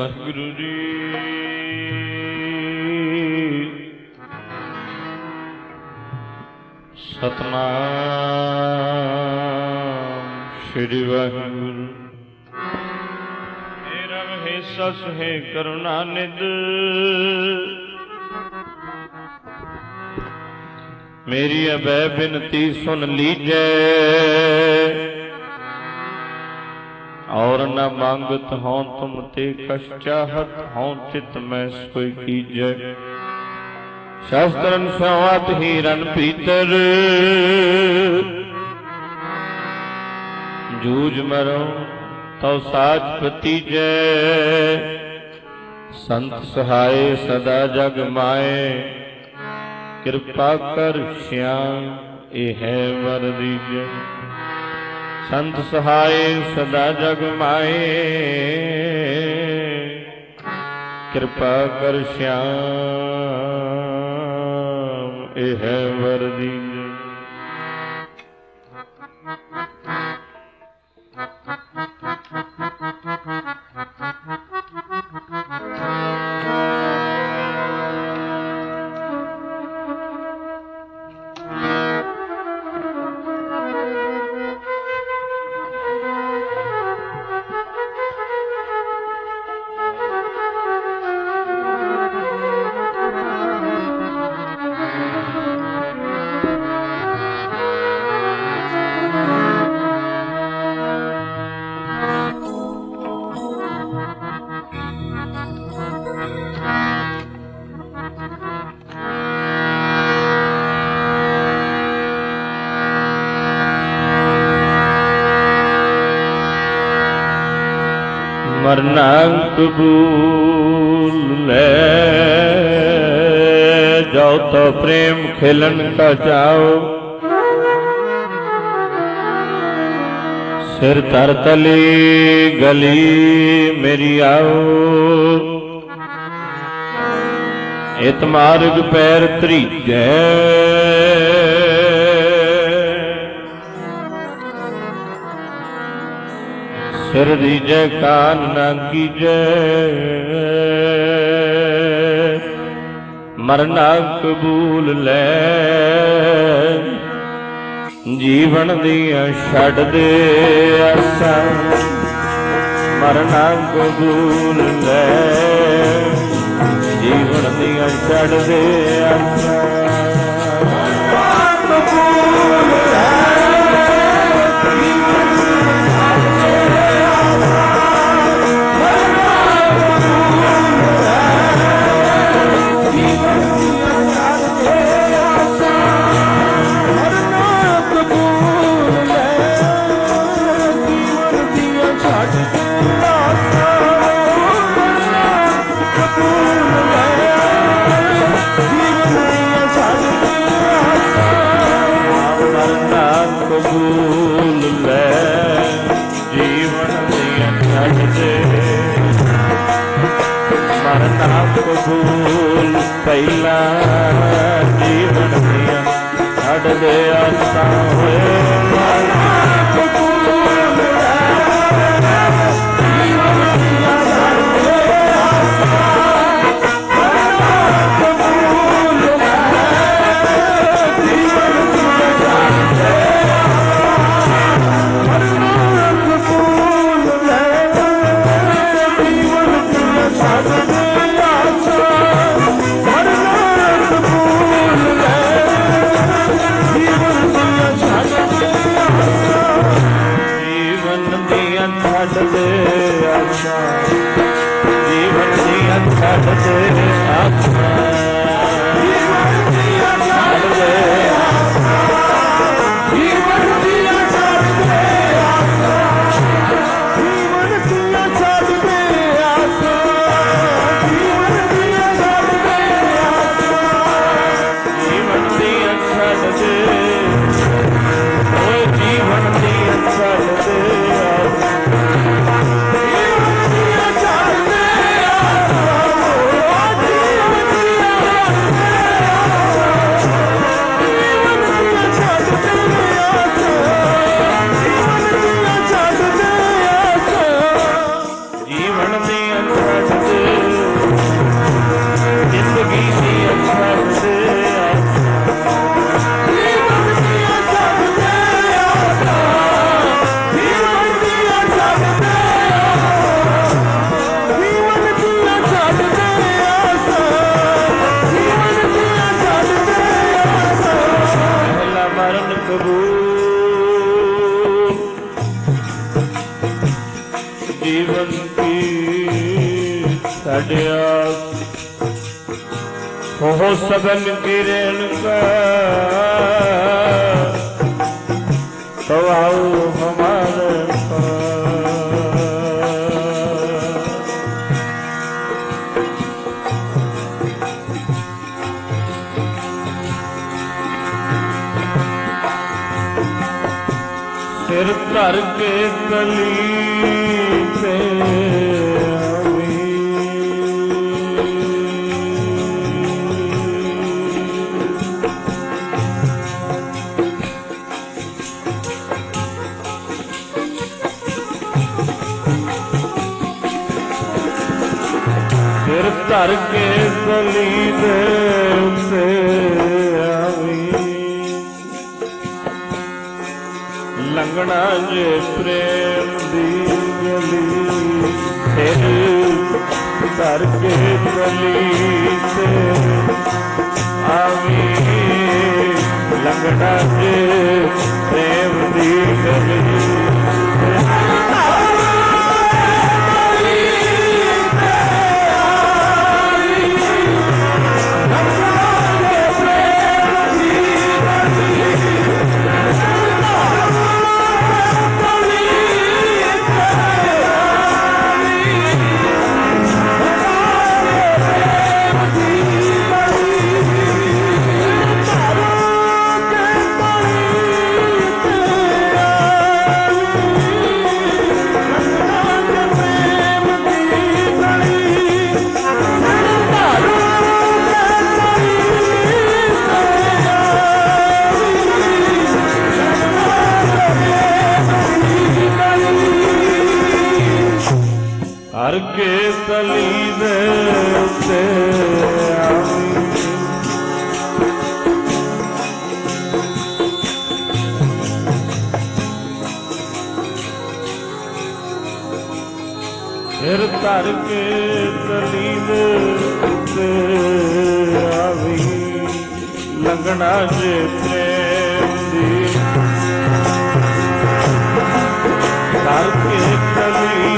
ਵਾਹਿਗੁਰੂ ਜੀ। ਸਤਨਾਮ ਸ੍ਰੀ ਵਾਹਿਗੁਰੂ। ਮੇਰਾ ਮਹੇਸ਼ਾ ਸੁਹੇ ਕਰੁਣਾ ਨਿਧ, ਮੇਰੀ ਅਬੈ ਬਿਨਤੀ ਸੁਨ ਲੀਜੈ। और न मांगत हों तुम ते कछ चाहत हों, चित में सोई कीजै। शास्त्रन संवात हीरन पीतर, जूझ मरो तो साज पतीजै। संत सहाय सदा जग माए, कृपा कर श्याम एह वर दीजै। संत सहाय सदा जग माए, कृपा कर श्याम एह वर दीजै। मरना कबूल ले जाओ तो प्रेम खिलन का जाओ। सिर तर तली गली मेरी आओ। इत मार्ग पैर त्रीजै, सिर दीजै कान न कीजै। मरना कबूल ले जीवन दियां छड्ड दे आसां। मरना कबूल ले जीवन दियां छड्ड दे आसां। कबूल ले जीवन दियां छड्ड दे। मरना कबूल पहला जीवन दियां छड्ड दे आसां होए। मरना कबूल ले जीवन दियां छड्ड दे आसां। मरना कबूल ले जीवन दियां छड्ड दे। जीवन दियां छड्ड दे आसां। जीवन दियां छड्ड दे आसां। जीवन दियां छड्ड दे आसां। जीवन दियां छड्ड दे आसां। जीवन दियां छड्ड दे आसां। जीवन दियां छड्ड दे ओए जीवन दियां छड्ड दे आसां। जीवन दियां छड्ड दे आसां। जीवन दियां जीवन की छड़िया हो सबन किरण का तो आओ हमारे सिर धर के गली पे सिर धर के गली से लंघना जे प्रेम दी गली सिर धर के गली से आवी लंघना जे प्रेम दी गली हर के तली दे सिर धर के तली दे आवी लंघना जे प्रेम दी धर के तली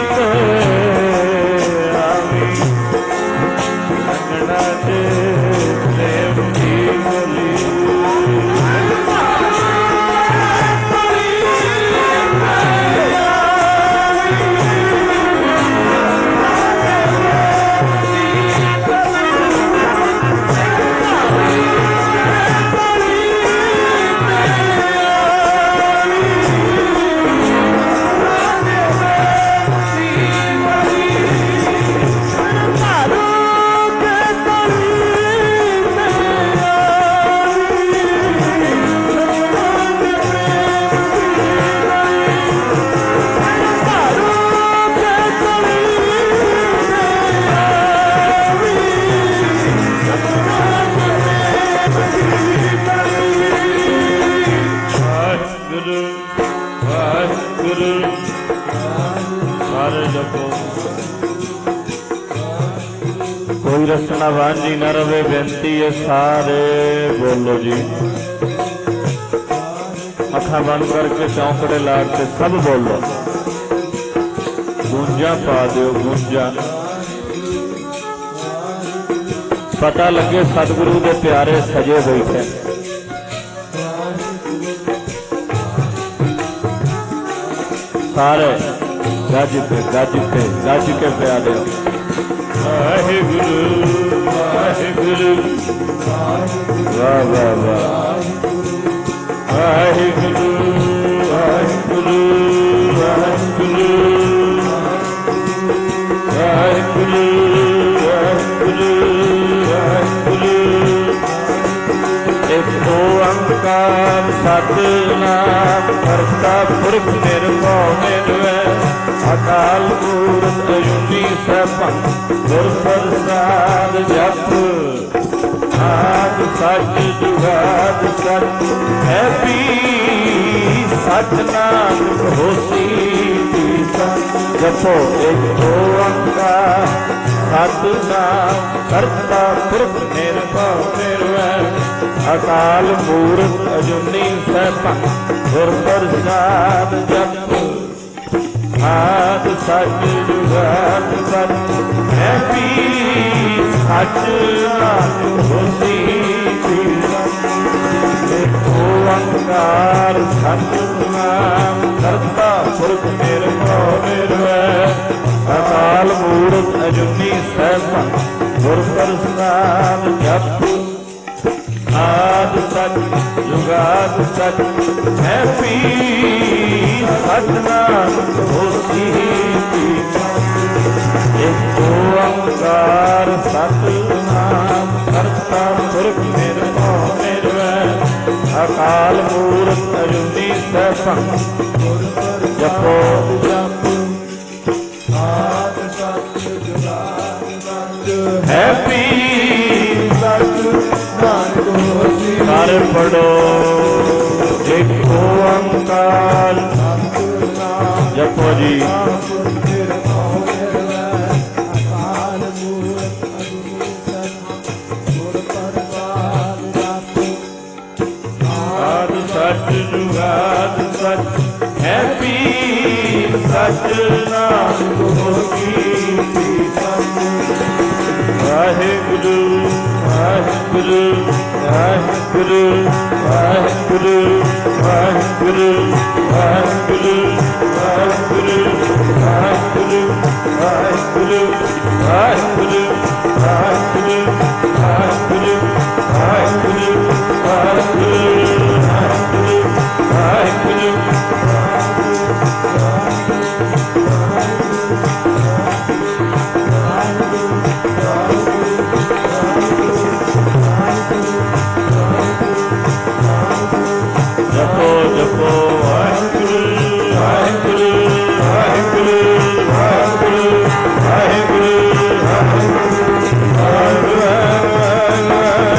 कोई रसना वांझी न रवे बेनती है सारे बोलो जी अखा बंद करके चौंकड़े लाग के सब बोलो गूंजा पा दो गूंजा पता लगे सतगुरु के प्यारे सजे बैठे सारे गज के प्यारे वाहिगुरु वाहिगुरु वाह वाह वाह वाहिगुरु वाहिगुरु वाहिगुरु वाहिगुरु वाहिगुरु वाहिगुरु एक ओंकार सतनाम करता पुरख निर्भव निर्वैर अकाल मूरत अजूनी सैभं गुर प्रसाद जप आद सच जुगाद सच है भी सच नानक होसी जपो एक ओंकार सतनाम करता पुरख निर्भव निर्वैर अकाल मूरत अजूनी सैभं गुर प्रसाद जप ਆਦ ਸੱਚ ਜੁਗਾਦ ਸੱਚ ਹੈ ਪੀਰ ਸੱਚ ਨਾਨਕ ਹੋਸੀ ਏਕੋ ਓੰਕਾਰ ਸਤਿਨਾਮ ਕਰਤਾ ਪੁਰਖ ਨਿਰਭਉ ਨਿਰਵੈਰ ਅਕਾਲ ਮੂਰਤ ਅਜੂਨੀ ਸੈਭੰ ਗੁਰ ਪ੍ਰਸਾਦ ਜਪ ਆਦ ਸੱਚ ਜੁਗਾਦ ਸੱਚ ਹੈ ਪੀਰ ਸਤਿਨਾਮ ਹੋਸੀ ਏਕੋ ਓੰਕਾਰ ਸਤਿਨਾਮ ਕਰਤਾ ਪੁਰਖ ਨਿਰਭਉ ਨਿਰਵੈਰ ਅਕਾਲ ਮੂਰਤ ਅਜੂਨੀ ਸੈਭੰ ਜਪੋ ਜਪ ਆਦ ਸੱਚ ਜੁਗਾਦ ਸੱਚ ਹੈ ਪੀਰ ਸਤਿਨਾਮ ਹੋਸੀ ਕਰ ਪੜੋ ਏਕੋ ਓੰਕਾਰ ਸਤਿਨਾਮ ਜਪੋ ਜੀ ਸੱਚ ਜੁਗਾਦ ਸੱਚ ਹੈ ਪੀਰ ਸਤਿਨਾਮ ਹੋਸੀ ਵਾਹਿਗੁਰੂ ਵਾਹਿਗੁਰੂ ਵਾਹਿਗੁਰੂ ਵਾਹਿਗੁਰੂ ਵਾਹਿਗੁਰੂ ਵਾਹਿਗੁਰੂ ਵਾਹਿਗੁਰੂ ਵਾਹਿਗੁਰੂ ਵਾਹਿਗੁਰੂ ਵਾਹਿਗੁਰੂ ਵਾਹਿਗੁਰੂ ਵਾਹਿਗੁਰੂ ਵਾਹਿਗੁਰੂ ਜਪੋ ਜਪੋ ਵਾਹਿਗੁਰੂ ਵਾਹਿਗੁਰੂ ਵਾਹਿਗੁਰੂ ਵਾਹਿਗੁਰੂ ਵਾਹਿਗੁਰੂ ਵਾਹਿਗੁਰੂ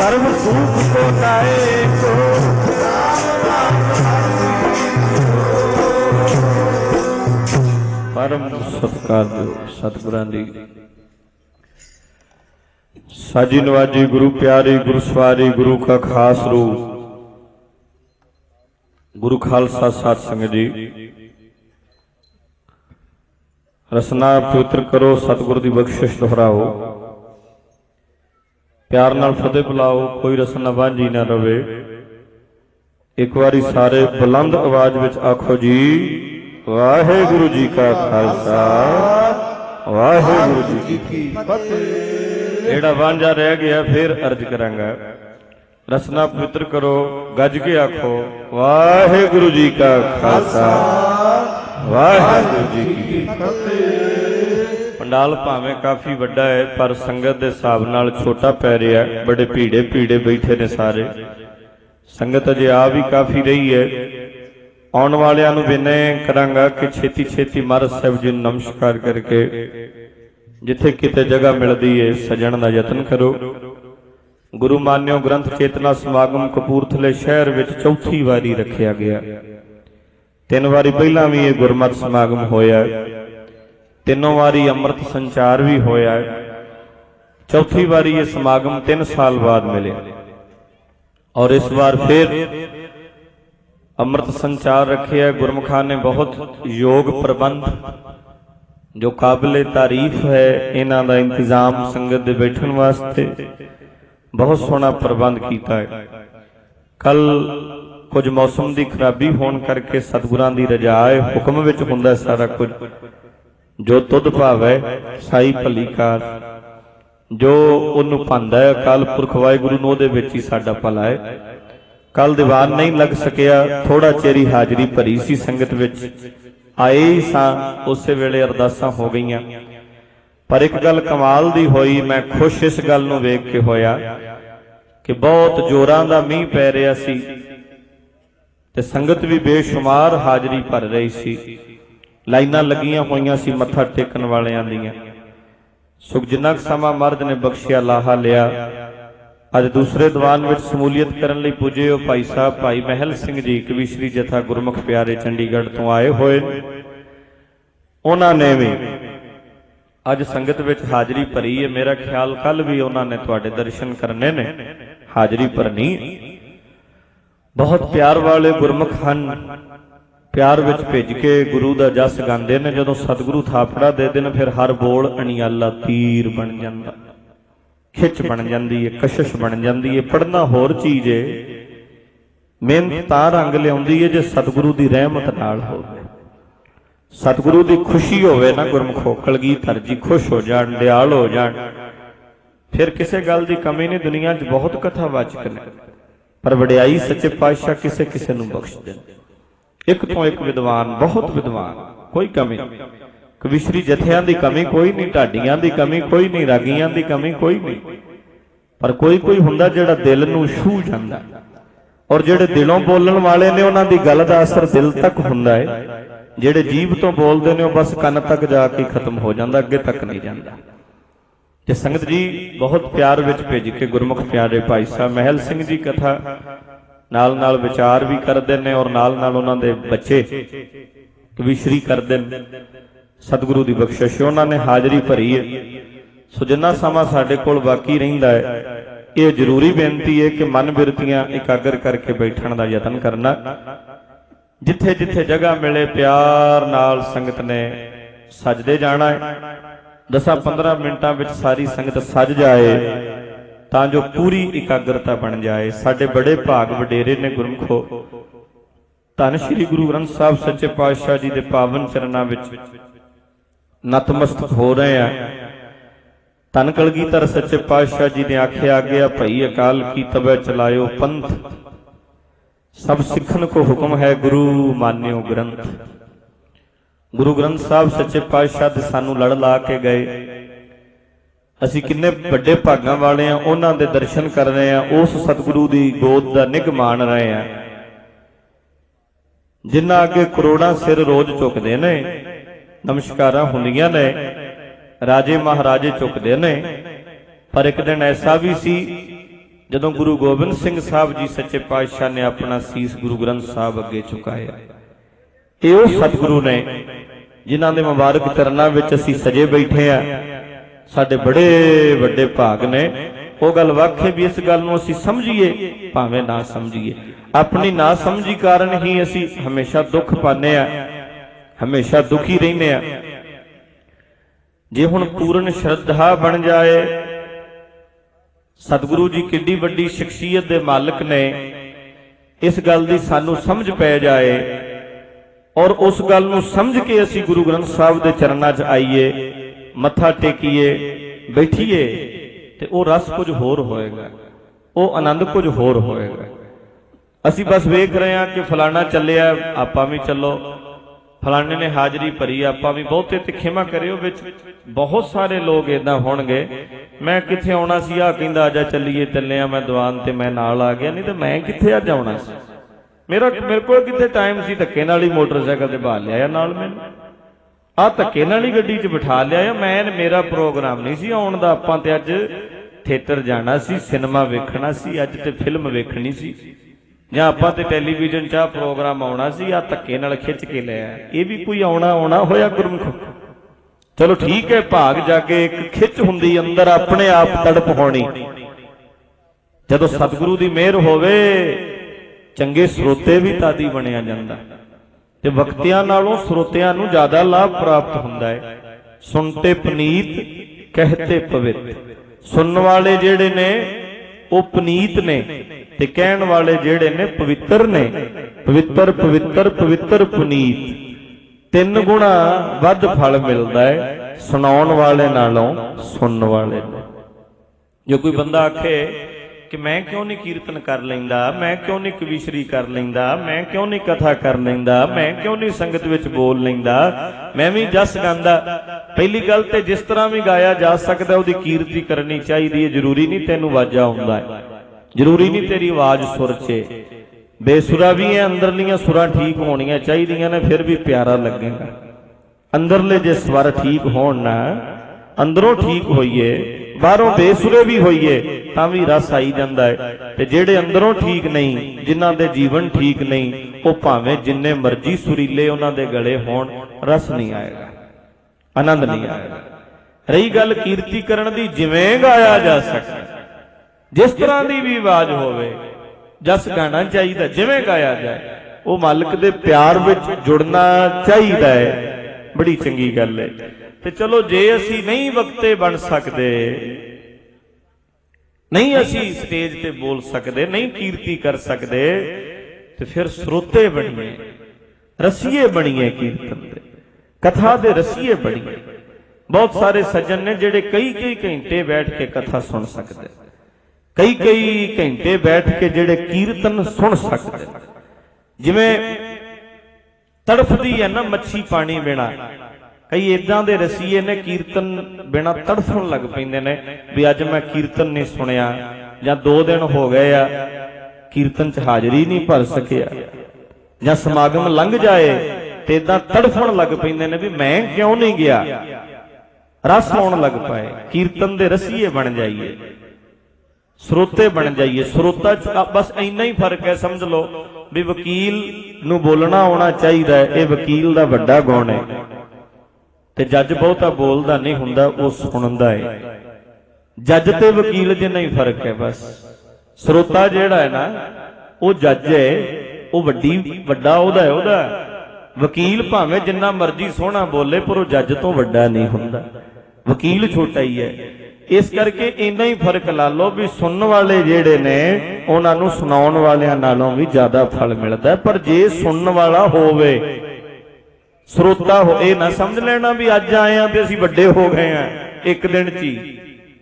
सर्व सुख को जाए को परम सत्कार सतगुरां दी साजी नवाजी गुरु प्यारी गुरु सवारी गुरु का खास रूप गुरु खालसा साध संगत जी रसना पवित्र करो सतगुरु की बख्शिश दोहराओ प्यार नाल फतेह बुलाओ कोई रसना वांझी ना रवे। एक बारी सारे बुलंद आवाज विच आखो जी वाहेगुरु जी का खालसा वाहेगुरु जी की फतेह। जेड़ा वांझा रह गया फिर अर्ज करांगा रसना पवित्र करो गज के आखो वाहेगुरु जी का खालसा वाहेगुरु जी की फतेह। पंडाल भावें काफ़ी वड्डा है पर संगत के हिसाब नाल छोटा पै रहा है। बड़े भीड़े भीड़े बैठे ने सारे संगत अजे आ भी काफ़ी रही है। आने वालियां नूं विनय करांगा कि छेती छेती महाराज साहब जी नूं नमस्कार करके जिथे किते जगह मिलती है सजण का यतन करो। गुरु मान्यो ग्रंथ चेतना समागम कपूरथले शहर विच चौथी वारी रखिया गया। 3 वारी पहला भी ये गुरमत समागम होया, 3 वारी अमृत संचार भी होया, चौथी वारी ये समागम 3 साल बाद मिले और इस बार फिर अमृत संचार रखे है। गुरमुखा ने बहुत योग प्रबंध जो काबिले तारीफ है इन्हां दा इंतजाम संगत दे बैठण वास्ते बहुत सोहना प्रबंध किया है। कल कुछ मौसम की खराबी होने करके सतगुरां दी रजा है हुक्म विच हुंदा सारा कुछ जो तुध भावै साई भली कार जो उन्नू पांदा है अकाल पुरख वाहिगुरू नूं उहदे विच ही साडा भला है। कल दीवान नहीं लग सकिया थोड़ा चेरी हाजरी भरी सी संगत विच आए ही सां उस वेले अरदासां हो गईयां पर एक गल कमाल दी होई। मैं खुश इस गल नूं वेख के होया कि बहुत जोरां दा मींह पै रिहा सी ते संगत भी बेशुमार हाजरी भर रही सी। लाइनां लगियां होईयां सी मत्था टेकण वालियां दीयां। सुख जिन्ना समा मर्द ने बख्शिया लाहा लिया। अज दूसरे दीवान विच समूलीयत करन लई पुजे हो भाई साहब भाई महल सिंह जी कविश्री जथा गुरमुख प्यारे चंडीगढ़ तो आए होए। उन्हां ने भी अज संगत विच हाजरी भरी है। मेरा ख्याल कल भी उन्होंने तुहाडे दर्शन करने ने हाजरी भरनी। बहुत प्यार वाले गुरमुख हन प्यार विच भेज के गुरु दा जस गांदे ने। जदों सतगुरु थापड़ा दे देन फिर हर बोल अणियाला तीर बन जांदा, खिच बन जांदी है, कशिश बन जांदी है। पढ़ना होर चीज है, मेहनत तां रंग लिआउंदी है जे सतगुरु दी रहमत नाल होवे, सतगुरु दी खुशी होवे ना। गुरमुखो कलगीधर जी खुश हो जाण, दयाल हो जाण, फिर किसी गल दी कमी नहीं। दुनिया च बहुत कथावाचक ने पर वडियाई सच्चे पातशाह किसे किसे नूं बख्श देण। एक तो एक विद्वान, बहुत विद्वान, कोई कमी नहीं। कविश्री जथियां दी कमी कोई नहीं, ढाडियां दी कमी कोई नहीं, रागियां दी कमी कोई नहीं। पर कोई कोई हुंदा जिहड़ा दिल नूं छूह जांदा और जिहड़े दिलों बोलण वाले ने उन्हां दी गल दा असर दिल तक हुंदा है। जिहड़े जीभ तो बोलते ने बस कन तक जाके खत्म हो जाता, अगे तक नहीं जाता। ते संगत जी बहुत प्यार विच भेज के गुरमुख प्यारे भाई साहब महल सिंह जी कथा नाल नाल विचार भी करते हैं और नाल नाल उन्हां दे बच्चे कविश्री करते हैं। सतगुरु की बख्शिश उन्होंने हाजरी भरी है। सो जिन्ना समा साडे कोल बाकी रहिंदा है ये जरूरी बेनती है कि मन बिरतियां एकागर करके बैठण दा यतन करना। जिथे जिथे जगह मिले प्यार नाल संगत ने सजदे जाना है। 10-15 मिनटां विच सारी संगत सज जाए तां जो पूरी एकाग्रता बन जाए। साडे बड़े भाग वडेरे ने गुरमुखो। धन श्री गुरु ग्रंथ साहब सच्चे पातशाह जी दे पावन चरनां विच नतमस्तक हो रहे हैं। धन कलगीधर सच्चे पातशाह जी ने आख्या गया भई अकाल की तबे चलायो पंथ, सब सिखन को हुक्म है गुरु मान्यो ग्रंथ। गुरु ग्रंथ साहब सच्चे पातशाह दे सानू लड़ ला के गए। असी किन्ने बड़े भागां वाले हैं, उन्हां दे दर्शन कर रहे हैं, उस सतगुरु दी गोद दा निग मान रहे हैं जिन्हां अगे करोड़ां सिर रोज झुकदे ने, नमस्कारां हुंदियां ने, राजे महाराजे झुकदे ने। पर एक दिन ऐसा भी सी ਜਦੋਂ ਗੁਰੂ ਗੋਬਿੰਦ ਸਿੰਘ ਸਾਹਿਬ ਜੀ ਸੱਚੇ ਪਾਤਸ਼ਾਹ ਨੇ ਆਪਣਾ ਸੀਸ ਗੁਰੂ ਗ੍ਰੰਥ ਸਾਹਿਬ ਅੱਗੇ ਝੁਕਾਇਆ, ਇਹ ਉਹ ਸਤਿਗੁਰੂ ਨੇ ਜਿਨ੍ਹਾਂ ਦੇ ਮੁਬਾਰਕ ਚਰਨਾਂ ਵਿੱਚ ਅਸੀਂ ਸਜੇ ਬੈਠੇ ਆ। ਸਾਡੇ ਬੜੇ ਵੱਡੇ ਭਾਗ ਨੇ। ਉਹ ਗੱਲ ਵਾਕਈ ਵੀ ਇਸ ਗੱਲ ਨੂੰ ਅਸੀਂ ਸਮਝੀਏ ਭਾਵੇਂ ਨਾ ਸਮਝੀਏ, ਆਪਣੀ ਨਾ ਸਮਝੀ ਕਾਰਨ ਹੀ ਅਸੀਂ ਹਮੇਸ਼ਾ ਦੁੱਖ ਪਾਉਂਦੇ ਆ, ਹਮੇਸ਼ਾ ਦੁਖੀ ਰਹਿੰਦੇ ਆ। ਜੇ ਹੁਣ ਪੂਰਨ ਸ਼ਰਧਾ ਬਣ ਜਾਏ, ਸਤਿਗੁਰੂ ਜੀ ਕਿੱਡੀ ਵੱਡੀ ਸ਼ਖਸੀਅਤ ਦੇ ਮਾਲਕ ਨੇ, ਇਸ ਗੱਲ ਦੀ ਸਾਨੂੰ ਸਮਝ ਪੈ ਜਾਏ ਔਰ ਉਸ ਗੱਲ ਨੂੰ ਸਮਝ ਕੇ ਅਸੀਂ ਗੁਰੂ ਗ੍ਰੰਥ ਸਾਹਿਬ ਦੇ ਚਰਨਾਂ 'ਚ ਆਈਏ, ਮੱਥਾ ਟੇਕੀਏ, ਬੈਠੀਏ, ਤੇ ਉਹ ਰਸ ਕੁਝ ਹੋਰ ਹੋਏਗਾ, ਉਹ ਆਨੰਦ ਕੁਝ ਹੋਰ ਹੋਏਗਾ। ਅਸੀਂ ਬਸ ਵੇਖ ਰਹੇ ਹਾਂ ਕਿ ਫਲਾਣਾ ਚੱਲਿਆ, ਆਪਾਂ ਵੀ ਚੱਲੋ, ਫਲਾਣੇ ਨੇ ਹਾਜ਼ਰੀ ਭਰੀ, ਆਪਾਂ ਵੀ। ਬਹੁਤੇ ਤੇ ਖਿਮਾ ਕਰਿਓ, ਵਿੱਚ ਬਹੁਤ ਸਾਰੇ ਲੋਕ ਏਦਾਂ ਹੋਣਗੇ, ਮੈਂ ਕਿੱਥੇ ਆਉਣਾ ਸੀ, ਆਹ ਕਹਿੰਦਾ ਆਜਾ ਚੱਲੀਏ, ਚੱਲਿਆ ਮੈਂ ਦੀਵਾਨ ਤੇ ਮੈਂ ਨਾਲ ਆ ਗਿਆ, ਨਹੀਂ ਤੇ ਮੈਂ ਕਿੱਥੇ ਅੱਜ ਆਉਣਾ ਸੀ, ਮੇਰੇ ਕੋਲ ਕਿੱਥੇ ਟਾਈਮ ਸੀ। ਧੱਕੇ ਨਾਲ ਹੀ ਮੋਟਰਸਾਈਕਲ ਤੇ ਬਾਹਰ ਲਿਆਇਆ ਨਾਲ, ਮੈਨੂੰ ਆਹ ਧੱਕੇ ਨਾਲ ਹੀ ਗੱਡੀ 'ਚ ਬਿਠਾ ਲਿਆਇਆ। ਮੇਰਾ ਪ੍ਰੋਗਰਾਮ ਨਹੀਂ ਸੀ ਆਉਣ ਦਾ, ਆਪਾਂ ਤੇ ਅੱਜ ਥੀਏਟਰ ਜਾਣਾ ਸੀ, ਸਿਨੇਮਾ ਵੇਖਣਾ ਸੀ, ਅੱਜ ਤੇ ਫਿਲਮ ਵੇਖਣੀ ਸੀ, ਜਾਂ ਆਪਾਂ ਤੇ ਟੈਲੀਵਿਜ਼ਨ 'ਚ ਪ੍ਰੋਗਰਾਮ ਆਉਣਾ ਸੀ, ਆਹ ਧੱਕੇ ਨਾਲ ਖਿੱਚ ਕੇ ਲਿਆ। ਇਹ ਵੀ ਕੋਈ ਆਉਣਾ ਹੋਇਆ ਗੁਰਮੁਖ? ਚਲੋ ਠੀਕ ਹੈ, ਭਾਗ ਜਾ ਕੇ ਇੱਕ ਖਿੱਚ ਹੁੰਦੀ ਅੰਦਰ, ਆਪਣੇ ਆਪ ਤੜਪ ਹੋਣੀ। ਜਦੋਂ ਸਤਿਗੁਰੂ ਦੀ ਮਿਹਰ ਹੋਵੇ, ਚੰਗੇ ਸਰੋਤੇ ਵੀ ਤਾਦੀ ਬਣਿਆ ਜਾਂਦਾ, ਤੇ ਵਕਤਿਆਂ ਨਾਲੋਂ ਸਰੋਤਿਆਂ ਨੂੰ ਜ਼ਿਆਦਾ ਲਾਭ ਪ੍ਰਾਪਤ ਹੁੰਦਾ ਹੈ। ਸੁਣਤੇ ਪਨੀਤ ਕਹਤੇ ਪਵਿੱਤ। ਸੁਣਨ ਵਾਲੇ ਜਿਹੜੇ ਨੇ ਉਹ ਪਨੀਤ ਨੇ, ਤੇ ਕਹਿਣ ਵਾਲੇ ਜਿਹੜੇ ਨੇ ਪਵਿੱਤਰ ਨੇ। ਪਵਿੱਤਰ ਪਵਿੱਤਰ ਪਵਿੱਤਰ ਪੁਨੀਤ, 3 ਗੁਣਾ ਵੱਧ ਫਲ ਮਿਲਦਾ ਹੈ ਸੁਣਾਉਣ ਵਾਲੇ ਨਾਲੋਂ ਸੁਣਨ ਵਾਲੇ ਨੂੰ। ਜੇ ਕੋਈ ਬੰਦਾ ਆਖੇ ਕਿ ਮੈਂ ਕਿਉਂ ਨਹੀਂ ਕੀਰਤਨ ਕਰ ਲੈਂਦਾ, ਮੈਂ ਕਿਉਂ ਨਹੀਂ ਕਵੀਸ਼ਰੀ ਕਰ ਲੈਂਦਾ, ਮੈਂ ਕਿਉਂ ਨਹੀਂ ਕਥਾ ਕਰ ਲੈਂਦਾ, ਮੈਂ ਕਿਉਂ ਨਹੀਂ ਸੰਗਤ ਵਿੱਚ ਬੋਲ ਲੈਂਦਾ, ਮੈਂ ਵੀ ਜਸ ਗਾਉਂਦਾ। ਪਹਿਲੀ ਗੱਲ ਤੇ ਜਿਸ ਤਰ੍ਹਾਂ ਵੀ ਗਾਇਆ ਜਾ ਸਕਦਾ ਉਹਦੀ ਕੀਰਤੀ ਕਰਨੀ ਚਾਹੀਦੀ ਹੈ। ਜ਼ਰੂਰੀ ਨਹੀਂ ਤੈਨੂੰ ਵਾਜਾ ਆਉਂਦਾ ਹੈ, ਜ਼ਰੂਰੀ ਨਹੀਂ ਤੇਰੀ ਆਵਾਜ਼ ਸੁਰ 'ਚ। ਬੇਸੁਰਾ ਵੀ ਹੈ, ਅੰਦਰਲੀਆਂ ਸੁਰਾਂ ਠੀਕ ਹੋਣੀਆਂ ਚਾਹੀਦੀਆਂ ਨੇ, ਫਿਰ ਵੀ ਪਿਆਰਾ ਲੱਗੇਗਾ। ਅੰਦਰਲੇ ਜੇ ਸਵਰ ਠੀਕ ਹੋਣ ਨਾ, ਅੰਦਰੋਂ ਠੀਕ ਹੋਈਏ, ਬਾਹਰੋਂ ਬੇਸੁਰੇ ਵੀ ਹੋਈਏ, ਤਾਂ ਵੀ ਰਸ ਆਈ ਜਾਂਦਾ ਹੈ। ਤੇ ਜਿਹੜੇ ਅੰਦਰੋਂ ਠੀਕ ਨਹੀਂ, ਜਿਨ੍ਹਾਂ ਦੇ ਜੀਵਨ ਠੀਕ ਨਹੀਂ, ਉਹ ਭਾਵੇਂ ਜਿੰਨੇ ਮਰਜ਼ੀ ਸੁਰੀਲੇ ਉਹਨਾਂ ਦੇ ਗਲੇ ਹੋਣ, ਰਸ ਨਹੀਂ ਆਏਗਾ, ਆਨੰਦ ਨਹੀਂ ਆਏਗਾ। ਰਹੀ ਗੱਲ ਕੀਰਤੀ ਕਰਨ ਦੀ, ਜਿਵੇਂ ਗਾਇਆ ਜਾ ਸਕਦਾ, ਜਿਸ ਤਰ੍ਹਾਂ ਦੀ ਵੀ ਆਵਾਜ਼ ਹੋਵੇ, ਜਸ ਗਾਣਾ ਚਾਹੀਦਾ, ਜਿਵੇਂ ਗਾਇਆ ਜਾਏ। ਉਹ ਮਾਲਕ ਦੇ ਪਿਆਰ ਵਿੱਚ ਜੁੜਨਾ ਚਾਹੀਦਾ ਹੈ, ਬੜੀ ਚੰਗੀ ਗੱਲ ਹੈ। ਤੇ ਚਲੋ ਜੇ ਅਸੀਂ ਨਹੀਂ ਵਕਤੇ ਬਣ ਸਕਦੇ, ਨਹੀਂ ਅਸੀਂ ਸਟੇਜ ਤੇ ਬੋਲ ਸਕਦੇ, ਨਹੀਂ ਕੀਰਤੀ ਕਰ ਸਕਦੇ, ਤੇ ਫਿਰ ਸਰੋਤੇ ਬਣੀਏ, ਰਸੀਏ ਬਣੀਏ, ਕੀਰਤਨ ਦੇ ਕਥਾ ਦੇ ਰਸੀਏ ਬਣੀਏ। ਬਹੁਤ ਸਾਰੇ ਸੱਜਣ ਨੇ ਜਿਹੜੇ ਕਈ ਘੰਟੇ ਬੈਠ ਕੇ ਕਥਾ ਸੁਣ ਸਕਦੇ, ਕਈ ਘੰਟੇ ਬੈਠ ਕੇ ਜਿਹੜੇ ਕੀਰਤਨ ਸੁਣ ਸਕਦੇ। ਜਿਵੇਂ ਤੜਫਦੀ ਹੈ ਨਾ ਮੱਛੀ ਪਾਣੀ ਬਿਨਾ, ਕਈ ਇਦਾਂ ਦੇ ਰਸੀਏ ਨੇ ਕੀਰਤਨ ਬਿਨਾ ਤੜਫਣ ਲੱਗ ਪੈਂਦੇ ਨੇ ਵੀ ਅੱਜ ਮੈਂ ਕੀਰਤਨ ਨਹੀਂ ਸੁਣਿਆ, ਜਾਂ 2 ਦਿਨ ਹੋ ਗਏ ਆ ਕੀਰਤਨ 'ਚ ਹਾਜ਼ਰੀ ਨਹੀਂ ਭਰ ਸਕਿਆ, ਜਾਂ ਸਮਾਗਮ ਲੰਘ ਜਾਏ ਤੇ ਇਦਾਂ ਤੜਫਣ ਲੱਗ ਪੈਂਦੇ ਨੇ ਵੀ ਮੈਂ ਕਿਉਂ ਨਹੀਂ ਗਿਆ। ਰਸ ਆਉਣ ਲੱਗ ਪਏ, ਕੀਰਤਨ ਦੇ ਰਸੀਏ ਬਣ ਜਾਈਏ, ਸਰੋਤੇ ਬਣ ਜਾਈਏ। ਸਰੋਤਾ 'ਚ ਬਸ ਇੰਨਾ ਹੀ ਫਰਕ ਹੈ, ਸਮਝ ਲਓ ਵੀ ਵਕੀਲ ਨੂੰ ਬੋਲਣਾ ਆਉਣਾ ਚਾਹੀਦਾ ਹੈ, ਇਹ ਵਕੀਲ ਦਾ ਵੱਡਾ ਗੁਣ ਹੈ। ਤੇ ਜੱਜ ਬਹੁਤਾ ਬੋਲਦਾ ਨਹੀਂ ਹੁੰਦਾ, ਉਹ ਸੁਣਦਾ ਹੈ। ਜੱਜ ਤੇ ਵਕੀਲ ਜਿੰਨਾ ਹੀ ਫਰਕ ਹੈ ਬਸ। ਸਰੋਤਾ ਜਿਹੜਾ ਹੈ ਨਾ, ਉਹ ਜੱਜ ਹੈ, ਉਹ ਵੱਡਾ ਉਹਦਾ ਹੈ, ਉਹਦਾ। ਵਕੀਲ ਭਾਵੇਂ ਜਿੰਨਾ ਮਰਜ਼ੀ ਸੋਹਣਾ ਬੋਲੇ, ਪਰ ਉਹ ਜੱਜ ਤੋਂ ਵੱਡਾ ਨਹੀਂ ਹੁੰਦਾ, ਵਕੀਲ ਛੋਟਾ ਹੀ ਹੈ। ਇਸ ਕਰਕੇ ਇੰਨਾ ਹੀ ਫਰਕ ਲਾ ਲਓ ਵੀ ਸੁਣਨ ਵਾਲੇ ਜਿਹੜੇ ਨੇ ਉਹਨਾਂ ਨੂੰ ਸੁਣਾਉਣ ਵਾਲਿਆਂ ਨਾਲੋਂ ਵੀ ਜ਼ਿਆਦਾ ਫਲ ਮਿਲਦਾ। ਪਰ ਜੇ ਸੁਣਨ ਵਾਲਾ ਹੋਵੇ, ਸਰੋਤਾ ਹੋ, ਇਹ ਨਾ ਸਮਝ ਲੈਣਾ ਵੀ ਅੱਜ ਆਏ ਆ ਤੇ ਅਸੀਂ ਵੱਡੇ ਹੋ ਗਏ ਆ ਇੱਕ ਦਿਨ 'ਚ ਹੀ।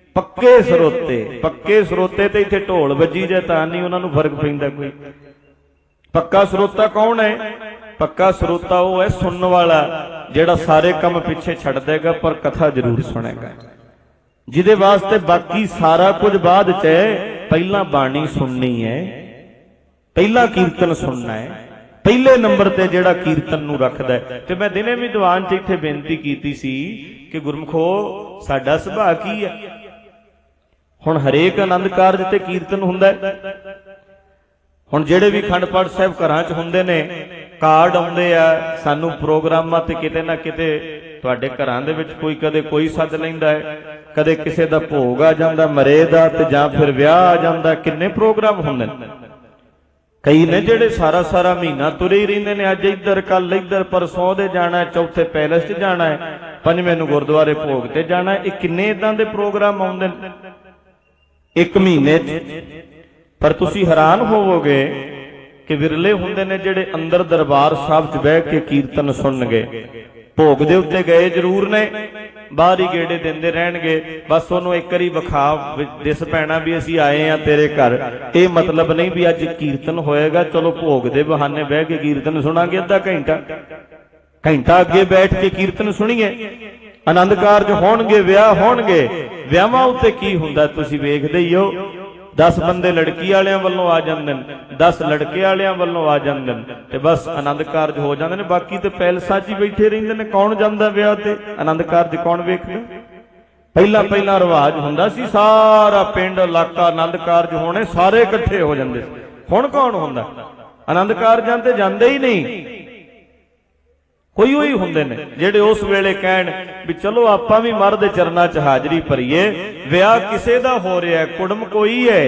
ਪੱਕੇ ਸਰੋਤੇ ਤੇ ਇੱਥੇ ਢੋਲ ਵੱਜੀ ਜਾਏ ਤਾਂ ਨਹੀਂ ਉਹਨਾਂ ਨੂੰ ਫਰਕ ਪੈਂਦਾ ਕੋਈ। ਪੱਕਾ ਸਰੋਤਾ ਕੌਣ ਹੈ? ਪੱਕਾ ਸਰੋਤਾ ਉਹ ਹੈ ਸੁਣਨ ਵਾਲਾ, ਜਿਹੜਾ ਸਾਰੇ ਕੰਮ ਪਿੱਛੇ ਛੱਡ ਦੇਗਾ ਪਰ ਕਥਾ ਜ਼ਰੂਰ ਸੁਣੇਗਾ, ਜਿਹਦੇ ਵਾਸਤੇ ਬਾਕੀ ਸਾਰਾ ਕੁਝ ਬਾਅਦ 'ਚ ਹੈ। ਪਹਿਲਾਂ ਬਾਣੀ ਸੁਣਨੀ ਹੈ, ਪਹਿਲਾਂ ਕੀਰਤਨ ਸੁਣਨਾ ਹੈ, ਪਹਿਲੇ ਨੰਬਰ ਤੇ ਜਿਹੜਾ ਕੀਰਤਨ ਨੂੰ ਰੱਖਦਾ ਹੈ। ਤੇ ਮੈਂ ਦਿਨੇ ਵੀ ਦੀਵਾਨ 'ਚ ਇੱਥੇ ਬੇਨਤੀ ਕੀਤੀ ਸੀ ਕਿ ਗੁਰਮਖੋ ਸਾਡਾ ਸੁਭਾਅ ਕੀ ਹੈ? ਹੁਣ ਹਰੇਕ ਆਨੰਦ ਕਾਰਜ ਤੇ ਕੀਰਤਨ ਹੁੰਦਾ। ਹੁਣ ਜਿਹੜੇ ਵੀ ਅਖੰਡ ਪਾਠ ਸਾਹਿਬ ਘਰਾਂ 'ਚ ਹੁੰਦੇ ਨੇ, ਕਾਰਡ ਆਉਂਦੇ ਆ ਸਾਨੂੰ ਪ੍ਰੋਗਰਾਮਾਂ ਤੇ, ਕਿਤੇ ਨਾ ਕਿਤੇ ਤੁਹਾਡੇ ਘਰਾਂ ਦੇ ਵਿੱਚ ਕੋਈ ਕਦੇ ਕੋਈ ਸੱਦ ਲੈਂਦਾ ਹੈ, ਕਦੇ ਕਿਸੇ ਦਾ ਭੋਗ ਆ ਜਾਂਦਾ ਮਰੇ ਦਾ, ਤੇ ਜਾਂ ਫਿਰ ਵਿਆਹ ਆ ਜਾਂਦਾ। ਕਿੰਨੇ ਪ੍ਰੋਗਰਾਮ ਹੁੰਦੇ ਨੇ। ਕਈ ਨੇ ਜਿਹੜੇ ਸਾਰਾ ਸਾਰਾ ਮਹੀਨਾ ਤੁਰੇ ਹੀ ਰਹਿੰਦੇ ਨੇ, ਅੱਜ ਇੱਧਰ ਕੱਲ ਇੱਧਰ, ਪਰਸੋਂ ਦੇ ਜਾਣਾ, ਚੌਥੇ ਪੈਲਸ 'ਚ ਜਾਣਾ ਹੈ, ਪੰਜਵੇਂ ਨੂੰ ਗੁਰਦੁਆਰੇ ਭੋਗ ਤੇ ਜਾਣਾ। ਇਹ ਕਿੰਨੇ ਇਦਾਂ ਦੇ ਪ੍ਰੋਗਰਾਮ ਆਉਂਦੇ ਨੇ ਇੱਕ ਮਹੀਨੇ 'ਚ। ਪਰ ਤੁਸੀਂ ਹੈਰਾਨ ਹੋਵੋਗੇ ਕਿ ਵਿਰਲੇ ਹੁੰਦੇ ਨੇ ਜਿਹੜੇ ਅੰਦਰ ਦਰਬਾਰ ਸਾਹਿਬ 'ਚ ਬਹਿ ਕੇ ਕੀਰਤਨ ਸੁਣਨਗੇ। ਭੋਗ ਦੇ ਉੱਤੇ ਗਏ ਜ਼ਰੂਰ ਨੇ, ਬਾਹਰ ਹੀ ਗੇੜੇ ਦਿੰਦੇ ਰਹਿਣਗੇ। ਬਸ ਉਹਨੂੰ ਇੱਕ ਵਾਰੀ ਵਿਖਾ ਦਿਸ ਪੈਣਾ ਵੀ ਅਸੀਂ ਆਏ ਆ ਤੇਰੇ ਘਰ। ਇਹ ਮਤਲਬ ਨਹੀਂ ਵੀ ਅੱਜ ਕੀਰਤਨ ਹੋਏਗਾ, ਚਲੋ ਭੋਗ ਦੇ ਬਹਾਨੇ ਬਹਿ ਕੇ ਕੀਰਤਨ ਸੁਣਾਂਗੇ, ਅੱਧਾ ਘੰਟਾ ਅੱਗੇ ਬੈਠ ਕੇ ਕੀਰਤਨ ਸੁਣੀਏ। ਆਨੰਦ ਕਾਰਜ ਹੋਣਗੇ, ਵਿਆਹ ਹੋਣਗੇ। ਵਿਆਹਾਂ ਉੱਤੇ ਕੀ ਹੁੰਦਾ ਤੁਸੀਂ ਵੇਖਦੇ ਹੀ ਹੋ। 10 ਬੰਦੇ ਲੜਕੀ ਵਾਲਿਆਂ ਵੱਲੋਂ ਆ ਜਾਂਦੇ ਨੇ, 10 ਲੜਕੇ ਵਾਲਿਆਂ ਵੱਲੋਂ ਆ ਜਾਂਦੇ ਨੇ, ਤੇ ਬਸ ਆਨੰਦ ਕਾਰਜ ਹੋ ਜਾਂਦੇ ਨੇ। ਬਾਕੀ ਤੇ ਪੈਲਸਾਂ 'ਚ ਹੀ ਬੈਠੇ ਰਹਿੰਦੇ ਨੇ। ਕੌਣ ਜਾਂਦਾ ਵਿਆਹ ਤੇ? ਆਨੰਦ ਕਾਰਜ ਕੌਣ ਵੇਖਦਾ? ਪਹਿਲਾਂ ਰਿਵਾਜ ਹੁੰਦਾ ਸੀ ਸਾਰਾ ਪਿੰਡ ਇਲਾਕਾ ਆਨੰਦ ਕਾਰਜ ਹੋਣੇ, ਸਾਰੇ ਇਕੱਠੇ ਹੋ ਜਾਂਦੇ ਸੀ। ਹੁਣ ਕੌਣ ਹੁੰਦਾ? ਆਨੰਦ ਕਾਰਜਾਂ ਤੇ ਜਾਂਦੇ ਹੀ ਨਹੀਂ। ਕੋਈ ਹੋਈ ਹੁੰਦੇ ਨੇ ਜਿਹੜੇ ਉਸ ਵੇਲੇ ਕਹਿਣ ਵੀ ਚਲੋ ਆਪਾਂ ਵੀ ਮਰ ਦੇ ਚਰਨਾਂ 'ਚ ਹਾਜ਼ਰੀ ਭਰੀਏ। ਵਿਆਹ ਕਿਸੇ ਦਾ ਹੋ ਰਿਹਾ, ਕੁੜਮ ਕੋਈ ਹੈ,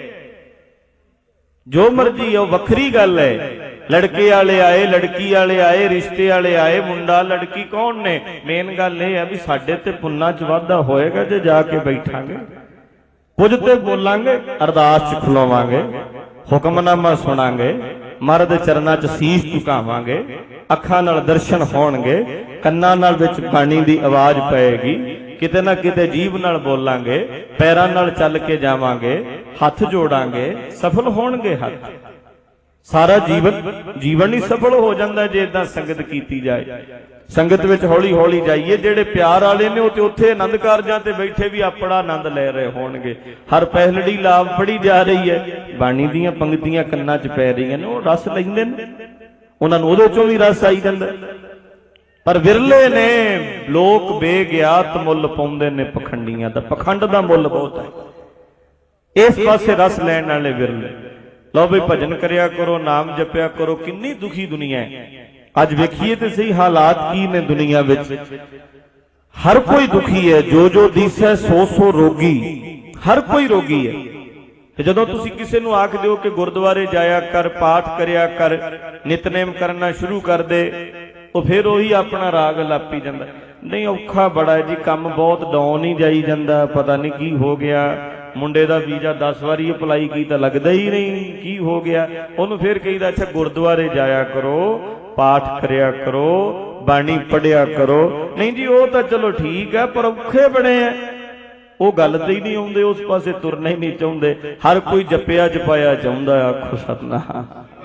ਜੋ ਮਰਜ਼ੀ ਹੈ, ਉਹ ਵੱਖਰੀ ਗੱਲ ਹੈ। ਲੜਕੇ ਵਾਲੇ ਆਏ, ਲੜਕੀ ਵਾਲੇ ਆਏ, ਰਿਸ਼ਤੇ ਵਾਲੇ ਆਏ, ਮੁੰਡਾ ਲੜਕੀ ਕੌਣ ਨੇ? ਮੇਨ ਗੱਲ ਇਹ ਹੈ ਵੀ ਸਾਡੇ ਤੇ ਪੁੰਨਾਂ 'ਚ ਵਾਧਾ ਹੋਏਗਾ ਜੇ ਜਾ ਕੇ ਬੈਠਾਂਗੇ, ਕੁਝ ਤੇ ਬੋਲਾਂਗੇ, ਅਰਦਾਸ 'ਚ ਖਲੋਵਾਂਗੇ, ਹੁਕਮਨਾਮਾ ਸੁਣਾਂਗੇ, ਮਰਦ ਚਰਨਾਂ 'ਚ ਸੀਸ ਝੁਕਾਵਾਂਗੇ, ਅੱਖਾਂ ਨਾਲ ਦਰਸ਼ਨ ਹੋਣਗੇ, ਕੰਨਾਂ ਨਾਲ ਵਿੱਚ ਬਾਣੀ ਦੀ ਆਵਾਜ਼ ਪਏਗੀ, ਕਿਤੇ ਨਾ ਕਿਤੇ ਜੀਭ ਨਾਲ ਬੋਲਾਂਗੇ, ਪੈਰਾਂ ਨਾਲ ਚੱਲ ਕੇ ਜਾਵਾਂਗੇ, ਹੱਥ ਜੋੜਾਂਗੇ, ਸਫਲ ਹੋਣਗੇ ਹੱਥ। ਸਾਰਾ ਜੀਵਨ ਹੀ ਸਫਲ ਹੋ ਜਾਂਦਾ ਜੇ ਇਦਾਂ ਸੰਗਤ ਕੀਤੀ ਜਾਏ। ਸੰਗਤ ਵਿੱਚ ਹੌਲੀ ਹੌਲੀ ਜਾਈਏ। ਜਿਹੜੇ ਪਿਆਰ ਵਾਲੇ ਨੇ ਉਹ ਤੇ ਉੱਥੇ ਆਨੰਦ ਕਾਰਜਾਂ ਤੇ ਬੈਠੇ ਵੀ ਆਪਣਾ ਆਨੰਦ ਲੈ ਰਹੇ ਹੋਣਗੇ। ਹਰ ਪਹਿਲੜੀ ਲਾਭ ਫੜੀ ਜਾ ਰਹੀ ਹੈ, ਬਾਣੀ ਦੀਆਂ ਪੰਕਤੀਆਂ ਕੰਨਾਂ 'ਚ ਪੈ ਰਹੀਆਂ ਨੇ, ਉਹ ਰਸ ਲੈਂਦੇ ਨੇ, ਉਹਨਾਂ ਨੂੰ ਉਹਦੇ ਚੋਂ ਵੀ ਰਸ ਆਈ ਜਾਂਦਾ। ਪਰ ਵਿਰਲੇ ਨੇ ਲੋਕ ਬੇਗਿਆਤ ਮੁੱਲ ਪਾਉਂਦੇ ਨੇ ਪਖੰਡੀਆਂ ਦਾ। ਪਖੰਡ ਦਾ ਮੁੱਲ ਬਹੁਤ ਹੈ। ਇਸ ਪਾਸੇ ਰਸ ਲੈਣ ਵਾਲੇ ਵਿਰਲੇ। ਲਓ ਵੀ ਭਜਨ ਕਰਿਆ ਕਰੋ, ਨਾਮ ਜਪਿਆ ਕਰੋ। ਕਿੰਨੀ ਦੁਖੀ ਦੁਨੀਆ ਹੈ ਅੱਜ। ਵੇਖੀਏ ਤੇ ਸਹੀ ਹਾਲਾਤ ਕੀ ਨੇ ਦੁਨੀਆ ਵਿੱਚ। ਹਰ ਕੋਈ ਦੁਖੀ ਹੈ। ਜੋ ਦਿਸੈ ਸੋ ਰੋਗੀ। ਹਰ ਕੋਈ ਰੋਗੀ ਹੈ। ਤੇ ਜਦੋਂ ਤੁਸੀਂ ਕਿਸੇ ਨੂੰ ਆਖ ਦਿਓ ਕਿ ਗੁਰਦੁਆਰੇ ਜਾਇਆ ਕਰ, ਪਾਠ ਕਰਿਆ ਕਰ, ਨਿਤਨੇਮ ਕਰਨਾ ਸ਼ੁਰੂ ਕਰ ਦੇ, ਉਹ ਫਿਰ ਉਹੀ ਆਪਣਾ ਰਾਗ ਲਾਪੀ ਜਾਂਦਾ। ਨਹੀਂ ਔਖਾ ਬੜਾ ਹੈ ਜੀ, ਕੰਮ ਬਹੁਤ ਡਾਊਨ ਹੀ ਜਾਈ ਜਾਂਦਾ, ਪਤਾ ਨਹੀਂ ਕੀ ਹੋ ਗਿਆ। ਮੁੰਡੇ ਦਾ ਵੀਜ਼ਾ 10 ਵਾਰੀ ਅਪਲਾਈ ਕੀਤਾ, ਲੱਗਦਾ ਹੀ ਨਹੀਂ, ਕੀ ਹੋ ਗਿਆ। ਉਹਨੂੰ ਫਿਰ ਕਹੀਦਾ ਅੱਛਾ ਗੁਰਦੁਆਰੇ ਜਾਇਆ ਕਰੋ, ਪਾਠ ਕਰਿਆ ਕਰੋ, ਬਾਣੀ ਪੜਿਆ ਕਰੋ। ਨਹੀਂ ਜੀ ਉਹ ਤਾਂ ਚਲੋ ਠੀਕ ਹੈ, ਪਰ ਔਖੇ ਬੜੇ ਆ। ਉਹ ਗੱਲ ਤੇ ਹੀ ਨਹੀਂ ਆਉਂਦੇ, ਉਸ ਪਾਸੇ ਤੁਰਨਾ ਹੀ ਨਹੀਂ ਚਾਹੁੰਦੇ। ਹਰ ਕੋਈ ਜਪਿਆ ਜਪਾਇਆ ਚਾਹੁੰਦਾ। ਆਖੋ ਸਤਿਨਾਮ।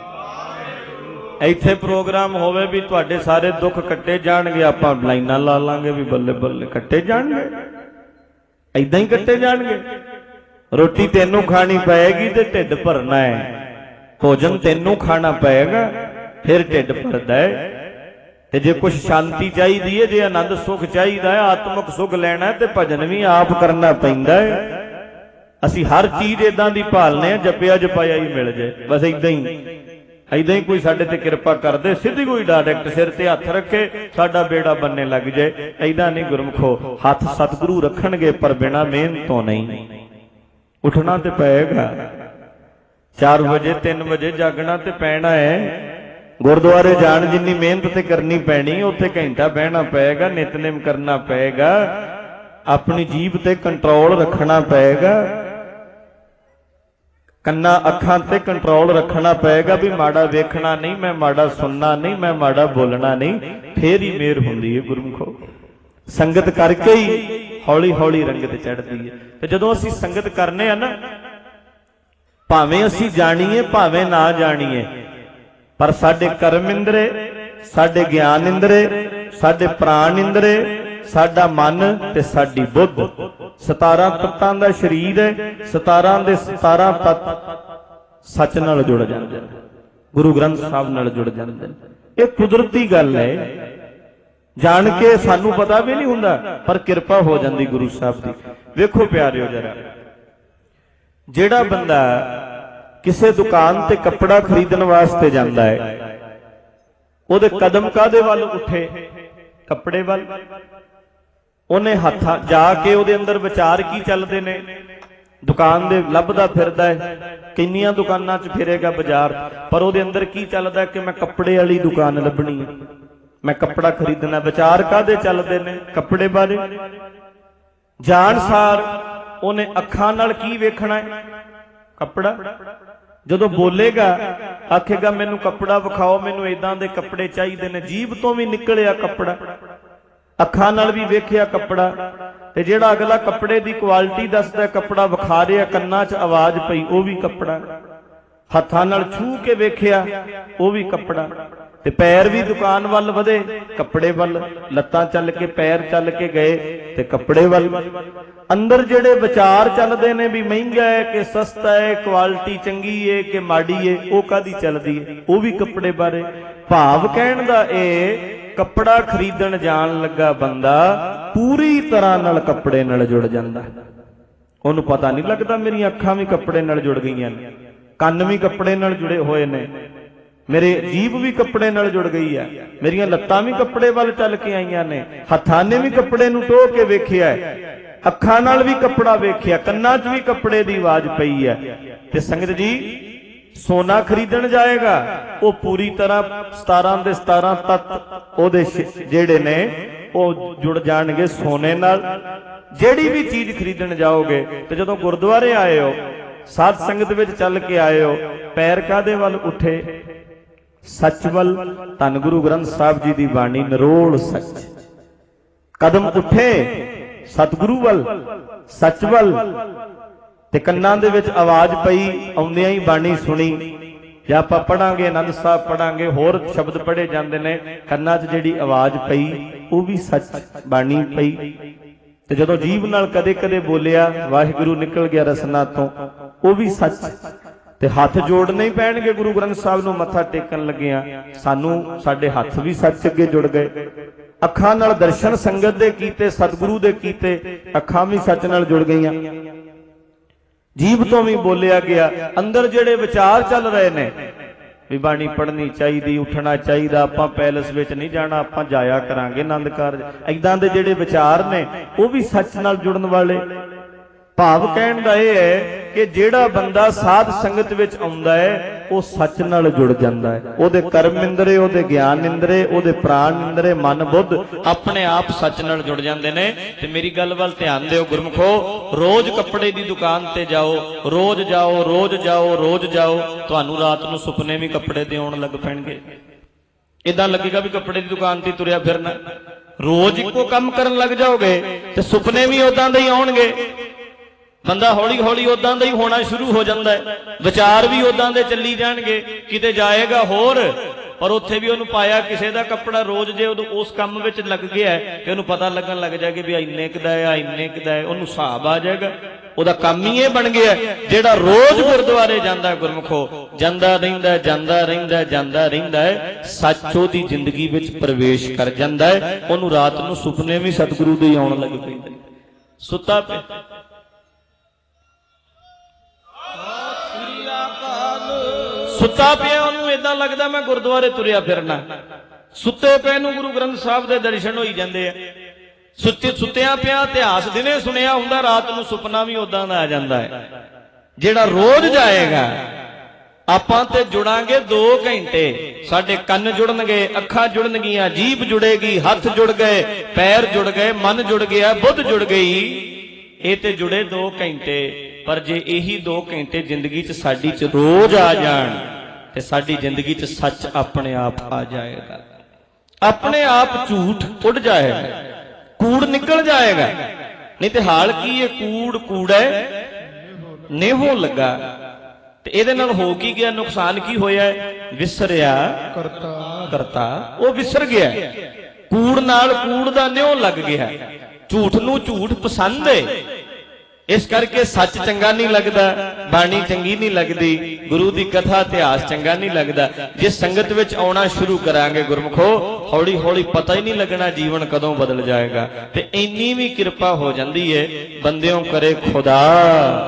ਇੱਥੇ ਪ੍ਰੋਗਰਾਮ ਹੋਵੇ ਵੀ ਤੁਹਾਡੇ ਸਾਰੇ ਦੁੱਖ ਕੱਟੇ ਜਾਣਗੇ, ਆਪਾਂ ਲਾਈਨਾਂ ਲਾ ਲਾਂਗੇ ਵੀ ਬੱਲੇ ਬੱਲੇ ਕੱਟੇ ਜਾਣਗੇ। ਏਦਾਂ ਹੀ ਕੱਟੇ ਜਾਣਗੇ। ਰੋਟੀ ਤੈਨੂੰ ਖਾਣੀ ਪਏਗੀ ਤੇ ਢਿੱਡ ਭਰਨਾ ਹੈ। ਭੋਜਨ ਤੈਨੂੰ ਖਾਣਾ ਪਏਗਾ ਫਿਰ ਢਿੱਡ ਭਰਦਾ ਹੈ। ਤੇ ਜੇ ਕੁਛ ਸ਼ਾਂਤੀ ਚਾਹੀਦੀ ਹੈ, ਜੇ ਆਨੰਦ ਸੁਖ ਚਾਹੀਦਾ ਹੈ, ਆਤਮਿਕ ਸੁਖ ਲੈਣਾ ਤੇ ਭਜਨ ਵੀ ਆਪ ਕਰਨਾ ਪੈਂਦਾ ਹੈ। ਅਸੀਂ ਹਰ ਚੀਜ਼ ਇਦਾਂ ਦੀ ਭਾਲਨੇ ਆ ਜਪਿਆ ਜਪਾਇਆ ਹੀ ਮਿਲ ਜਾਏ। ਬਸ ਇਦਾਂ ਹੀ ਕੋਈ ਸਾਡੇ ਤੇ ਕਿਰਪਾ ਕਰਦੇ, ਸਿੱਧੀ ਕੋਈ ਡਾਇਰੈਕਟ ਸਿਰ ਤੇ ਹੱਥ ਰੱਖੇ, ਸਾਡਾ ਬੇੜਾ ਬੰਨੇ ਲੱਗ ਜਾਏ। ਏਦਾਂ ਨਹੀਂ ਗੁਰਮਖੋ। ਹੱਥ ਸਤਿਗੁਰੂ ਰੱਖਣਗੇ ਪਰ ਬਿਨਾਂ ਮਿਹਨਤ ਤੋਂ ਨਹੀਂ। ਉੱਠਣਾ ਤੇ ਪਏਗਾ, 4 ਵਜੇ 3 ਵਜੇ ਜਾਗਣਾ ਤੇ ਪੈਣਾ ਹੈ। ਗੁਰਦੁਆਰੇ ਜਾਣ ਜਿੰਨੀ ਮਿਹਨਤ ਤੇ ਕਰਨੀ ਪੈਣੀ, ਉੱਥੇ ਘੰਟਾ ਬਹਿਣਾ ਪਏਗਾ, ਨਿਤਨੇਮ ਕਰਨਾ ਪਏਗਾ, ਆਪਣੀ ਜੀਭ ਤੇ ਕੰਟਰੋਲ ਰੱਖਣਾ ਪਏਗਾ, ਕੰਨਾਂ ਅੱਖਾਂ ਤੇ ਕੰਟਰੋਲ ਰੱਖਣਾ ਪਏਗਾ ਵੀ ਮਾੜਾ ਵੇਖਣਾ ਨਹੀਂ, ਮੈਂ ਮਾੜਾ ਸੁਣਨਾ ਨਹੀਂ, ਮੈਂ ਮਾੜਾ ਬੋਲਣਾ ਨਹੀਂ। ਫੇਰ ਹੀ ਮਿਹਰ ਹੁੰਦੀ ਹੈ ਗੁਰਮਖੋ। ਸੰਗਤ ਕਰਕੇ ਹੀ ਹੌਲੀ ਹੌਲੀ ਰੰਗਤ ਚੜ੍ਹਦੀ ਹੈ। ਤੇ ਜਦੋਂ ਅਸੀਂ ਸੰਗਤ ਕਰਨੇ ਆ ਨਾ, ਭਾਵੇਂ ਅਸੀਂ ਜਾਣੀਏ ਭਾਵੇਂ ਨਾ ਜਾਣੀਏ, ਪਰ ਸਾਡੇ ਕਰਮ ਇੰਦਰੇ, ਸਾਡੇ ਗਿਆਨ ਇੰਦਰੇ, ਸਾਡੇ ਪ੍ਰਾਣ ਇੰਦਰੇ, ਸਾਡਾ ਮਨ ਤੇ ਸਾਡੀ ਬੁੱਧ 17 ਤੱਤਾਂ ਦਾ ਸਰੀਰ ਹੈ। 17 ਦੇ 17 ਤੱਤ ਸੱਚ ਨਾਲ ਜੁੜ ਜਾਂਦੇ ਨੇ, ਗੁਰੂ ਗ੍ਰੰਥ ਸਾਹਿਬ ਨਾਲ ਜੁੜ ਜਾਂਦੇ ਨੇ। ਇਹ ਕੁਦਰਤੀ ਗੱਲ ਹੈ, ਜਾਣ ਕੇ ਸਾਨੂੰ ਪਤਾ ਵੀ ਨਹੀਂ ਹੁੰਦਾ, ਪਰ ਕਿਰਪਾ ਹੋ ਜਾਂਦੀ ਗੁਰੂ ਸਾਹਿਬ ਦੀ। ਵੇਖੋ ਪਿਆਰਿਓ ਜਰਾ, ਜਿਹੜਾ ਬੰਦਾ ਕਿਸੇ ਦੁਕਾਨ ਤੇ ਕੱਪੜਾ ਖਰੀਦਣ ਵਾਸਤੇ ਜਾਂਦਾ ਹੈ, ਉਹਦੇ ਕਦਮ ਕਾਹਦੇ ਵੱਲ ਉੱਠੇ? ਕੱਪੜੇ ਵੱਲ। ਉਹਨੇ ਹੱਥਾਂ ਜਾ ਕੇ ਉਹਦੇ ਅੰਦਰ ਵਿਚਾਰ ਕੀ ਚੱਲਦੇ ਨੇ? ਦੁਕਾਨ ਦੇ ਲੱਭਦਾ ਫਿਰਦਾ ਹੈ, ਕਿੰਨੀਆਂ ਦੁਕਾਨਾਂ 'ਚ ਫਿਰੇਗਾ ਬਾਜ਼ਾਰ, ਪਰ ਉਹਦੇ ਅੰਦਰ ਕੀ ਚੱਲਦਾ ਕਿ ਮੈਂ ਕੱਪੜੇ ਵਾਲੀ ਦੁਕਾਨ ਲੱਭਣੀ ਹੈ, ਮੈਂ ਕੱਪੜਾ ਖਰੀਦਣਾ। ਵਿਚਾਰ ਕਾਹਦੇ ਚੱਲਦੇ ਨੇ? ਕੱਪੜੇ ਬਾਰੇ। ਜਾਣ ਸਾਰ ਉਹਨੇ ਅੱਖਾਂ ਨਾਲ ਕੀ ਵੇਖਣਾ ਹੈ? ਕੱਪੜਾ। ਜਦੋਂ ਬੋਲੇਗਾ ਆਖੇਗਾ ਮੈਨੂੰ ਕੱਪੜਾ ਵਿਖਾਓ, ਮੈਨੂੰ ਇਦਾਂ ਦੇ ਕੱਪੜੇ ਚਾਹੀਦੇ ਨੇ। ਜੀਭ ਤੋਂ ਵੀ ਨਿਕਲਿਆ ਕੱਪੜਾ, ਅੱਖਾਂ ਨਾਲ ਵੀ ਵੇਖਿਆ ਕੱਪੜਾ। ਤੇ ਜਿਹੜਾ ਅਗਲਾ ਕੱਪੜੇ ਦੀ ਕੁਆਲਿਟੀ ਦੱਸਦਾ, ਕੱਪੜਾ ਵਿਖਾ ਰਿਹਾ, ਕੰਨਾਂ 'ਚ ਆਵਾਜ਼ ਪਈ, ਉਹ ਵੀ ਕੱਪੜਾ। ਹੱਥਾਂ ਨਾਲ ਛੂਹ ਕੇ ਵੇਖਿਆ, ਉਹ ਵੀ ਕੱਪੜਾ। ਤੇ ਪੈਰ ਵੀ ਦੁਕਾਨ ਵੱਲ ਵਧੇ, ਕੱਪੜੇ ਵੱਲ। ਲੱਤਾਂ ਚੱਲ ਕੇ, ਪੈਰ ਚੱਲ ਕੇ ਗਏ ਤੇ ਕੱਪੜੇ ਵੱਲ। ਅੰਦਰ ਜਿਹੜੇ ਵਿਚਾਰ ਚੱਲਦੇ ਨੇ ਵੀ ਮਹਿੰਗਾ ਹੈ ਕਿ ਸਸਤਾ ਹੈ, ਕੁਆਲਿਟੀ ਚੰਗੀ ਹੈ ਕਿ ਮਾੜੀ ਹੈ, ਉਹ ਕਾਦੀ ਚੱਲਦੀ ਹੈ? ਉਹ ਵੀ ਕੱਪੜੇ ਬਾਰੇ। ਭਾਵ ਕਹਿਣ ਦਾ ਇਹ, ਕੱਪੜਾ ਖਰੀਦਣ ਜਾਣ ਲੱਗਾ ਬੰਦਾ ਪੂਰੀ ਤਰ੍ਹਾਂ ਨਾਲ ਕੱਪੜੇ ਨਾਲ ਜੁੜ ਜਾਂਦਾ। ਉਹਨੂੰ ਪਤਾ ਨਹੀਂ ਲੱਗਦਾ ਮੇਰੀਆਂ ਅੱਖਾਂ ਵੀ ਕੱਪੜੇ ਨਾਲ ਜੁੜ ਗਈਆਂ ਨੇ, ਕੰਨ ਵੀ ਕੱਪੜੇ ਨਾਲ ਜੁੜੇ ਹੋਏ ਨੇ, ਮੇਰੇ ਜੀਭ ਵੀ ਕੱਪੜੇ ਨਾਲ ਜੁੜ ਗਈ ਹੈ, ਮੇਰੀਆਂ ਲੱਤਾਂ ਵੀ ਕੱਪੜੇ ਵੱਲ ਚੱਲ ਕੇ ਆਈਆਂ ਨੇ, ਹੱਥਾਂ ਨੇ ਵੀ ਕੱਪੜੇ ਨੂੰ ਟੋਹ ਕੇ ਵੇਖਿਆ, ਅੱਖਾਂ ਨਾਲ ਵੀ ਕੱਪੜਾ ਵੇਖਿਆ, ਕੰਨਾਂ 'ਚ ਵੀ ਕੱਪੜੇ ਦੀ ਆਵਾਜ਼ ਪਈ ਹੈ। ਤੇ ਸੰਗਤ ਜੀ, ਸੋਨਾ ਖਰੀਦਣ ਜਾਏਗਾ, ਉਹ ਪੂਰੀ ਤਰ੍ਹਾਂ 17 ਦੇ 17 ਤੱਤ ਉਹਦੇ ਜਿਹੜੇ ਨੇ ਉਹ ਜੁੜ ਜਾਣਗੇ ਸੋਨੇ ਨਾਲ। ਜਿਹੜੀ ਵੀ ਚੀਜ਼ ਖਰੀਦਣ ਜਾਓਗੇ, ਤੇ ਜਦੋਂ ਗੁਰਦੁਆਰੇ ਆਏ ਹੋ, ਸਾਧ ਸੰਗਤ ਵਿੱਚ ਚੱਲ ਕੇ ਆਏ ਹੋ, ਪੈਰ ਕਾਹਦੇ ਵੱਲ ਉੱਠੇ? ਸੱਚ ਵੱਲ। ਧੰਨ ਗੁਰੂ ਗ੍ਰੰਥ ਸਾਹਿਬ ਜੀ ਦੀ ਬਾਣੀ ਨਿਰੋਲ ਸੱਚ। ਕਦਮ ਉੱਠੇ ਸਤਿਗੁਰੂ ਵੱਲ, ਸੱਚ ਵੱਲ। ਤੇ ਕੰਨਾਂ ਦੇ ਵਿੱਚ ਆਵਾਜ਼ ਪਈ, ਆਉਂਦਿਆਂ ਹੀ ਬਾਣੀ ਸੁਣੀ। ਜਾਂ ਆਪਾਂ ਪੜਾਂਗੇ, ਆਨੰਦ ਸਾਹਿਬ ਪੜਾਂਗੇ, ਹੋਰ ਸ਼ਬਦ ਪੜ੍ਹੇ ਜਾਂਦੇ ਨੇ, ਕੰਨਾਂ 'ਚ ਜਿਹੜੀ ਆਵਾਜ਼ ਪਈ ਉਹ ਵੀ ਸੱਚ ਬਾਣੀ ਪਈ। ਤੇ ਜਦੋਂ ਜੀਭ ਨਾਲ ਕਦੇ ਕਦੇ ਬੋਲਿਆ, ਵਾਹਿਗੁਰੂ ਨਿਕਲ ਗਿਆ ਰਸਨਾ ਤੋਂ, ਉਹ ਵੀ ਸੱਚ। ਤੇ ਹੱਥ ਜੋੜਨੇ ਹੀ ਪੈਣਗੇ ਗੁਰੂ ਗ੍ਰੰਥ ਸਾਹਿਬ ਨੂੰ ਮੱਥਾ ਟੇਕਣ ਲੱਗਿਆ। ਸਾਨੂੰ ਸਾਡੇ ਹੱਥ ਵੀ ਸੱਚ ਅੱਗੇ ਜੁੜ ਗਏ। ਅੱਖਾਂ ਨਾਲ ਦਰਸ਼ਨ ਸੰਗਤ ਦੇ ਕੀਤੇ, ਸਤਿਗੁਰੂ ਦੇ ਕੀਤੇ, ਅੱਖਾਂ ਵੀ ਸੱਚ ਨਾਲ ਜੁੜ ਗਈਆਂ। ਜੀਭ ਤੋਂ ਵੀ ਬੋਲਿਆ ਗਿਆ। ਅੰਦਰ ਜਿਹੜੇ ਵਿਚਾਰ ਚੱਲ ਰਹੇ ਨੇ ਵੀ ਬਾਣੀ ਪੜ੍ਹਨੀ ਚਾਹੀਦੀ, ਉੱਠਣਾ ਚਾਹੀਦਾ, ਆਪਾਂ ਪੈਲਸ ਵਿੱਚ ਨਹੀਂ ਜਾਣਾ, ਆਪਾਂ ਜਾਇਆ ਕਰਾਂਗੇ ਆਨੰਦ ਕਾਰਜ, ਏਦਾਂ ਦੇ ਜਿਹੜੇ ਵਿਚਾਰ ਨੇ ਉਹ ਵੀ ਸੱਚ ਨਾਲ ਜੁੜਨ ਵਾਲੇ। ਭਾਵ ਕਹਿਣ ਦਾ ਇਹ ਹੈ ਕਿ ਜਿਹੜਾ ਬੰਦਾ ਸਾਧ ਸੰਗਤ ਵਿੱਚ ਆਉਂਦਾ ਹੈ, ਉਹ ਸੱਚ ਨਾਲ ਜੁੜ ਜਾਂਦਾ ਹੈ। ਉਹਦੇ ਕਰਮ ਇੰਦਰੇ, ਉਹਦੇ ਗਿਆਨ ਇੰਦਰੇ, ਉਹਦੇ ਪ੍ਰਾਣ ਇੰਦਰੇ, ਮਨ ਬੁੱਧ ਆਪਣੇ ਆਪ ਸੱਚ ਨਾਲ ਜੁੜ ਜਾਂਦੇ ਨੇ। ਤੇ ਮੇਰੀ ਗੱਲ ਵੱਲ ਧਿਆਨ ਦਿਓ ਗੁਰਮਖੋ, ਰੋਜ਼ ਕੱਪੜੇ ਦੀ ਦੁਕਾਨ ਤੇ ਜਾਓ, ਰੋਜ਼ ਜਾਓ, ਰੋਜ਼ ਜਾਓ, ਰੋਜ਼ ਜਾਓ, ਤੁਹਾਨੂੰ ਰਾਤ ਨੂੰ ਸੁਪਨੇ ਵੀ ਕੱਪੜੇ ਦੇ ਆਉਣ ਲੱਗ ਪੈਣਗੇ। ਇਦਾਂ ਲੱਗੇਗਾ ਵੀ ਕੱਪੜੇ ਦੀ ਦੁਕਾਨ ਤੇ ਤੁਰਿਆ ਫਿਰਨਾ। ਰੋਜ਼ ਇੱਕੋ ਕੰਮ ਕਰਨ ਲੱਗ ਜਾਓਗੇ ਤੇ ਸੁਪਨੇ ਵੀ ਉਦਾਂ ਦੇ ਹੀ ਆਉਣਗੇ। ਬੰਦਾ ਹੌਲੀ ਹੌਲੀ ਉਦਾਂ ਦਾ ਹੀ ਹੋਣਾ ਸ਼ੁਰੂ ਹੋ ਜਾਂਦਾ ਹੈ, ਵਿਚਾਰ ਵੀ ਉਦਾਂ ਦੇ ਚੱਲੀ ਜਾਣਗੇ। ਕਿਤੇ ਜਾਏਗਾ ਹੋਰ, ਪਰ ਉੱਥੇ ਵੀ ਉਹਨੂੰ ਪਾਇਆ ਕਿਸੇ ਦਾ ਕੱਪੜਾ। ਰੋਜ਼ ਜੇ ਉਦੋਂ ਉਸ ਕੰਮ ਵਿੱਚ ਲੱਗ ਗਿਆ ਕਿ ਉਹਨੂੰ ਪਤਾ ਲੱਗਣ ਲੱਗ ਜਾਏਗਾ ਵੀ ਇੰਨੇ ਕੁ ਦਾ ਹੈ, ਇੰਨੇ ਕੁ ਦਾ ਹੈ, ਉਹਨੂੰ ਹਿਸਾਬ ਆ ਜਾਏਗਾ। ਉਹਦਾ ਕੰਮ ਹੀ ਇਹ ਬਣ ਗਿਆ। ਜਿਹੜਾ ਰੋਜ਼ ਗੁਰਦੁਆਰੇ ਜਾਂਦਾ ਗੁਰਮਖੋ, ਜਾਂਦਾ ਰਹਿੰਦਾ, ਜਾਂਦਾ ਰਹਿੰਦਾ, ਜਾਂਦਾ ਰਹਿੰਦਾ ਹੈ, ਸੱਚ ਉਹਦੀ ਜ਼ਿੰਦਗੀ ਵਿੱਚ ਪ੍ਰਵੇਸ਼ ਕਰ ਜਾਂਦਾ ਹੈ। ਉਹਨੂੰ ਰਾਤ ਨੂੰ ਸੁਪਨੇ ਵੀ ਸਤਿਗੁਰੂ ਦੇ ਆਉਣ ਲੱਗ ਪੈਂਦੇ। ਸੁੱਤਾ ਪਿਆ ਸੁੱਤਾ ਪਿਆ, ਉਹਨੂੰ ਏਦਾਂ ਲੱਗਦਾ ਮੈਂ ਗੁਰਦੁਆਰੇ ਤੁਰਿਆ ਫਿਰਨਾ। ਸੁੱਤੇ ਪਏ ਨੂੰ ਗੁਰੂ ਗ੍ਰੰਥ ਸਾਹਿਬ ਦੇ ਦਰਸ਼ਨ ਹੋਈ ਜਾਂਦੇ ਆ। ਸੁੱਤਿਆਂ ਪਿਆ ਇਤਿਹਾਸ ਦਿਨੇ ਸੁਣਿਆ ਹੁੰਦਾ, ਰਾਤ ਨੂੰ ਸੁਪਨਾ ਵੀ ਉਦਾਂ ਦਾ ਆ ਜਾਂਦਾ ਹੈ। ਜਿਹੜਾ ਰੋਜ਼ ਜਾਏਗਾ, ਆਪਾਂ ਤੇ ਜੁੜਾਂਗੇ 2 ਘੰਟੇ, ਸਾਡੇ ਕੰਨ ਜੁੜਨਗੇ, ਅੱਖਾਂ ਜੁੜਨਗੀਆਂ, ਜੀਭ ਜੁੜੇਗੀ, ਹੱਥ ਜੁੜ ਗਏ, ਪੈਰ ਜੁੜ ਗਏ, ਮਨ ਜੁੜ ਗਿਆ, ਬੁੱਧ ਜੁੜ ਗਈ। ਇਹ ਤੇ ਜੁੜੇ 2 ਘੰਟੇ। ਪਰ ਜੇ ਇਹੀ 2 ਘੰਟੇ ਜ਼ਿੰਦਗੀ 'ਚ ਸਾਡੀ 'ਚ ਰੋਜ਼ ਆ ਜਾਣ ਤੇ ਸਾਡੀ ਜ਼ਿੰਦਗੀ 'ਚ ਸੱਚ ਆਪਣੇ ਆਪ ਆ ਜਾਏਗਾ। ਆਪਣੇ ਆਪ ਝੂਠ ਉੱਡ ਜਾਏਗਾ, ਕੂੜ ਨਿਕਲ ਜਾਏਗਾ। ਨਹੀਂ ਤੇ ਹਾਲ ਕੀ ਹੈ, ਕੂੜ ਕੂੜਾ ਨੇਹੋਂ ਲੱਗਾ। ਤੇ ਇਹਦੇ ਨਾਲ ਹੋ ਕੀ ਗਿਆ, ਨੁਕਸਾਨ ਕੀ ਹੋਇਆ? ਵਿਸਰਿਆ ਕਰਤਾ, ਉਹ ਵਿਸਰ ਗਿਆ। ਕੂੜ ਨਾਲ ਕੂੜ ਦਾ ਨਿਉ ਲੱਗ ਗਿਆ। ਝੂਠ ਨੂੰ ਝੂਠ ਪਸੰਦ ਹੈ, ਇਸ ਕਰਕੇ ਸੱਚ ਚੰਗਾ ਨਹੀਂ ਲੱਗਦਾ, ਬਾਣੀ ਚੰਗੀ ਨਹੀਂ ਲੱਗਦੀ, ਗੁਰੂ ਦੀ ਕਥਾ ਇਤਿਹਾਸ ਚੰਗਾ ਨਹੀਂ ਲੱਗਦਾ। ਜੇ ਸੰਗਤ ਵਿੱਚ ਆਉਣਾ ਸ਼ੁਰੂ ਕਰਾਂਗੇ ਗੁਰਮਖੋ, ਹੌਲੀ ਹੌਲੀ ਪਤਾ ਹੀ ਨਹੀਂ ਲੱਗਣਾ ਜੀਵਨ ਕਦੋਂ ਬਦਲ ਜਾਏਗਾ। ਤੇ ਇੰਨੀ ਵੀ ਕਿਰਪਾ ਹੋ ਜਾਂਦੀ ਹੈ, ਬੰਦਿਓ ਕਰੇ ਖੁਦਾ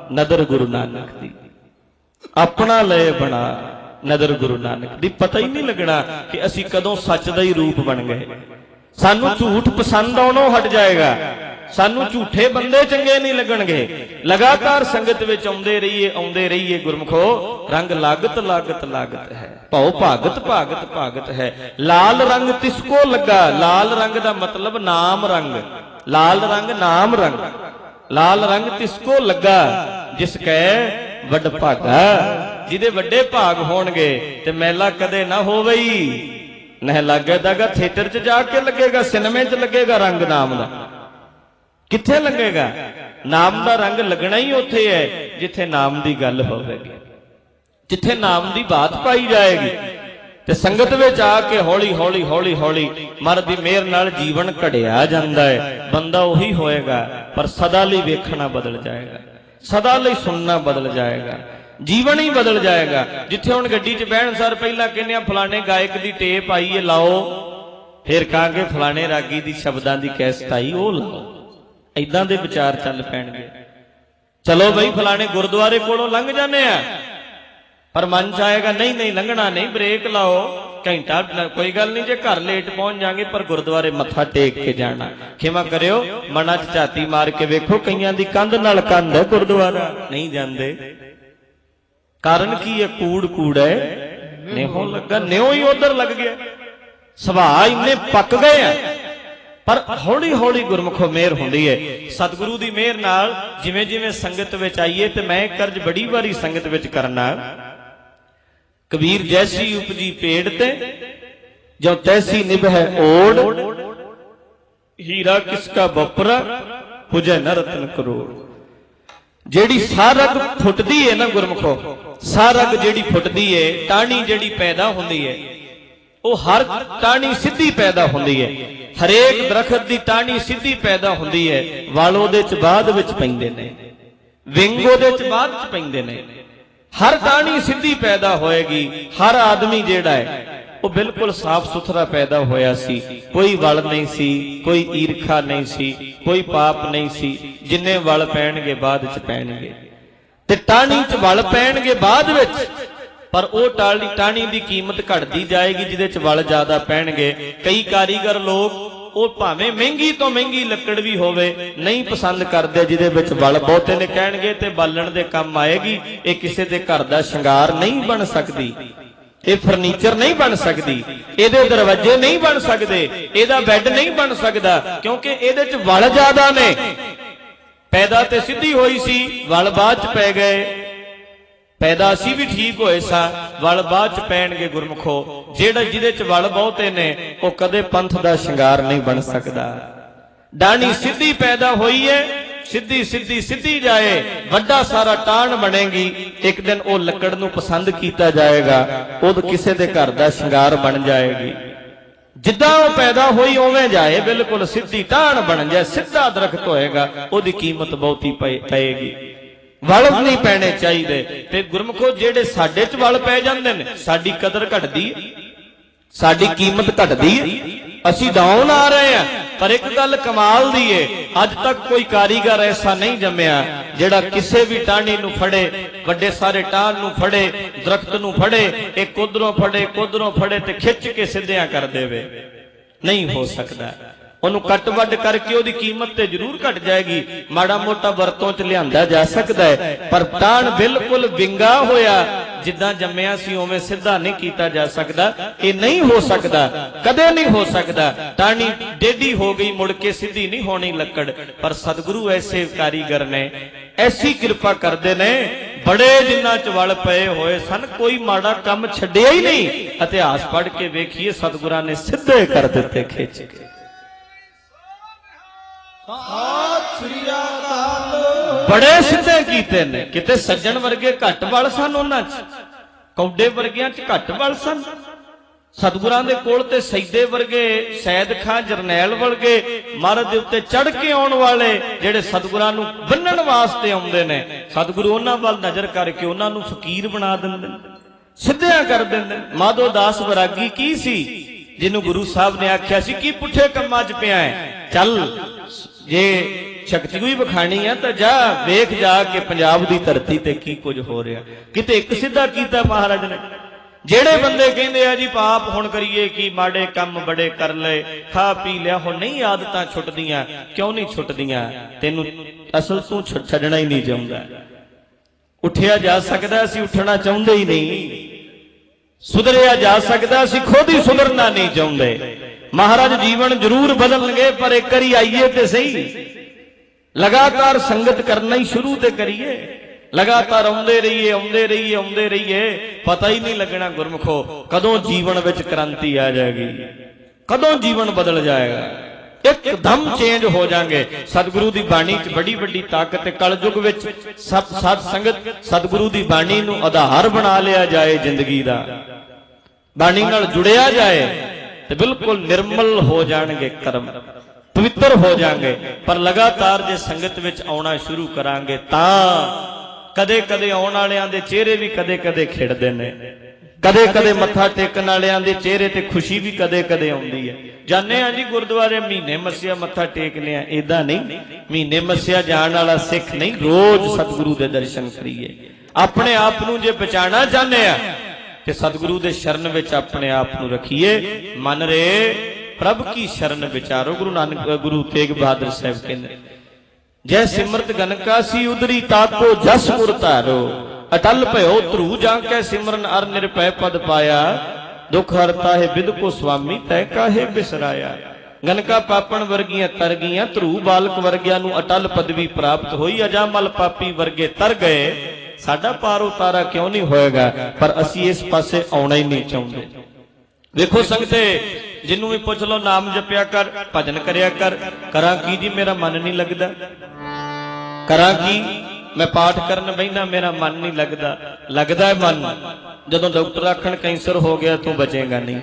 नदर गुरु नानक दी, अपना लय बना नदर गुरु नानक दी। पता ही नहीं लगना कि असी कदों सच दा ही रूप बन गए। सानू झूठ पसंद आउणों हट जाएगा, सानू झूठे बंदे चंगे नहीं लगणगे। लगातार संगत विच आउंदे रहिए गुरमुखो, रंग लागत लागत लागत है, भौ भागत भागत भागत है। लाल रंग तिसको लगा, लाल रंग दा मतलब नाम रंग, लाल रंग नाम रंग, लाल रंग तिसको लगा जिस कै वड भागा। जिहदे वड्डे भाग होणगे ते मैला कदे ना होवई। नह लागे दागा थिएटर च जाके लगेगा, सिनेमे च लगेगा रंग नाम दा, किथे लगेगा? नाम दा रंग लगना ही उत्थे है जिथे नाम दी गल होवेगी, जिथे नाम दी बात पाई जाएगी। ते संगत विच आके हौली हौली हौली हौली महाराज दी मेहर नाल जीवन घड़िया जांदा है। बंदा उही होएगा पर सदा लई वेखना बदल जाएगा, सदा लई सुनना बदल जाएगा, जीवन ही बदल जाएगा। जिथे हुण गड्डी च बहण सर पहला कहने फलाने गायक दी टेप आई है लाओ, फिर कहांगे फलाने रागी दी शब्दां दी कैसट आई ओ लाओ। इदां दे विचार चल पैणगे। चलो बई फलाने गुरुद्वारे कोलों लंघ जाने आ, पर मन च आएगा नहीं नहीं लंघना नहीं, ब्रेक लाओ, घंटा कोई गल नहीं जे घर लेट पहुंच जाएंगे पर गुरुद्वारे मत्था टेक के जाना। खिमा करियो, मना च झाती मार के वेखो, कईयां दी कंध नाल कंध है गुरुद्वारा, नहीं जांदे। कारण की है? कूड़ कूड़ है, नेहों लगा, नेहों ही उधर लग गया। सुभाव इन्ने पक गए हैं। पर हौली हौली गुरमुखो मेहर हुंदी है। सतगुरु दी मेहर नाल जिवें जिवें संगत विच आईए, ते मैं कर्ज बड़ी बारी संगत विच करना। कबीर जैसी उपजी पेड़ ते जो तैसी निभै ओड़, हीरा किसका बपरा हुजै न रतन करोड़। जेड़ी सारग फुटदी है ना गुरमुखो, सारग जेड़ी फुटदी है, टाणी जेड़ी पैदा हुंदी है, वो हर टाणी सीधी पैदा हुंदी है। हरेक दरखत दी टाणी सीधी पैदा हुंदी है, वल ओहदे च बाद विच पैंदे ने, विंग ओहदे च बाद च पैंदे ने। हर टाणी सीधी पैदा होएगी। हर आदमी जेड़ा है वो बिल्कुल साफ सुथरा पैदा होया सी, कोई वल नहीं सी, कोई ईरखा नहीं सी, कोई पाप नहीं सी। जिन्ने वल पैणगे बाद च पैणगे, ते टाणी च वल पैणगे बाद विच, पर वो टाणी दी कीमत घटदी जाएगी जिहदे च वल ज्यादा पैणगे। कई कारीगर लोग वो भावें महंगी तो महंगी लकड़ भी होवे नहीं पसंद करते जिहदे विच वल बहुते ने कहणगे ते बालण दे काम आएगी। ये किसी दे घर दा शंगार नहीं बन सकदी, ये फर्नीचर नहीं बन सकती, ਇਹਦੇ दरवाजे नहीं बन सकते, ਇਹਦਾ बैड नहीं बन सकता, क्योंकि ਇਹਦੇ ਚ वल ज्यादा ने। पैदा ते सीधी होई सी, वल बाद च पै गए। पैदा असी भी ठीक होए सा, वल बाद च पैणगे गुरमुखो। जेड़ा जिहदे च वल बहुते ने वो कदे पंथ दा शंगार नहीं बन सकता। डाणी सीधी पैदा हुई है, सीधी सीधी सीधी जाए, वड्डा सारा टाण बनेगी। एक दिन वो लकड़ नूं पसंद किया जाएगा, उद किसी दे घर दा शंगार बन जाएगी। जिद्दां वो पैदा हुई उवें जाए, बिल्कुल सीधी टाण बन जाए, सीधा दरखत होएगा, उहदी कीमत बहुती पएगी। वल नहीं पैने चाहिए। ते गुरमुखो जेड़े साडे च वल पै जांदे ने, साडी कदर घटदी है, साडी कीमत घटदी है, असी डाउन आ रहे हैं। पर एक गल कमाल दी है, अज तक कोई कारीगर ऐसा नहीं जम्मिया जेड़ा किसी भी टाणी नूं फड़े, वड्डे सारे टाण नूं फड़े, दरख्त नूं फड़े, एक उधरों फड़े ते खिच के सिद्धियां कर देवे। नहीं हो सकता। ਉਹਨੂੰ ਕੱਟ ਵੱਡ ਕਰਕੇ ਉਹਦੀ कीमत ਤੇ ਜ਼ਰੂਰ ਘਟ ਜਾਏਗੀ। ਮਾੜਾ ਮੋਟਾ ਵਰਤੋਂ ਚ ਲਿਆਂਦਾ ਜਾ ਸਕਦਾ ਹੈ, ਪਰ ਟਾਣ ਬਿਲਕੁਲ ਵਿੰਗਾ ਹੋਇਆ ਜਿੱਦਾਂ ਜੰਮਿਆ ਸੀ ਉਵੇਂ ਸਿੱਧਾ ਨਹੀਂ ਕੀਤਾ ਜਾ ਸਕਦਾ। ਇਹ ਨਹੀਂ ਹੋ ਸਕਦਾ, ਕਦੇ ਨਹੀਂ ਹੋ ਸਕਦਾ। ਟਾਣੀ ਡੇਢੀ ਹੋ ਗਈ, ਮੁੜ ਕੇ ਸਿੱਧੀ ਨਹੀਂ ਹੋਣੀ ਲੱਕੜ। ਪਰ ਸਤਿਗੁਰੂ ਐਸੇ ਕਾਰੀਗਰ ਨੇ, ਐਸੀ ਕਿਰਪਾ ਕਰਦੇ ਨੇ, ਬੜੇ ਜਿਨ੍ਹਾਂ ਚ ਵਲ ਪਏ ਹੋਏ ਸਨ, ਕੋਈ ਮਾੜਾ ਕੰਮ ਛੱਡਿਆ ਹੀ ਨਹੀਂ। ਇਤਿਹਾਸ ਪੜ੍ਹ ਕੇ ਵੇਖੀਏ, ਸਤਿਗੁਰਾਂ ਨੇ ਸਿੱਧੇ ਕਰ ਦਿੱਤੇ ਖਿੱਚ ਕੇ। बड़े सीधे कीते ने। किते सज्जन वर्गे घट वल सन, उन्हां च कौडे वर्गियां च घट वल सन। सतगुरां दे कोल ते सैदे वर्गे, सैद खां जरनैल वर्गे महाराज दे उत्ते चढ़ के आउण वाले जेड़े सतगुरां नूं बन्नण वास्ते आउंदे ने, सतगुरु उन्हां वल नज़र करके उन्हां नूं फकीर बना दिंदे, सिद्धियां कर दिंदे। माधो दास वैरागी की सी जिन्हों गुरु साहब ने आख्या सी कि पुठे कम्मां च पिया है, चल जे ਸ਼ਕਤੀ ਵੀ ਵਿਖਾਣੀ ਆ ਤਾਂ ਜਾ ਵੇਖ ਜਾ ਕੇ ਪੰਜਾਬ ਦੀ ਧਰਤੀ ਤੇ ਕੀ ਕੁਝ ਹੋ ਰਿਹਾ। ਕਿਤੇ ਇੱਕ ਸਿੱਧਾ ਕੀਤਾ ਮਹਾਰਾਜ ਨੇ। ਜਿਹੜੇ ਬੰਦੇ ਕਹਿੰਦੇ ਆ ਜੀ ਪਾਪ ਹੁਣ ਕਰੀਏ ਕੀ, ਮਾੜੇ ਕੰਮ ਬੜੇ ਕਰ ਲਏ, ਖਾ ਪੀ ਲਿਆ, ਹੁਣ ਨਹੀਂ ਆਦਤਾਂ ਛੁੱਟਦੀਆਂ। ਕਿਉਂ ਨਹੀਂ ਛੁੱਟਦੀਆਂ? ਤੈਨੂੰ ਅਸਲ ਤੂੰ ਛੱਡਣਾ ਹੀ ਨਹੀਂ ਚਾਹੁੰਦਾ। ਉੱਠਿਆ ਜਾ ਸਕਦਾ, ਅਸੀਂ ਉੱਠਣਾ ਚਾਹੁੰਦੇ ਹੀ ਨਹੀਂ। ਸੁਧਰਿਆ ਜਾ ਸਕਦਾ, ਅਸੀਂ ਖੁਦ ਹੀ ਸੁਧਰਨਾ ਨਹੀਂ ਚਾਹੁੰਦੇ। ਮਹਾਰਾਜ ਜੀਵਨ ਜ਼ਰੂਰ ਬਦਲਣਗੇ, ਪਰ ਇੱਕ ਵਾਰੀ ਆਈਏ ਤੇ ਸਹੀ। ਲਗਾਤਾਰ ਸੰਗਤ ਕਰਨਾ ਹੀ ਸ਼ੁਰੂ ਤੇ ਕਰੀਏ। ਲਗਾਤਾਰ ਆਉਂਦੇ ਰਹੀਏ, ਆਉਂਦੇ ਰਹੀਏ, ਆਉਂਦੇ ਰਹੀਏ। ਪਤਾ ਹੀ ਨਹੀਂ ਲੱਗਣਾ ਗੁਰਮੁਖੋ ਕਦੋਂ ਜੀਵਨ ਵਿੱਚ ਕ੍ਰਾਂਤੀ ਆ ਜਾਏਗੀ, ਕਦੋਂ ਜੀਵਨ ਬਦਲ ਜਾਏਗਾ। ਇੱਕਦਮ ਚੇਂਜ ਹੋ ਜਾਣਗੇ। ਸਤਿਗੁਰੂ ਦੀ ਬਾਣੀ 'ਚ ਬੜੀ ਵੱਡੀ ਤਾਕਤ ਹੈ। ਕਲਯੁਗ ਵਿੱਚ ਸਾਧ ਸੰਗਤ ਸਤਿਗੁਰੂ ਦੀ ਬਾਣੀ ਨੂੰ ਆਧਾਰ ਬਣਾ ਲਿਆ ਜਾਏ, ਜ਼ਿੰਦਗੀ ਦਾ ਬਾਣੀ ਨਾਲ ਜੁੜਿਆ ਜਾਏ ਤੇ ਬਿਲਕੁਲ ਨਿਰਮਲ ਹੋ ਜਾਣਗੇ ਕਰਮ, ਪਵਿੱਤਰ ਹੋ ਜਾਣਗੇ। ਪਰ ਲਗਾਤਾਰ ਜੇ ਸੰਗਤ ਵਿੱਚ ਆਉਣਾ ਸ਼ੁਰੂ ਕਰਾਂਗੇ ਤਾਂ ਕਦੇ ਕਦੇ ਆਉਣ ਵਾਲਿਆਂ ਦੇ ਚਿਹਰੇ ਵੀ ਕਦੇ ਕਦੇ ਖਿੜਦੇ ਨੇ, ਕਦੇ ਕਦੇ ਮੱਥਾ ਟੇਕਣ ਵਾਲਿਆਂ ਦੇ ਚਿਹਰੇ ਤੇ ਖੁਸ਼ੀ ਵੀ ਕਦੇ ਕਦੇ ਆਉਂਦੀ ਹੈ। ਜਾਣੇ ਆ ਜੀ ਗੁਰਦੁਆਰੇ ਮਹੀਨੇ ਮੱਸਿਆ ਮੱਥਾ ਟੇਕ ਲਿਆ, ਏਦਾਂ ਨਹੀਂ। ਮਹੀਨੇ ਮੱਸਿਆ ਜਾਣ ਵਾਲਾ ਸਿੱਖ ਨਹੀਂ, ਰੋਜ਼ ਸਤਿਗੁਰੂ ਦੇ ਦਰਸ਼ਨ ਕਰੀਏ। ਆਪਣੇ ਆਪ ਨੂੰ ਜੇ ਬਚਾਉਣਾ ਚਾਹੁੰਦੇ ਆ ਤੇ ਸਤਿਗੁਰੂ ਦੇ ਸ਼ਰਨ ਵਿੱਚ ਆਪਣੇ ਆਪ ਨੂੰ ਰੱਖੀਏ। ਮਨ ਰੇ ਪ੍ਰਭ ਕੀ ਸ਼ਰਨ ਵਿਚਾਰੋ। ਗੁਰੂ ਤੇਗ ਬਹਾਦਰ ਸਾਹਿਬ ਕਹਿੰਦੇ, ਜੈ ਸਿਮਰਤ ਗਨਕਾ ਸੀ ਉਦਰੀ ਤਾਕੋ ਜਸ ਗੁਰ ਧਾਰੋ, ਅਟਲ ਭਇਓ ਧਰੂ ਜਾ ਕੇ ਸਿਮਰਨ ਅਰ ਨਿਰਭੈ ਪਦ ਪਾਇਆ, ਦੁਖ ਹਰਤਾ ਹੈ ਬਿਦ ਕੋ ਸੁਆਮੀ ਤੈ ਕਾਹੇ ਬਿਸਰਾਇਆ। ਗਨਕਾ ਪਾਪਣ ਵਰਗੀਆਂ ਤਰ ਗਈਆਂ, ਧਰੂ ਬਾਲਕ ਵਰਗਿਆਂ ਨੂੰ ਅਟਲ ਪਦਵੀ ਪ੍ਰਾਪਤ ਹੋਈ। ਅਜਾਮਲ ਪਾਪੀ ਵਰਗੇ ਤਰ ਗਏ, ਸਾਡਾ ਪਾਰ ਉਤਾਰਾ ਕਿਉਂ ਨਹੀਂ ਹੋਏਗਾ? ਪਰ ਅਸੀਂ ਇਸ ਪਾਸੇ ਆਉਣਾ ਹੀ ਨਹੀਂ ਚਾਹੁੰਦੇ। ਵੇਖੋ ਸੰਗਤੇ, ਜਿਹਨੂੰ ਵੀ ਪੁੱਛ ਲਓ ਨਾਮ ਜਪਿਆ ਕਰ, ਭਜਨ ਕਰਿਆ ਕਰ। ਕਰਾਂ ਕੀ ਜੀ, ਮੇਰਾ ਮਨ ਨਹੀਂ ਲੱਗਦਾ। ਕਰਾਂ ਕੀ, ਮੈਂ ਪਾਠ ਕਰਨ ਬੈਠਾ ਮੇਰਾ ਮਨ ਨਹੀਂ ਲੱਗਦਾ। ਲੱਗਦਾ ਹੈ ਮਨ ਜਦੋਂ ਡਾਕਟਰ ਆਖਣ ਕੈਂਸਰ ਹੋ ਗਿਆ ਤੂੰ ਬਚੇਗਾ ਨਹੀਂ।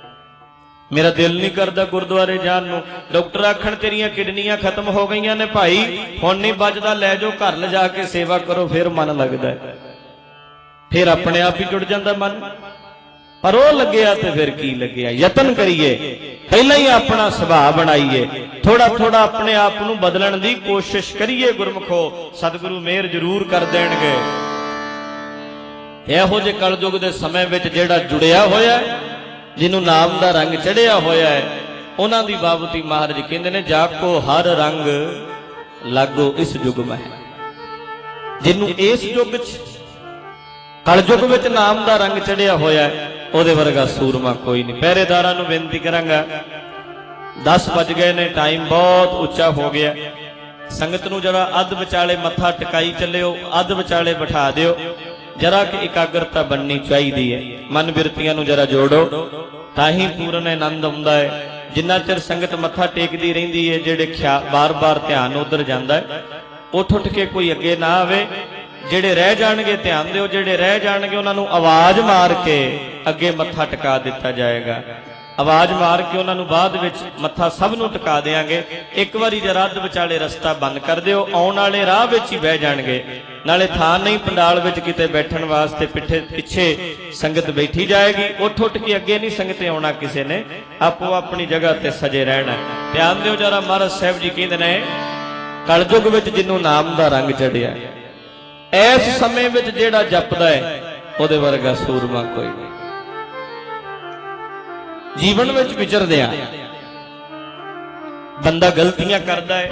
ਮੇਰਾ ਦਿਲ ਨਹੀਂ ਕਰਦਾ ਗੁਰਦੁਆਰੇ ਜਾਣ ਨੂੰ। ਡਾਕਟਰ ਆਖਣ ਤੇਰੀਆਂ ਕਿਡਨੀਆਂ ਖਤਮ ਹੋ ਗਈਆਂ ਨੇ ਭਾਈ, ਹੁਣ ਨਹੀਂ ਬਚਦਾ, ਲੈ ਜਾਓ ਘਰ ਲਿਜਾ ਕੇ ਸੇਵਾ ਕਰੋ। ਫਿਰ ਮਨ ਲੱਗਦਾ, ਫਿਰ ਆਪਣੇ ਆਪ ਹੀ ਜੁੜ ਜਾਂਦਾ ਮਨ। ਪਰ ਉਹ ਲੱਗਿਆ ਤੇ ਫਿਰ ਕੀ ਲੱਗਿਆ? ਯਤਨ ਕਰੀਏ, ਪਹਿਲਾਂ ਹੀ ਆਪਣਾ ਸੁਭਾਅ ਬਣਾਈਏ, ਥੋੜਾ ਥੋੜਾ ਆਪਣੇ ਆਪ ਨੂੰ ਬਦਲਣ ਦੀ ਕੋਸ਼ਿਸ਼ ਕਰੀਏ। ਗੁਰਮੁਖੋ ਸਤਿਗੁਰੂ ਮਿਹਰ ਜ਼ਰੂਰ ਕਰ ਦੇਣਗੇ। ਇਹੋ ਜਿਹੇ ਕਲਯੁਗ ਦੇ ਸਮੇਂ ਵਿੱਚ ਜਿਹੜਾ ਜੁੜਿਆ ਹੋਇਆ, ਜਿਹਨੂੰ ਨਾਮ ਦਾ ਰੰਗ ਚੜਿਆ ਹੋਇਆ ਹੈ, ਉਹਨਾਂ ਦੀ ਬਾਬਤੀ ਮਹਾਰਾਜ ਕਹਿੰਦੇ ਨੇ, ਜਾ ਕੋ ਹਰ ਰੰਗ ਲਾਗੋ ਇਸ ਯੁਗ ਮੈਂ। ਜਿਹਨੂੰ ਇਸ ਯੁੱਗ 'ਚ ਕਲਯੁਗ ਵਿੱਚ ਨਾਮ ਦਾ ਰੰਗ ਚੜਿਆ ਹੋਇਆ, ਉਹਦੇ ਵਰਗਾ ਸੂਰਮਾ ਕੋਈ ਨਹੀਂ। ਪਹਿਰੇਦਾਰਾਂ ਨੂੰ ਬੇਨਤੀ ਕਰਾਂਗਾ, 10 ਵੱਜ ਗਏ ਨੇ, ਟਾਈਮ ਬਹੁਤ ਉੱਚਾ ਹੋ ਗਿਆ। ਸੰਗਤ ਨੂੰ ਜਰਾ ਅੱਧ ਵਿਚਾਲੇ ਮੱਥਾ ਟਿਕਾਈ ਚੱਲਿਓ, ਅੱਧ ਵਿਚਾਲੇ ਬਿਠਾ ਦਿਓ। ਜਰਾ ਕਿ ਇਕਾਗਰਤਾ ਬਣਨੀ ਚਾਹੀਦੀ ਹੈ। ਮਨ ਬਿਰਤੀਆਂ ਨੂੰ ਜਰਾ ਜੋੜੋ, ਤਾਂ ਹੀ ਪੂਰਨ ਆਨੰਦ ਆਉਂਦਾ ਹੈ। ਜਿੰਨਾ ਚਿਰ ਸੰਗਤ ਮੱਥਾ ਟੇਕਦੀ ਰਹਿੰਦੀ ਹੈ, ਜਿਹੜੇ ਬਾਰ-ਬਾਰ ਧਿਆਨ ਉਧਰ ਜਾਂਦਾ ਹੈ, ਉੱਠ ਉੱਠ ਕੇ ਕੋਈ ਅੱਗੇ ਨਾ ਆਵੇ। ਜਿਹੜੇ ਰਹਿ ਜਾਣਗੇ ਧਿਆਨ ਦਿਓ, ਜਿਹੜੇ ਰਹਿ ਜਾਣਗੇ ਉਹਨਾਂ ਨੂੰ ਆਵਾਜ਼ ਮਾਰ ਕੇ ਅੱਗੇ ਮੱਥਾ ਟਿਕਾ ਦਿੱਤਾ ਜਾਏਗਾ। ਆਵਾਜ਼ ਮਾਰ ਕੇ ਉਹਨਾਂ ਨੂੰ ਬਾਅਦ ਵਿੱਚ ਮੱਥਾ ਸਭ ਨੂੰ ਟਿਕਾ ਦੇਾਂਗੇ। ਇੱਕ ਵਾਰੀ ਜਰਾ ਅੱਧ ਵਿਚਾਲੇ ਰਸਤਾ ਬੰਦ ਕਰ ਦਿਓ, ਆਉਣ ਵਾਲੇ ਰਾਹ ਵਿੱਚ ਹੀ ਬਹਿ ਜਾਣਗੇ। ਨਾਲੇ ਥਾਂ ਨਹੀਂ ਪੰਡਾਲ ਵਿੱਚ ਕਿਤੇ ਬੈਠਣ ਵਾਸਤੇ, ਪਿੱਛੇ ਸੰਗਤ ਬੈਠੀ ਜਾਏਗੀ। ਉੱਠ ਉੱਠ ਕੇ ਅੱਗੇ ਨਹੀਂ ਸੰਗਤੇ ਆਉਣਾ ਕਿਸੇ ਨੇ, ਆਪੋ ਆਪਣੀ ਜਗ੍ਹਾ ਤੇ ਸਜੇ ਰਹਿਣਾ। ਧਿਆਨ ਦਿਓ ਜਰਾ, ਮਹਾਰਾਜ ਸਾਹਿਬ ਜੀ ਕਹਿੰਦੇ ਨੇ, ਕਲਯੁਗ ਵਿੱਚ ਜਿਹਨੂੰ ਨਾਮ ਦਾ ਰੰਗ ਚੜਿਆ, ਇਸ ਸਮੇਂ ਵਿੱਚ ਜਿਹੜਾ ਜਪਦਾ ਹੈ, ਉਹਦੇ ਵਰਗਾ ਸੂਰਮਾ ਕੋਈ ਨਹੀਂ। ਜੀਵਨ ਵਿੱਚ ਵਿਚਰਦਿਆਂ ਬੰਦਾ ਗਲਤੀਆਂ ਕਰਦਾ ਹੈ,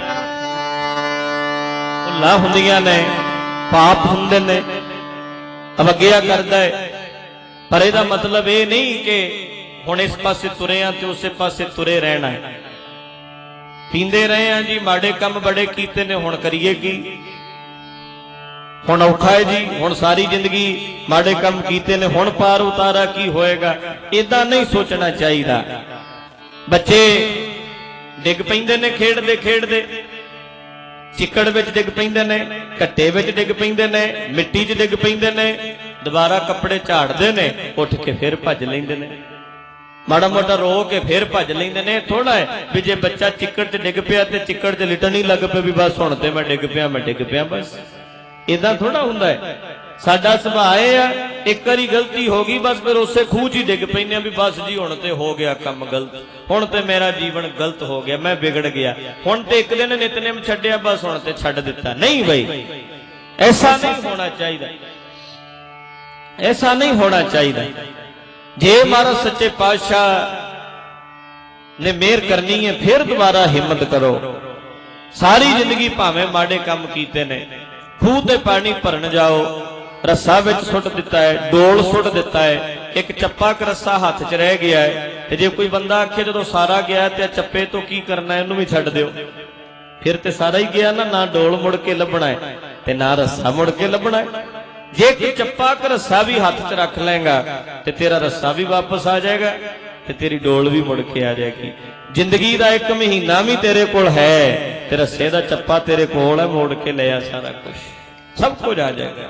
ਭੁੱਲਾਂ ਹੁੰਦੀਆਂ ਨੇ, ਪਾਪ ਹੁੰਦੇ ਨੇ, ਅਵੱਗਿਆ ਕਰਦਾ ਹੈ। ਪਰ ਇਹਦਾ ਮਤਲਬ ਇਹ ਨਹੀਂ ਕਿ ਹੁਣ ਇਸ ਪਾਸੇ ਤੁਰੇ ਆ ਤੇ ਉਸੇ ਪਾਸੇ ਤੁਰੇ ਰਹਿਣਾ ਹੈ। ਪੀਂਦੇ ਰਹੇ ਆ ਜੀ, ਮਾੜੇ ਕੰਮ ਬੜੇ ਕੀਤੇ ਨੇ, ਹੁਣ ਕਰੀਏ ਕੀ? ਹੁਣ ਔਖਾ ਹੈ ਜੀ, ਹੁਣ ਸਾਰੀ ਜ਼ਿੰਦਗੀ ਮਾੜੇ ਕੰਮ ਕੀਤੇ ਨੇ, ਹੁਣ ਪਾਰ ਉਤਾਰਾ ਕੀ ਹੋਏਗਾ? ਏਦਾਂ ਨਹੀਂ ਸੋਚਣਾ ਚਾਹੀਦਾ। ਬੱਚੇ ਡਿੱਗ ਪੈਂਦੇ ਨੇ ਖੇਡਦੇ ਖੇਡਦੇ, ਚਿੱਕੜ ਵਿੱਚ ਡਿੱਗ ਪੈਂਦੇ ਨੇ, ਘੱਟੇ ਵਿੱਚ ਡਿੱਗ ਪੈਂਦੇ ਨੇ, ਮਿੱਟੀ 'ਚ ਡਿੱਗ ਪੈਂਦੇ ਨੇ, ਦੁਬਾਰਾ ਕੱਪੜੇ ਝਾੜਦੇ ਨੇ, ਉੱਠ ਕੇ ਫਿਰ ਭੱਜ ਲੈਂਦੇ ਨੇ। ਮਾੜਾ ਮੋਟਾ ਰੋ ਕੇ ਫਿਰ ਭੱਜ ਲੈਂਦੇ ਨੇ। ਥੋੜਾ ਹੈ ਵੀ ਜੇ ਬੱਚਾ ਚਿੱਕੜ 'ਚ ਡਿੱਗ ਪਿਆ ਤੇ ਚਿੱਕੜ 'ਚ ਲਿਟਣ ਹੀ ਲੱਗ ਪਿਆ ਵੀ ਬਸ ਹੁਣ ਤੇ ਮੈਂ ਡਿੱਗ ਪਿਆ, ਮੈਂ ਡਿੱਗ ਪਿਆ, ਬਸ ਏਦਾਂ ਥੋੜਾ ਹੁੰਦਾ ਹੈ। साडा सुभाव है एक बारी गलती हो गई बस फिर उसे खूह च ही डिग पैने भी बस जी हुण ते हो गया काम गलत, हुण ते मेरा जीवन गलत हो गया, मैं बिगड़ गया, हुण ते एक दिन नितनेम छड्डिया बस हुण ते छड्ड दिता। नहीं भाई, ऐसा नहीं होना चाहिए, ऐसा नहीं होना चाहिए। जे महाराज सच्चे पातशाह ने मेहर करनी है फिर दोबारा हिम्मत करो। सारी जिंदगी भावें माड़े काम कीते ने, खूह ते पानी भरन जाओ, रस्सा विच सुट दिता है, डोल सुट दिता है, एक चप्पा क रस्सा हाथ च रह गया है, ते जे कोई बंदा आखे जदों सारा गया ते चप्पे तो की करना है, इहनूं भी छड्ड दिओ, फिर ते सारा ही गया ना, ना डोल मुड़ के लभना है ते ना रस्सा मुड़ के लभना है। जे कोई चप्पा क रस्सा भी हाथ च रख लेगा ते तेरा रस्सा भी वापस आ जाएगा ते तेरी डोल भी मुड़ के आ जाएगी। जिंदगी का एक महीना भी तेरे कोल है ते रस्से दा चप्पा तेरे कोल है, मोड़ के ले आ, सारा कुछ सब कुछ आ जाएगा।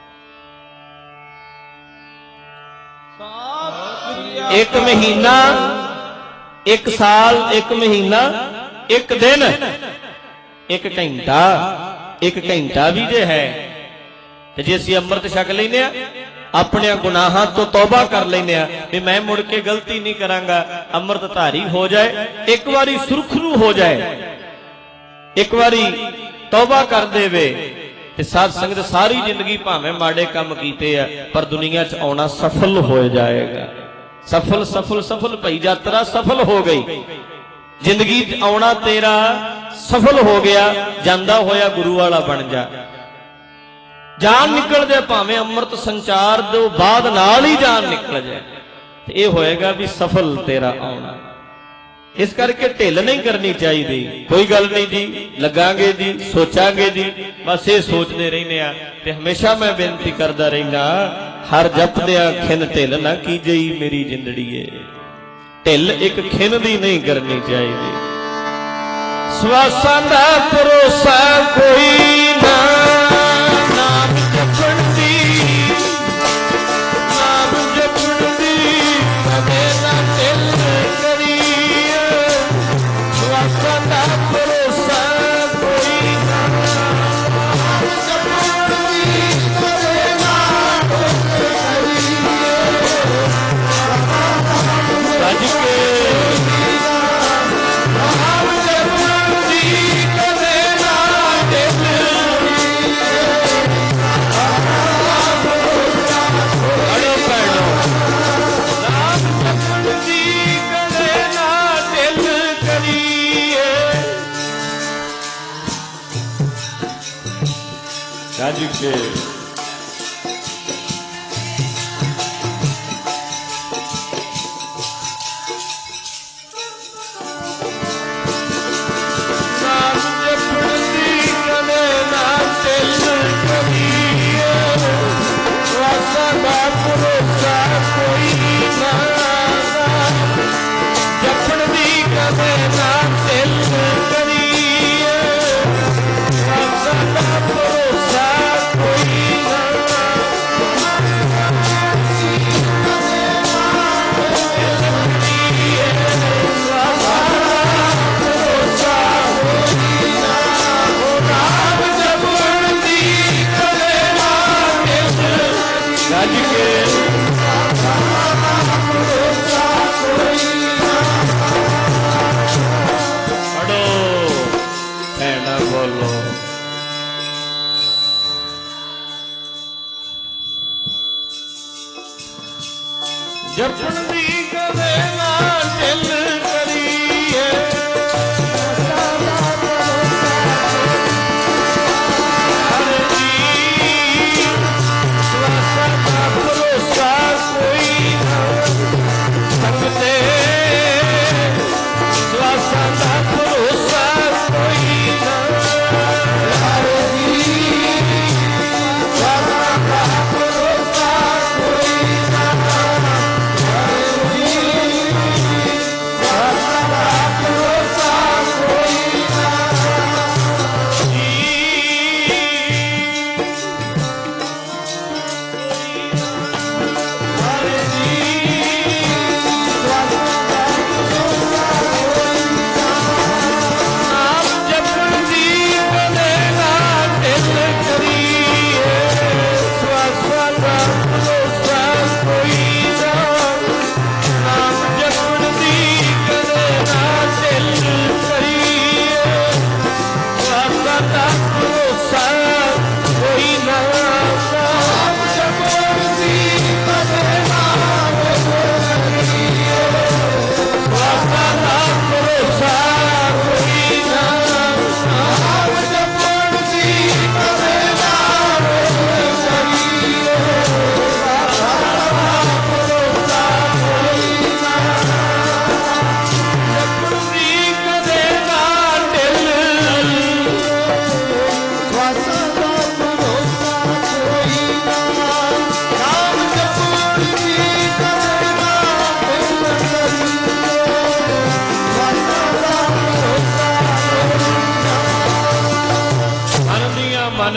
एक महीना, एक साल, एक महीना, एक दिन, एक घंटा, एक घंटा भी जे है ते जे असीं अमृत छक लैने अपने गुनाहां तो तौबा कर लैने भी मैं मुड़ के गलती नहीं करांगा, अमृत धारी हो जाए, एक बारी सुरखरू हो जाए, एक बारी तौबा कर देवे ते साध संगत सारी जिंदगी भावें माड़े काम कीते आ पर दुनिया च आउणा सफल हो जाएगा। सफल सफल सफल भई यात्रा सफल हो गई, जिंदगी च आउणा तेरा सफल हो गया, जांदा होया गुरु वाला बन जा। जान निकल जाए भावें अमृत संचार दो बाद नाल ही जान निकल जाए, ये होएगा भी सफल तेरा आना। इस करके ढिल नहीं करनी चाहिए। कोई गल नहीं जी, लगांगे जी, सोचांगे जी, बस ये सोचते रहने ते हमेशा मैं बेनती करता रहना, हर जपदिया खिन ढिल ना कीजे मेरी जिंदड़ीए। ढिल एक खिन दी नहीं करनी चाहिए। स्वासां दा भरोसा कोई ना, नाम जपण दी, नाम जपण दी कदे ना ढिल करीए। स्वासां दा भरोसा कोई ना, नाम जपण दी कदे ना ढिल करीए। सज के के जपण दी कदे ना ढिल करीए। हर जी स्वासां दा भरोसा कोई ना, संगते स्वासां दा भरोसा कोई ना। हर जी स्वासां दा भरोसा कोई ना।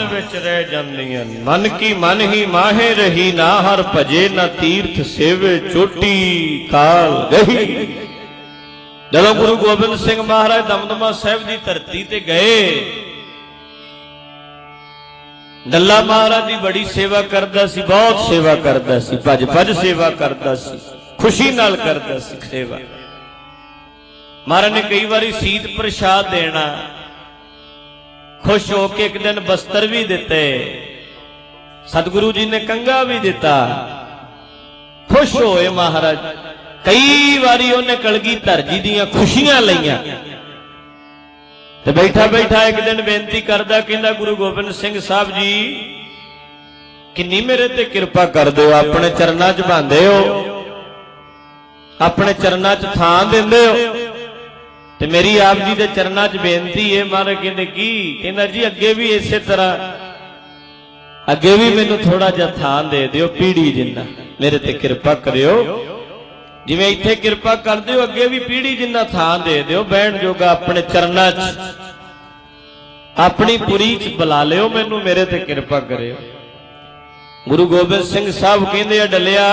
विच रह जांदियां। मन की मन ही माहे रही, ना हर भजे ना तीर्थ सेवे, चोटी काल गही। जदों गुरु गोबिंद सिंह महाराज दमदमा साहिब की धरती ते गए, डल्ला महाराज की बड़ी सेवा करता सी, बहुत सेवा करता सी, भज भज सेवा करता सी, खुशी नाल करता सी सेवा। महाराज ने कई बारी सीत प्रसाद देना, खुश होके एक दिन बस्तर भी दिते, सतगुरु जी ने कंगा भी दिता, खुश होए महाराज। कई बारी उन्हें कलगीधर जी दियां खुशियां लईयां ते बैठा बैठा एक दिन बेनती करदा, कहंदा गुरु गोबिंद सिंह साहब जी किन्नी मेरे ते कृपा कर दो, अपने चरनां च बांधे हो, अपने चरनां च थां दिंदे हो, ते मेरी आप जी दे चरनां च बेनती है। महाराज कहंदे की? कहंदा जी अगे भी इसे तरह, अगे भी मैनू थोड़ा जिहा थां दे दिओ, पीढ़ी जिन्ना मेरे ते कृपा करियो, जिवें इत्थे कृपा कर दिओ अगे भी पीढ़ी जिन्ना थां दे दिओ, बहन जोगा अपने चरनां च, अपनी पुरी च बुला लिओ मैनू, मेरे ते कृपा करियो। गुरु गोबिंद सिंह साहब कहंदे डलिया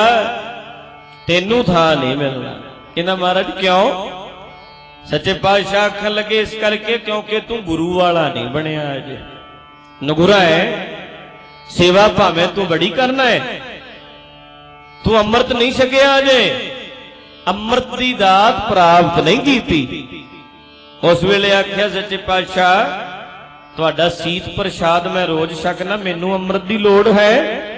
तेनू थां नहीं मिलना। कहंदा महाराज क्यों? सच्चे पातशाह आखन लगे इस करके क्योंकि तू गुरु वाला नहीं बनया, अजे नगुरा है, सेवा भावें तू बड़ी करना है, तू अमृत नहीं छकिया, अजे अमृत की दात प्राप्त नहीं की। उस वेले आख्या सच्चे पातशाह तुहाडा सीत प्रसाद मैं रोज छकना, मैनू अमृत की लोड़ है,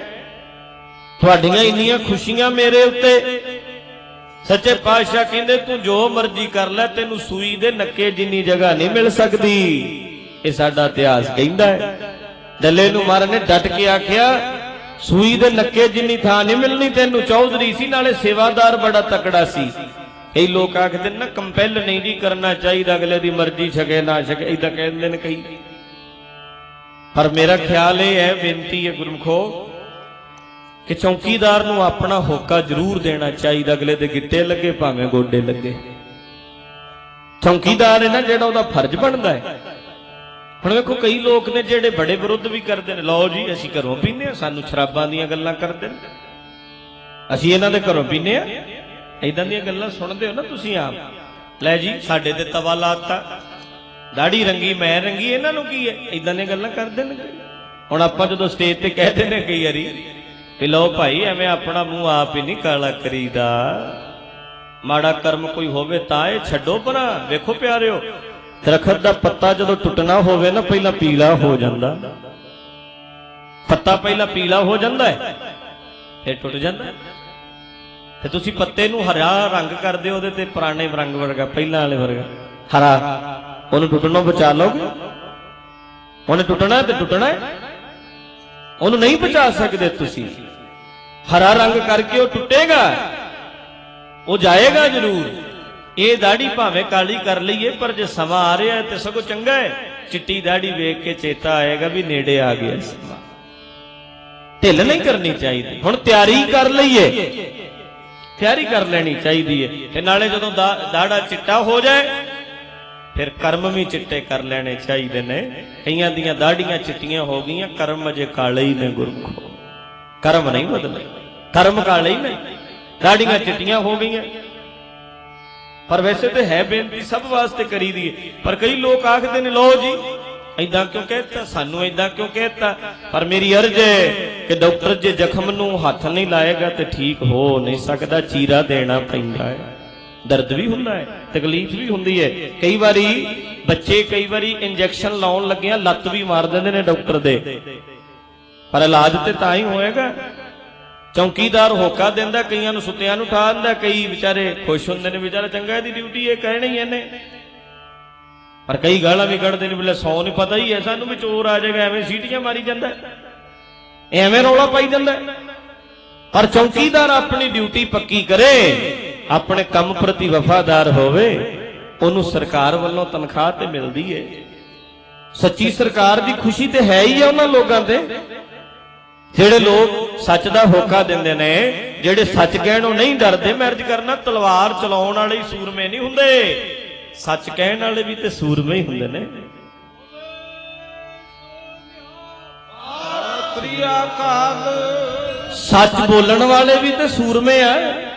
तुहाडियां इन्नियां खुशियां मेरे उत्ते। सच्चे पातशाह कहंदे तू जो मर्जी कर लै, तेनू सूई दे नक्के जिन्नी जगह नहीं मिल सकती, ये साडा इतिहास कहंदा है। डल्ले नूं महाराज ने डट के आख्या सूई दे नक्के जिन्नी थां नहीं मिलनी तेनू। चौधरी सी नाले सेवादार बड़ा तकड़ा सी। कई लोग आखदे ना कंपैल नहीं जी करना चाहिए, अगले दी मर्जी छके ना छके, इदां कहंदे ने कई। पर मेरा ख्याल यह है, बेनती है गुरमुखो कि चौकीदार नूं अपना होका जरूर देना चाहिए, अगले दे गिट्टे लगे भावें गोडे लगे। चौकीदार है ना जिहड़ा उहदा फर्ज बनता है। हुण वेखो कई लोग ने जिहड़े बड़े विरुद्ध भी करते हैं, लो जी असीं घरों पीने आ, सानूं शराबां दीयां गल्लां करदे ने, असीं इन्हां दे घरों पीने आ, इदां दीयां गल्लां सुणदे हो ना तुसीं आप। लै जी साडे ते तवा लाता, दाढ़ी रंगी मैं रंगी, इन्हां नूं की है, इदां दीयां गल्लां करदे ने। हुण आपां जदों स्टेज ते कहदे ने कई वारी कि लो भाई एवें अपना मूँह आप ही नहीं काला करीदा, माड़ा कर्म कोई होवे तां इह छड्डो परां। वेखो प्यारिओ दरखत दा पत्ता जदों टुटना होवे ना पहला पीला हो जांदा, पत्ता पहला पीला हो जांदा है फिर टुट जांदा है। ते तुसीं पत्ते नूं हरा रंग कर दिओ, ओहदे ते पुराने रंग वर्गा पहला वाले वर्गा हरा, ओहनूं टुटणों बचा लोगे। ओहने टुटना है ते टुटना है, ओहनूं नहीं बचा सकदे तुसीं। हरा रंग करके वो टुटेगा, वो जाएगा जरूर। ये दाढ़ी भावें काली कर लीए, पर जो समा आ रहा है तो सगों चंगा है, चिट्टी दाढ़ी वेख के चेता आएगा भी नेड़े आ गया समा। ढिल नहीं करनी चाहिए, हुण तैयारी कर लीए, तैयारी कर लेनी चाहिए है। नाले जदों दाड़ा चिट्टा हो जाए फिर कर्म भी चिट्टे कर लेने चाहिए ने। कईयां दियां दाढ़ियां चिट्टियां हो गईयां, कर्म अजे काले ही ने गुरमुखो, कर्म नहीं बदले, कर्म काले ही ने, दाढ़ियां चिट्टियां हो गईयां। पर वैसे तो है बेनती सब वास्ते करी दी है, पर कई लोग आखते ने लो जी ऐदां क्यों कहता, सानू ऐदां क्यों कहता। पर मेरी अर्ज है कि डॉक्टर जे जख्म नूं हथ नहीं लाएगा तो ठीक हो नहीं सकता, चीरा देना पैंदा है, दर्द भी हुंदा है, तकलीफ भी हुंदी है। कई बारी बच्चे कई बारी इंजैक्शन लाउण लगे लत्त भी मार देंदे ने डॉक्टर दे, पर इलाज तो तां ही होएगा। चौकीदार होका देंदा, कईयां नूं सुत्तियां नूं उठा दिंदा, कई बेचारे खुश हुंदे ने, बेचारा चंगा दी ड्यूटी है कहनी है ने। पर कई गालां भी कढ़दे ने, बोले 100 नहीं पता ही है सानूं भी चोर आ जाएगा, एवें सीटियां मारी जांदा, एवें रौला पाई जांदा। पर चौकीदार अपनी ड्यूटी पक्की करे, अपने काम प्रति वफादार होवे, उन्होंने सरकार वालों तनख्वाह ते मिलती है। सच्ची सरकार की खुशी तो है ही है उन्होंने लोगों ते, जेड़े लोग सच का होका देंदे ने, जेड़े सच कहणों नहीं डरते। मैं अर्ज करना तलवार चलाउण वाले ही सूरमे नहीं हुंदे, सच कहण वाले भी ते सूरमे ही हुंदे ने। ਸ੍ਰੀ ਅਕਾਲ। ਸੱਚ ਬੋਲਣ ਵਾਲੇ ਵੀ ਤੇ ਸੂਰਮੇ ਆ।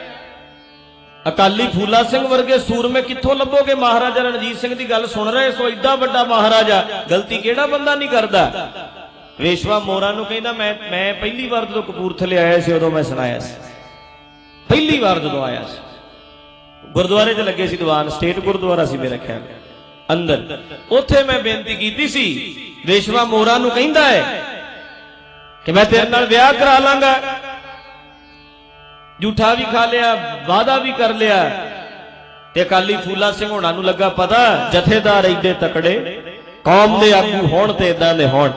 ਅਕਾਲੀ ਫੂਲਾ ਸਿੰਘ ਵਰਗੇ ਸੂਰਮੇ ਕਿੱਥੋਂ ਲੱਭੋਗੇ? ਮਹਾਰਾਜਾ ਰਣਜੀਤ ਸਿੰਘ ਦੀ ਗੱਲ ਸੁਣ ਰਹੇ ਸੋ, ਏਡਾ ਵੱਡਾ ਮਹਾਰਾਜਾ, ਗਲਤੀ ਕਿਹੜਾ ਬੰਦਾ ਨਹੀਂ ਕਰਦਾ। ਵੇਸ਼ਵਾ ਮੋਰਾ ਨੂੰ ਕਹਿੰਦਾ ਮੈਂ ਪਹਿਲੀ ਵਾਰ ਜਦੋਂ ਕਪੂਰਥਲੇ ਆਇਆ ਸੀ ਉਦੋਂ ਮੈਂ ਸੁਣਾਇਆ ਸੀ, ਪਹਿਲੀ ਵਾਰ ਜਦੋਂ ਆਇਆ ਸੀ ਗੁਰਦੁਆਰੇ 'ਚ ਲੱਗੇ ਸੀ ਦੀਵਾਨ, ਸਟੇਟ ਗੁਰਦੁਆਰਾ ਸੀ ਮੇਰਾ ਖਿਆਲ ਅੰਦਰ, ਉੱਥੇ ਮੈਂ ਬੇਨਤੀ ਕੀਤੀ ਸੀ। ਵੇਸ਼ਵਾ ਮੋਰਾ ਨੂੰ ਕਹਿੰਦਾ ਹੈ ਕਿ ਮੈਂ ਤੇਰੇ ਨਾਲ ਵਿਆਹ ਕਰਾ ਲਾਂਗਾ। ਝੂਠਾ ਵੀ ਖਾ ਲਿਆ, ਵਾਅਦਾ ਵੀ ਕਰ ਲਿਆ। ਤੇ ਅਕਾਲੀ ਫੂਲਾ ਸਿੰਘ ਹੋਣਾ ਨੂੰ ਲੱਗਾ ਪਤਾ ਜਥੇਦਾਰ ਏਡੇ ਤਕੜੇ, ਕੌਮ ਦੇ ਆਗੂ ਹੋਣ ਤੇ ਇਦਾਂ ਦੇ ਹੋਣ।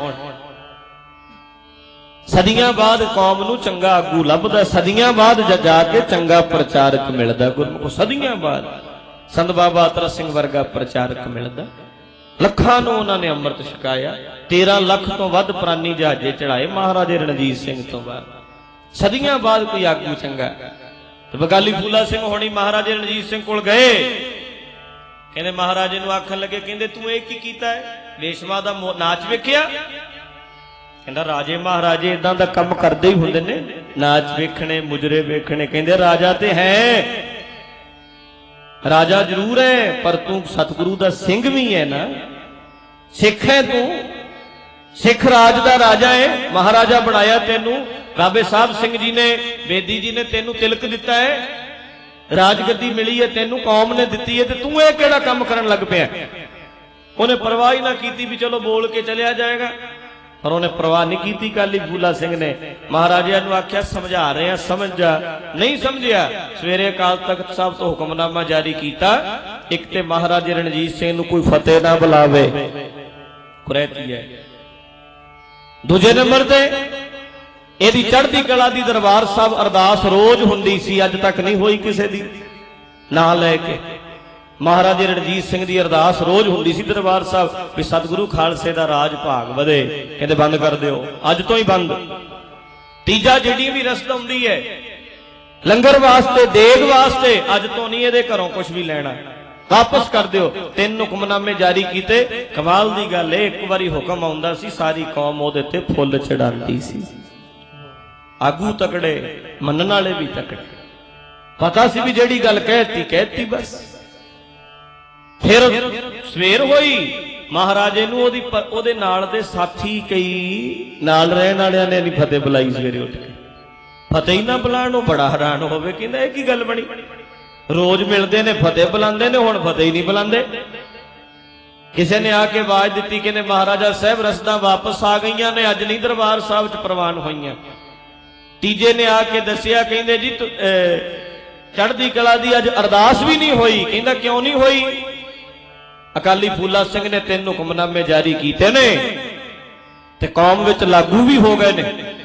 ਸਦੀਆਂ ਬਾਅਦ ਕੌਮ ਨੂੰ ਚੰਗਾ ਆਗੂ ਲੱਭਦਾ, ਸਦੀਆਂ ਬਾਅਦ ਜਾ ਕੇ ਚੰਗਾ ਪ੍ਰਚਾਰਕ ਮਿਲਦਾ ਗੁਰਮੁਖ। ਸਦੀਆਂ ਬਾਅਦ ਸੰਤ ਬਾਬਾ ਅਤਰ ਸਿੰਘ ਵਰਗਾ ਪ੍ਰਚਾਰਕ ਮਿਲਦਾ। ਲੱਖਾਂ ਨੂੰ ਉਹਨਾਂ ਨੇ ਅੰਮ੍ਰਿਤ ਛਕਾਇਆ। 13 ਲੱਖ ਤੋਂ ਵੱਧ ਪ੍ਰਾਨੀ ਜਹਾਜ਼ੇ ਚੜਾਏ ਮਹਾਰਾਜੇ ਰਣਜੀਤ ਸਿੰਘ ਤੋਂ ਬਾਅਦ। ਸਦੀਆਂ ਬਾਅਦ ਕੋਈ ਆਗੂ ਚੰਗਾ। ਤੇ ਅਕਾਲੀ ਫੂਲਾ ਸਿੰਘ ਹੋਣੀ ਮਹਾਰਾਜੇ ਰਣਜੀਤ ਸਿੰਘ ਕੋਲ ਗਏ। ਕਹਿੰਦੇ ਮਹਾਰਾਜੇ ਨੂੰ ਆਖਣ ਲੱਗੇ, ਕਹਿੰਦੇ ਤੂੰ ਇਹ ਕੀ ਕੀਤਾ ਹੈ? ਵੇਸ਼ਵਾ ਦਾ ਨਾਚ ਵੇਖਿਆ? ਕਹਿੰਦਾ ਰਾਜੇ ਮਹਾਰਾਜੇ ਇਦਾਂ ਦਾ ਕੰਮ ਕਰਦੇ ਹੀ ਹੁੰਦੇ ਨੇ, ਨਾਚ ਵੇਖਣੇ, ਮੁਜਰੇ ਵੇਖਣੇ। ਕਹਿੰਦੇ ਰਾਜਾ ਤੇ ਹੈ, ਰਾਜਾ ਜ਼ਰੂਰ ਹੈ, ਪਰ ਤੂੰ ਸਤਿਗੁਰੂ ਦਾ ਸਿੰਘ ਵੀ ਹੈ ਨਾ, ਸਿੱਖ ਹੈ ਤੂੰ, ਸਿੱਖ ਰਾਜ ਦਾ ਰਾਜਾ ਹੈ। ਮਹਾਰਾਜਾ ਬਣਾਇਆ ਤੈਨੂੰ, ਬਾਬੇ ਸਾਹਿਬ ਸਿੰਘ ਜੀ ਨੇ, ਬੇਦੀ ਜੀ ਨੇ ਤੈਨੂੰ ਤਿਲਕ ਦਿੱਤਾ ਹੈ, ਰਾਜਗੱਦੀ ਮਿਲੀ ਹੈ ਤੈਨੂੰ, ਕੌਮ ਨੇ ਦਿੱਤੀ ਹੈ, ਤੇ ਤੂੰ ਇਹ ਕਿਹੜਾ ਕੰਮ ਕਰਨ ਲੱਗ ਪਿਆ? ਉਹਨੇ ਪਰਵਾਹ ਹੀ ਨਾ ਕੀਤੀ ਵੀ ਚਲੋ ਬੋਲ ਕੇ ਚਲਿਆ ਜਾਏਗਾ, ਪਰ ਉਹਨੇ ਪਰਵਾਹ ਨਹੀਂ ਕੀਤੀ। ਅਕਾਲੀ ਫੂਲਾ ਸਿੰਘ ਨੇ ਮਹਾਰਾਜਿਆਂ ਨੂੰ ਆਖਿਆ ਸਮਝਾ ਰਹੇ ਆ, ਸਮਝ ਜਾ। ਨਹੀਂ ਸਮਝਿਆ। ਸਵੇਰੇ ਅਕਾਲ ਤਖਤ ਸਾਹਿਬ ਤੋਂ ਹੁਕਮਨਾਮਾ ਜਾਰੀ ਕੀਤਾ, ਇੱਕ ਤੇ ਮਹਾਰਾਜੇ ਰਣਜੀਤ ਸਿੰਘ ਨੂੰ ਕੋਈ ਫਤਿਹ ਨਾ ਬੁਲਾਵੇ, ਕੁਰੈਤੀ ਹੈ। ਦੂਜੇ ਨੰਬਰ ਤੇ ਇਹਦੀ ਚੜ੍ਹਦੀ ਕਲਾ ਦੀ ਦਰਬਾਰ ਸਾਹਿਬ ਅਰਦਾਸ ਰੋਜ਼ ਹੁੰਦੀ ਸੀ, ਅੱਜ ਤੱਕ ਨਹੀਂ ਹੋਈ ਕਿਸੇ ਦੀ। ਨਾਂ ਲੈ ਕੇ ਮਹਾਰਾਜੇ ਰਣਜੀਤ ਸਿੰਘ ਦੀ ਅਰਦਾਸ ਰੋਜ਼ ਹੁੰਦੀ ਸੀ ਦਰਬਾਰ ਸਾਹਿਬ ਵੀ ਸਤਿਗੁਰੂ ਖਾਲਸੇ ਦਾ ਰਾਜ ਭਾਗ ਵਧੇ। ਕਹਿੰਦੇ ਬੰਦ ਕਰ ਦਿਓ, ਅੱਜ ਤੋਂ ਹੀ ਬੰਦ। ਤੀਜਾ ਜਿਹੜੀ ਵੀ ਰਸਦ ਹੁੰਦੀ ਹੈ ਲੰਗਰ ਵਾਸਤੇ, ਦੇਗ ਵਾਸਤੇ, ਅੱਜ ਤੋਂ ਨਹੀਂ ਇਹਦੇ ਘਰੋਂ ਕੁਝ ਵੀ ਲੈਣਾ, ਵਾਪਸ ਕਰ ਦਿਓ। 3 ਹੁਕਮਨਾਮੇ ਜਾਰੀ ਕੀਤੇ। ਕਮਾਲ ਦੀ ਗੱਲ ਹੈ, ਇੱਕ ਵਾਰੀ ਹੁਕਮ ਆਉਂਦਾ ਸੀ ਸਾਰੀ ਕੌਮ ਉਹਦੇ ਤੇ ਫੁੱਲ ਚੜਾਉਂਦੀ ਸੀ। ਆਗੂ ਤਕੜੇ, ਮੰਨਣ ਵਾਲੇ ਵੀ ਤਕੜੇ। ਪਤਾ ਸੀ ਵੀ ਜਿਹੜੀ ਗੱਲ ਕਹਿਤੀ ਬਸ। ਫਿਰ ਸਵੇਰ ਹੋਈ, ਮਹਾਰਾਜੇ ਨੂੰ ਉਹਦੇ ਨਾਲ ਦੇ ਸਾਥੀ, ਕਈ ਨਾਲ ਰਹਿਣ ਵਾਲਿਆਂ ਨੇ ਨਹੀਂ ਫਤਿਹ ਬੁਲਾਈ। ਸਵੇਰੇ ਉੱਠ ਕੇ ਫਤਿਹ ਹੀ ਨਾ ਬੁਲਾਣ, ਉਹ ਬੜਾ ਹੈਰਾਨ ਹੋਵੇ, ਕਹਿੰਦਾ ਇਹ ਕੀ ਗੱਲ ਬਣੀ? ਰੋਜ਼ ਮਿਲਦੇ ਨੇ, ਫਤਿਹ ਬੁਲਾਉਂਦੇ ਨੇ, ਹੁਣ ਫਤਿਹ ਹੀ ਨਹੀਂ ਬੁਲਾਉਂਦੇ। ਕਿਸੇ ਨੇ ਆ ਕੇ ਆਵਾਜ਼ ਦਿੱਤੀ, ਕਹਿੰਦੇ ਮਹਾਰਾਜਾ ਸਾਹਿਬ ਰਸਦਾਂ ਵਾਪਸ ਆ ਗਈਆਂ ਨੇ, ਅੱਜ ਨਹੀਂ ਦਰਬਾਰ ਸਾਹਿਬ 'ਚ ਪ੍ਰਵਾਨ ਹੋਈਆਂ। ਤੀਜੇ ਨੇ ਆ ਕੇ ਦੱਸਿਆ, ਕਹਿੰਦੇ ਜੀ ਚੜ੍ਹਦੀ ਕਲਾ ਦੀ ਅੱਜ ਅਰਦਾਸ ਵੀ ਨਹੀਂ ਹੋਈ। ਕਹਿੰਦਾ ਕਿਉਂ ਨਹੀਂ ਹੋਈ? ਅਕਾਲੀ ਫੂਲਾ ਸਿੰਘ ਨੇ 3 ਹੁਕਮਨਾਮੇ ਜਾਰੀ ਕੀਤੇ ਨੇ ਤੇ ਕੌਮ ਵਿੱਚ ਲਾਗੂ ਵੀ ਹੋ ਗਏ ਨੇ।